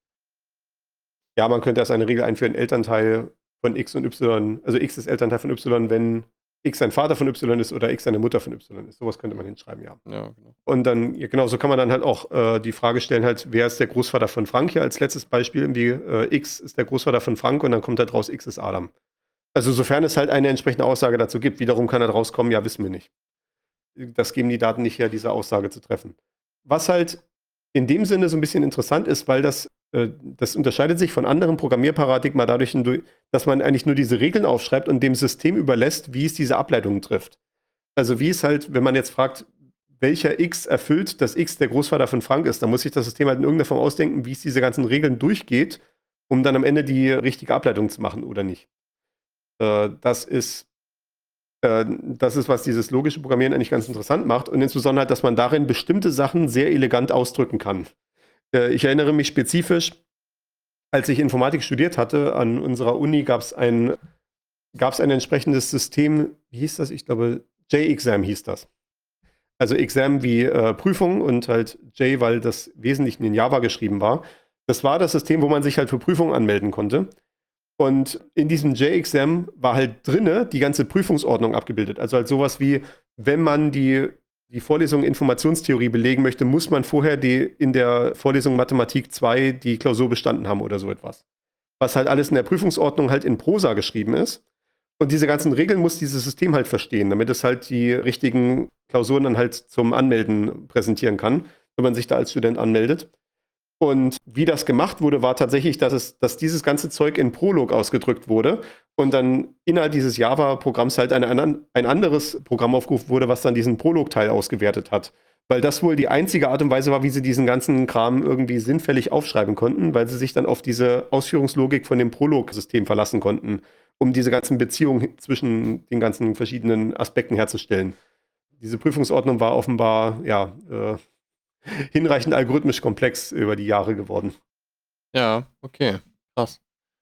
Ja, man könnte erst eine Regel einführen, Elternteil von X und Y, also X ist Elternteil von Y, wenn X ein Vater von Y ist oder X eine Mutter von Y ist. Sowas könnte man hinschreiben, ja. Ja, genau. Und dann, ja, genau, so kann man dann halt auch äh, die Frage stellen, halt, wer ist der Großvater von Frank hier als letztes Beispiel? Irgendwie äh, X ist der Großvater von Frank und dann kommt halt raus, X ist Adam. Also sofern es halt eine entsprechende Aussage dazu gibt, wiederum kann halt rauskommen, ja, wissen wir nicht. Das geben die Daten nicht her, diese Aussage zu treffen. Was halt in dem Sinne so ein bisschen interessant ist, weil das, äh, das unterscheidet sich von anderen Programmierparadigmen dadurch, dass man eigentlich nur diese Regeln aufschreibt und dem System überlässt, wie es diese Ableitungen trifft. Also wie es halt, wenn man jetzt fragt, welcher X erfüllt, dass X der Großvater von Frank ist, dann muss sich das System halt in irgendeiner Form ausdenken, wie es diese ganzen Regeln durchgeht, um dann am Ende die richtige Ableitung zu machen oder nicht. Äh, das ist äh, das ist, was dieses logische Programmieren eigentlich ganz interessant macht und insbesondere halt, dass man darin bestimmte Sachen sehr elegant ausdrücken kann. Äh, ich erinnere mich spezifisch, als ich Informatik studiert hatte, an unserer Uni gab es ein, gab's ein entsprechendes System, wie hieß das? Ich glaube, J-Exam hieß das. Also Exam wie äh, Prüfung und halt J, weil das Wesentlichen in Java geschrieben war. Das war das System, wo man sich halt für Prüfungen anmelden konnte. Und in diesem J-Exam war halt drinne die ganze Prüfungsordnung abgebildet. Also halt sowas wie, wenn man die, die Vorlesung Informationstheorie belegen möchte, muss man vorher die, in der Vorlesung Mathematik zwei die Klausur bestanden haben oder so etwas. Was halt alles in der Prüfungsordnung halt in Prosa geschrieben ist. Und diese ganzen Regeln muss dieses System halt verstehen, damit es halt die richtigen Klausuren dann halt zum Anmelden präsentieren kann, wenn man sich da als Student anmeldet. Und wie das gemacht wurde, war tatsächlich, dass, es, dass dieses ganze Zeug in Prolog ausgedrückt wurde und dann innerhalb dieses Java-Programms halt eine, ein anderes Programm aufgerufen wurde, was dann diesen Prolog-Teil ausgewertet hat. Weil das wohl die einzige Art und Weise war, wie sie diesen ganzen Kram irgendwie sinnfällig aufschreiben konnten, weil sie sich dann auf diese Ausführungslogik von dem Prolog-System verlassen konnten, um diese ganzen Beziehungen zwischen den ganzen verschiedenen Aspekten herzustellen. Diese Prüfungsordnung war offenbar, ja, äh, hinreichend algorithmisch komplex über die Jahre geworden. Ja, okay, krass.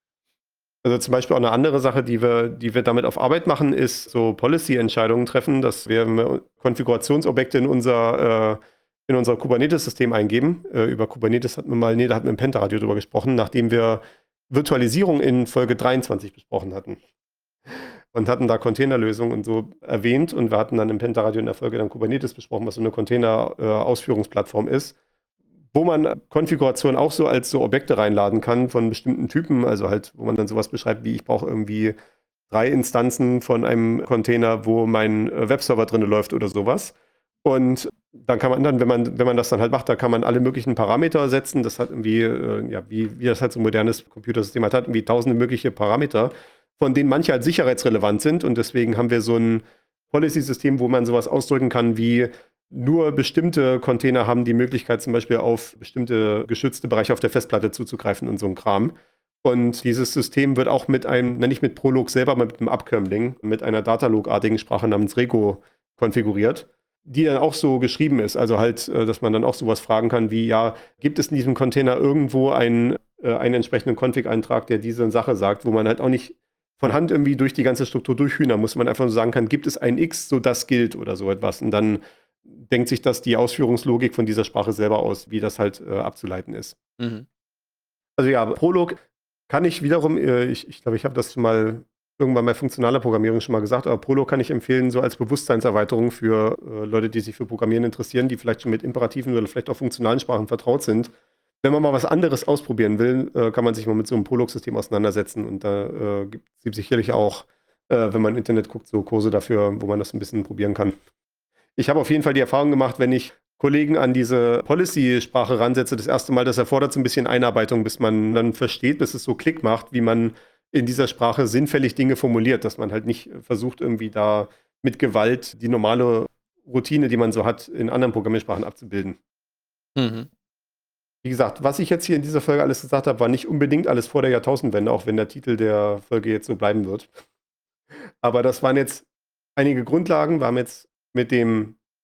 Also zum Beispiel auch eine andere Sache, die wir, die wir damit auf Arbeit machen, ist so Policy-Entscheidungen treffen, dass wir Konfigurationsobjekte in unser, äh, in unser Kubernetes-System eingeben. Äh, über Kubernetes hatten wir mal, nee, da hatten wir im Pentaradio drüber gesprochen, nachdem wir Virtualisierung in Folge dreiundzwanzig besprochen hatten. Und hatten da Containerlösungen und so erwähnt und wir hatten dann im Pentaradio in der Folge dann Kubernetes besprochen, was so eine Container-Ausführungsplattform ist, wo man Konfiguration auch so als so Objekte reinladen kann von bestimmten Typen, also halt, wo man dann sowas beschreibt, wie ich brauche irgendwie drei Instanzen von einem Container, wo mein Webserver drin läuft oder sowas. Und dann kann man dann, wenn man, wenn man das dann halt macht, da kann man alle möglichen Parameter setzen. Das hat irgendwie, äh, ja, wie, wie das halt so ein modernes Computersystem hat, hat irgendwie tausende mögliche Parameter, von denen manche halt sicherheitsrelevant sind. Und deswegen haben wir so ein Policy-System, wo man sowas ausdrücken kann, wie nur bestimmte Container haben die Möglichkeit, zum Beispiel auf bestimmte geschützte Bereiche auf der Festplatte zuzugreifen und so ein Kram. Und dieses System wird auch mit einem, nicht mit Prolog selber, aber mit einem Abkömmling, mit einer Datalog-artigen Sprache namens Rego konfiguriert, die dann auch so geschrieben ist. Also halt, dass man dann auch sowas fragen kann wie, ja, gibt es in diesem Container irgendwo einen, äh, einen entsprechenden Config-Eintrag, der diese Sache sagt, wo man halt auch nicht von Hand irgendwie durch die ganze Struktur durchhühnern muss, man einfach so sagen kann, gibt es ein X, so das gilt oder so etwas. Und dann denkt sich das die Ausführungslogik von dieser Sprache selber aus, wie das halt äh, abzuleiten ist. Mhm. Also ja, Prolog kann ich wiederum, äh, ich, ich glaube, ich habe das mal irgendwann bei funktionaler Programmierung schon mal gesagt, aber Prolog kann ich empfehlen, so als Bewusstseinserweiterung für äh, Leute, die sich für Programmieren interessieren, die vielleicht schon mit imperativen oder vielleicht auch funktionalen Sprachen vertraut sind. Wenn man mal was anderes ausprobieren will, äh, kann man sich mal mit so einem Prolog-System auseinandersetzen und da äh, gibt es sicherlich auch, äh, wenn man im Internet guckt, so Kurse dafür, wo man das ein bisschen probieren kann. Ich habe auf jeden Fall die Erfahrung gemacht, wenn ich Kollegen an diese Policy-Sprache ransetze, das erste Mal, das erfordert so ein bisschen Einarbeitung, bis man dann versteht, bis es so Klick macht, wie man in dieser Sprache sinnfällig Dinge formuliert, dass man halt nicht versucht, irgendwie da mit Gewalt die normale Routine, die man so hat, in anderen Programmiersprachen abzubilden. Mhm. Wie gesagt, was ich jetzt hier in dieser Folge alles gesagt habe, war nicht unbedingt alles vor der Jahrtausendwende, auch wenn der Titel der Folge jetzt so bleiben wird. Aber das waren jetzt einige Grundlagen. Wir haben jetzt mit dem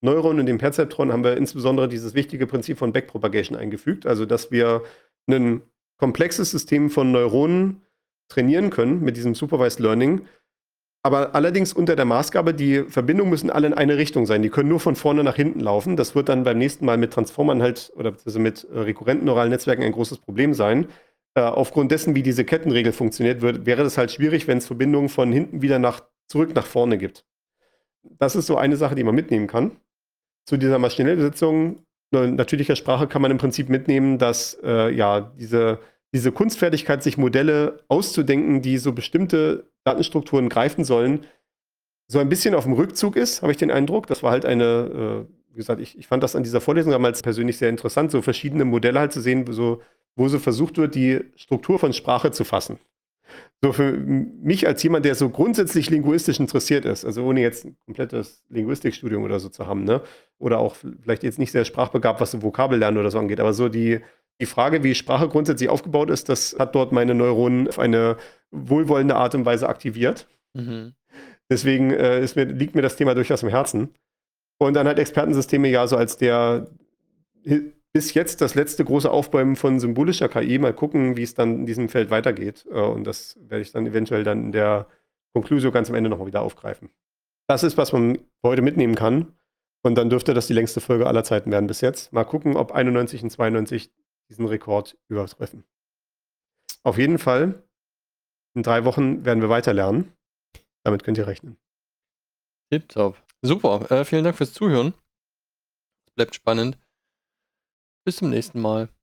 Neuron und dem Perzeptron haben wir insbesondere dieses wichtige Prinzip von Backpropagation eingefügt, also dass wir ein komplexes System von Neuronen trainieren können mit diesem Supervised Learning, aber allerdings unter der Maßgabe, die Verbindungen müssen alle in eine Richtung sein. Die können nur von vorne nach hinten laufen. Das wird dann beim nächsten Mal mit Transformern halt oder also mit äh, rekurrenten neuralen Netzwerken ein großes Problem sein. Äh, aufgrund dessen, wie diese Kettenregel funktioniert, wird, wäre das halt schwierig, wenn es Verbindungen von hinten wieder nach, zurück nach vorne gibt. Das ist so eine Sache, die man mitnehmen kann. Zu dieser maschinellen Übersetzung natürlicher Sprache kann man im Prinzip mitnehmen, dass äh, ja diese Diese Kunstfertigkeit, sich Modelle auszudenken, die so bestimmte Datenstrukturen greifen sollen, so ein bisschen auf dem Rückzug ist, habe ich den Eindruck. Das war halt eine, äh, wie gesagt, ich, ich fand das an dieser Vorlesung damals persönlich sehr interessant, so verschiedene Modelle halt zu sehen, so, wo so versucht wird, die Struktur von Sprache zu fassen. So für mich als jemand, der so grundsätzlich linguistisch interessiert ist, also ohne jetzt ein komplettes Linguistikstudium oder so zu haben, ne? Oder auch vielleicht jetzt nicht sehr sprachbegabt, was so Vokabellernen oder so angeht, aber so die Die Frage, wie Sprache grundsätzlich aufgebaut ist, das hat dort meine Neuronen auf eine wohlwollende Art und Weise aktiviert. Mhm. Deswegen äh, ist mir, liegt mir das Thema durchaus im Herzen. Und dann halt Expertensysteme ja so als der bis jetzt das letzte große Aufbäumen von symbolischer K I. Mal gucken, wie es dann in diesem Feld weitergeht. Äh, und das werde ich dann eventuell dann in der Conclusio ganz am Ende nochmal wieder aufgreifen. Das ist, was man heute mitnehmen kann. Und dann dürfte das die längste Folge aller Zeiten werden bis jetzt. Mal gucken, ob einundneunzig und zweiundneunzig diesen Rekord übertreffen. Auf jeden Fall, in drei Wochen werden wir weiter lernen. Damit könnt ihr rechnen. Tipptopp. Super. Äh, vielen Dank fürs Zuhören. Bleibt spannend. Bis zum nächsten Mal.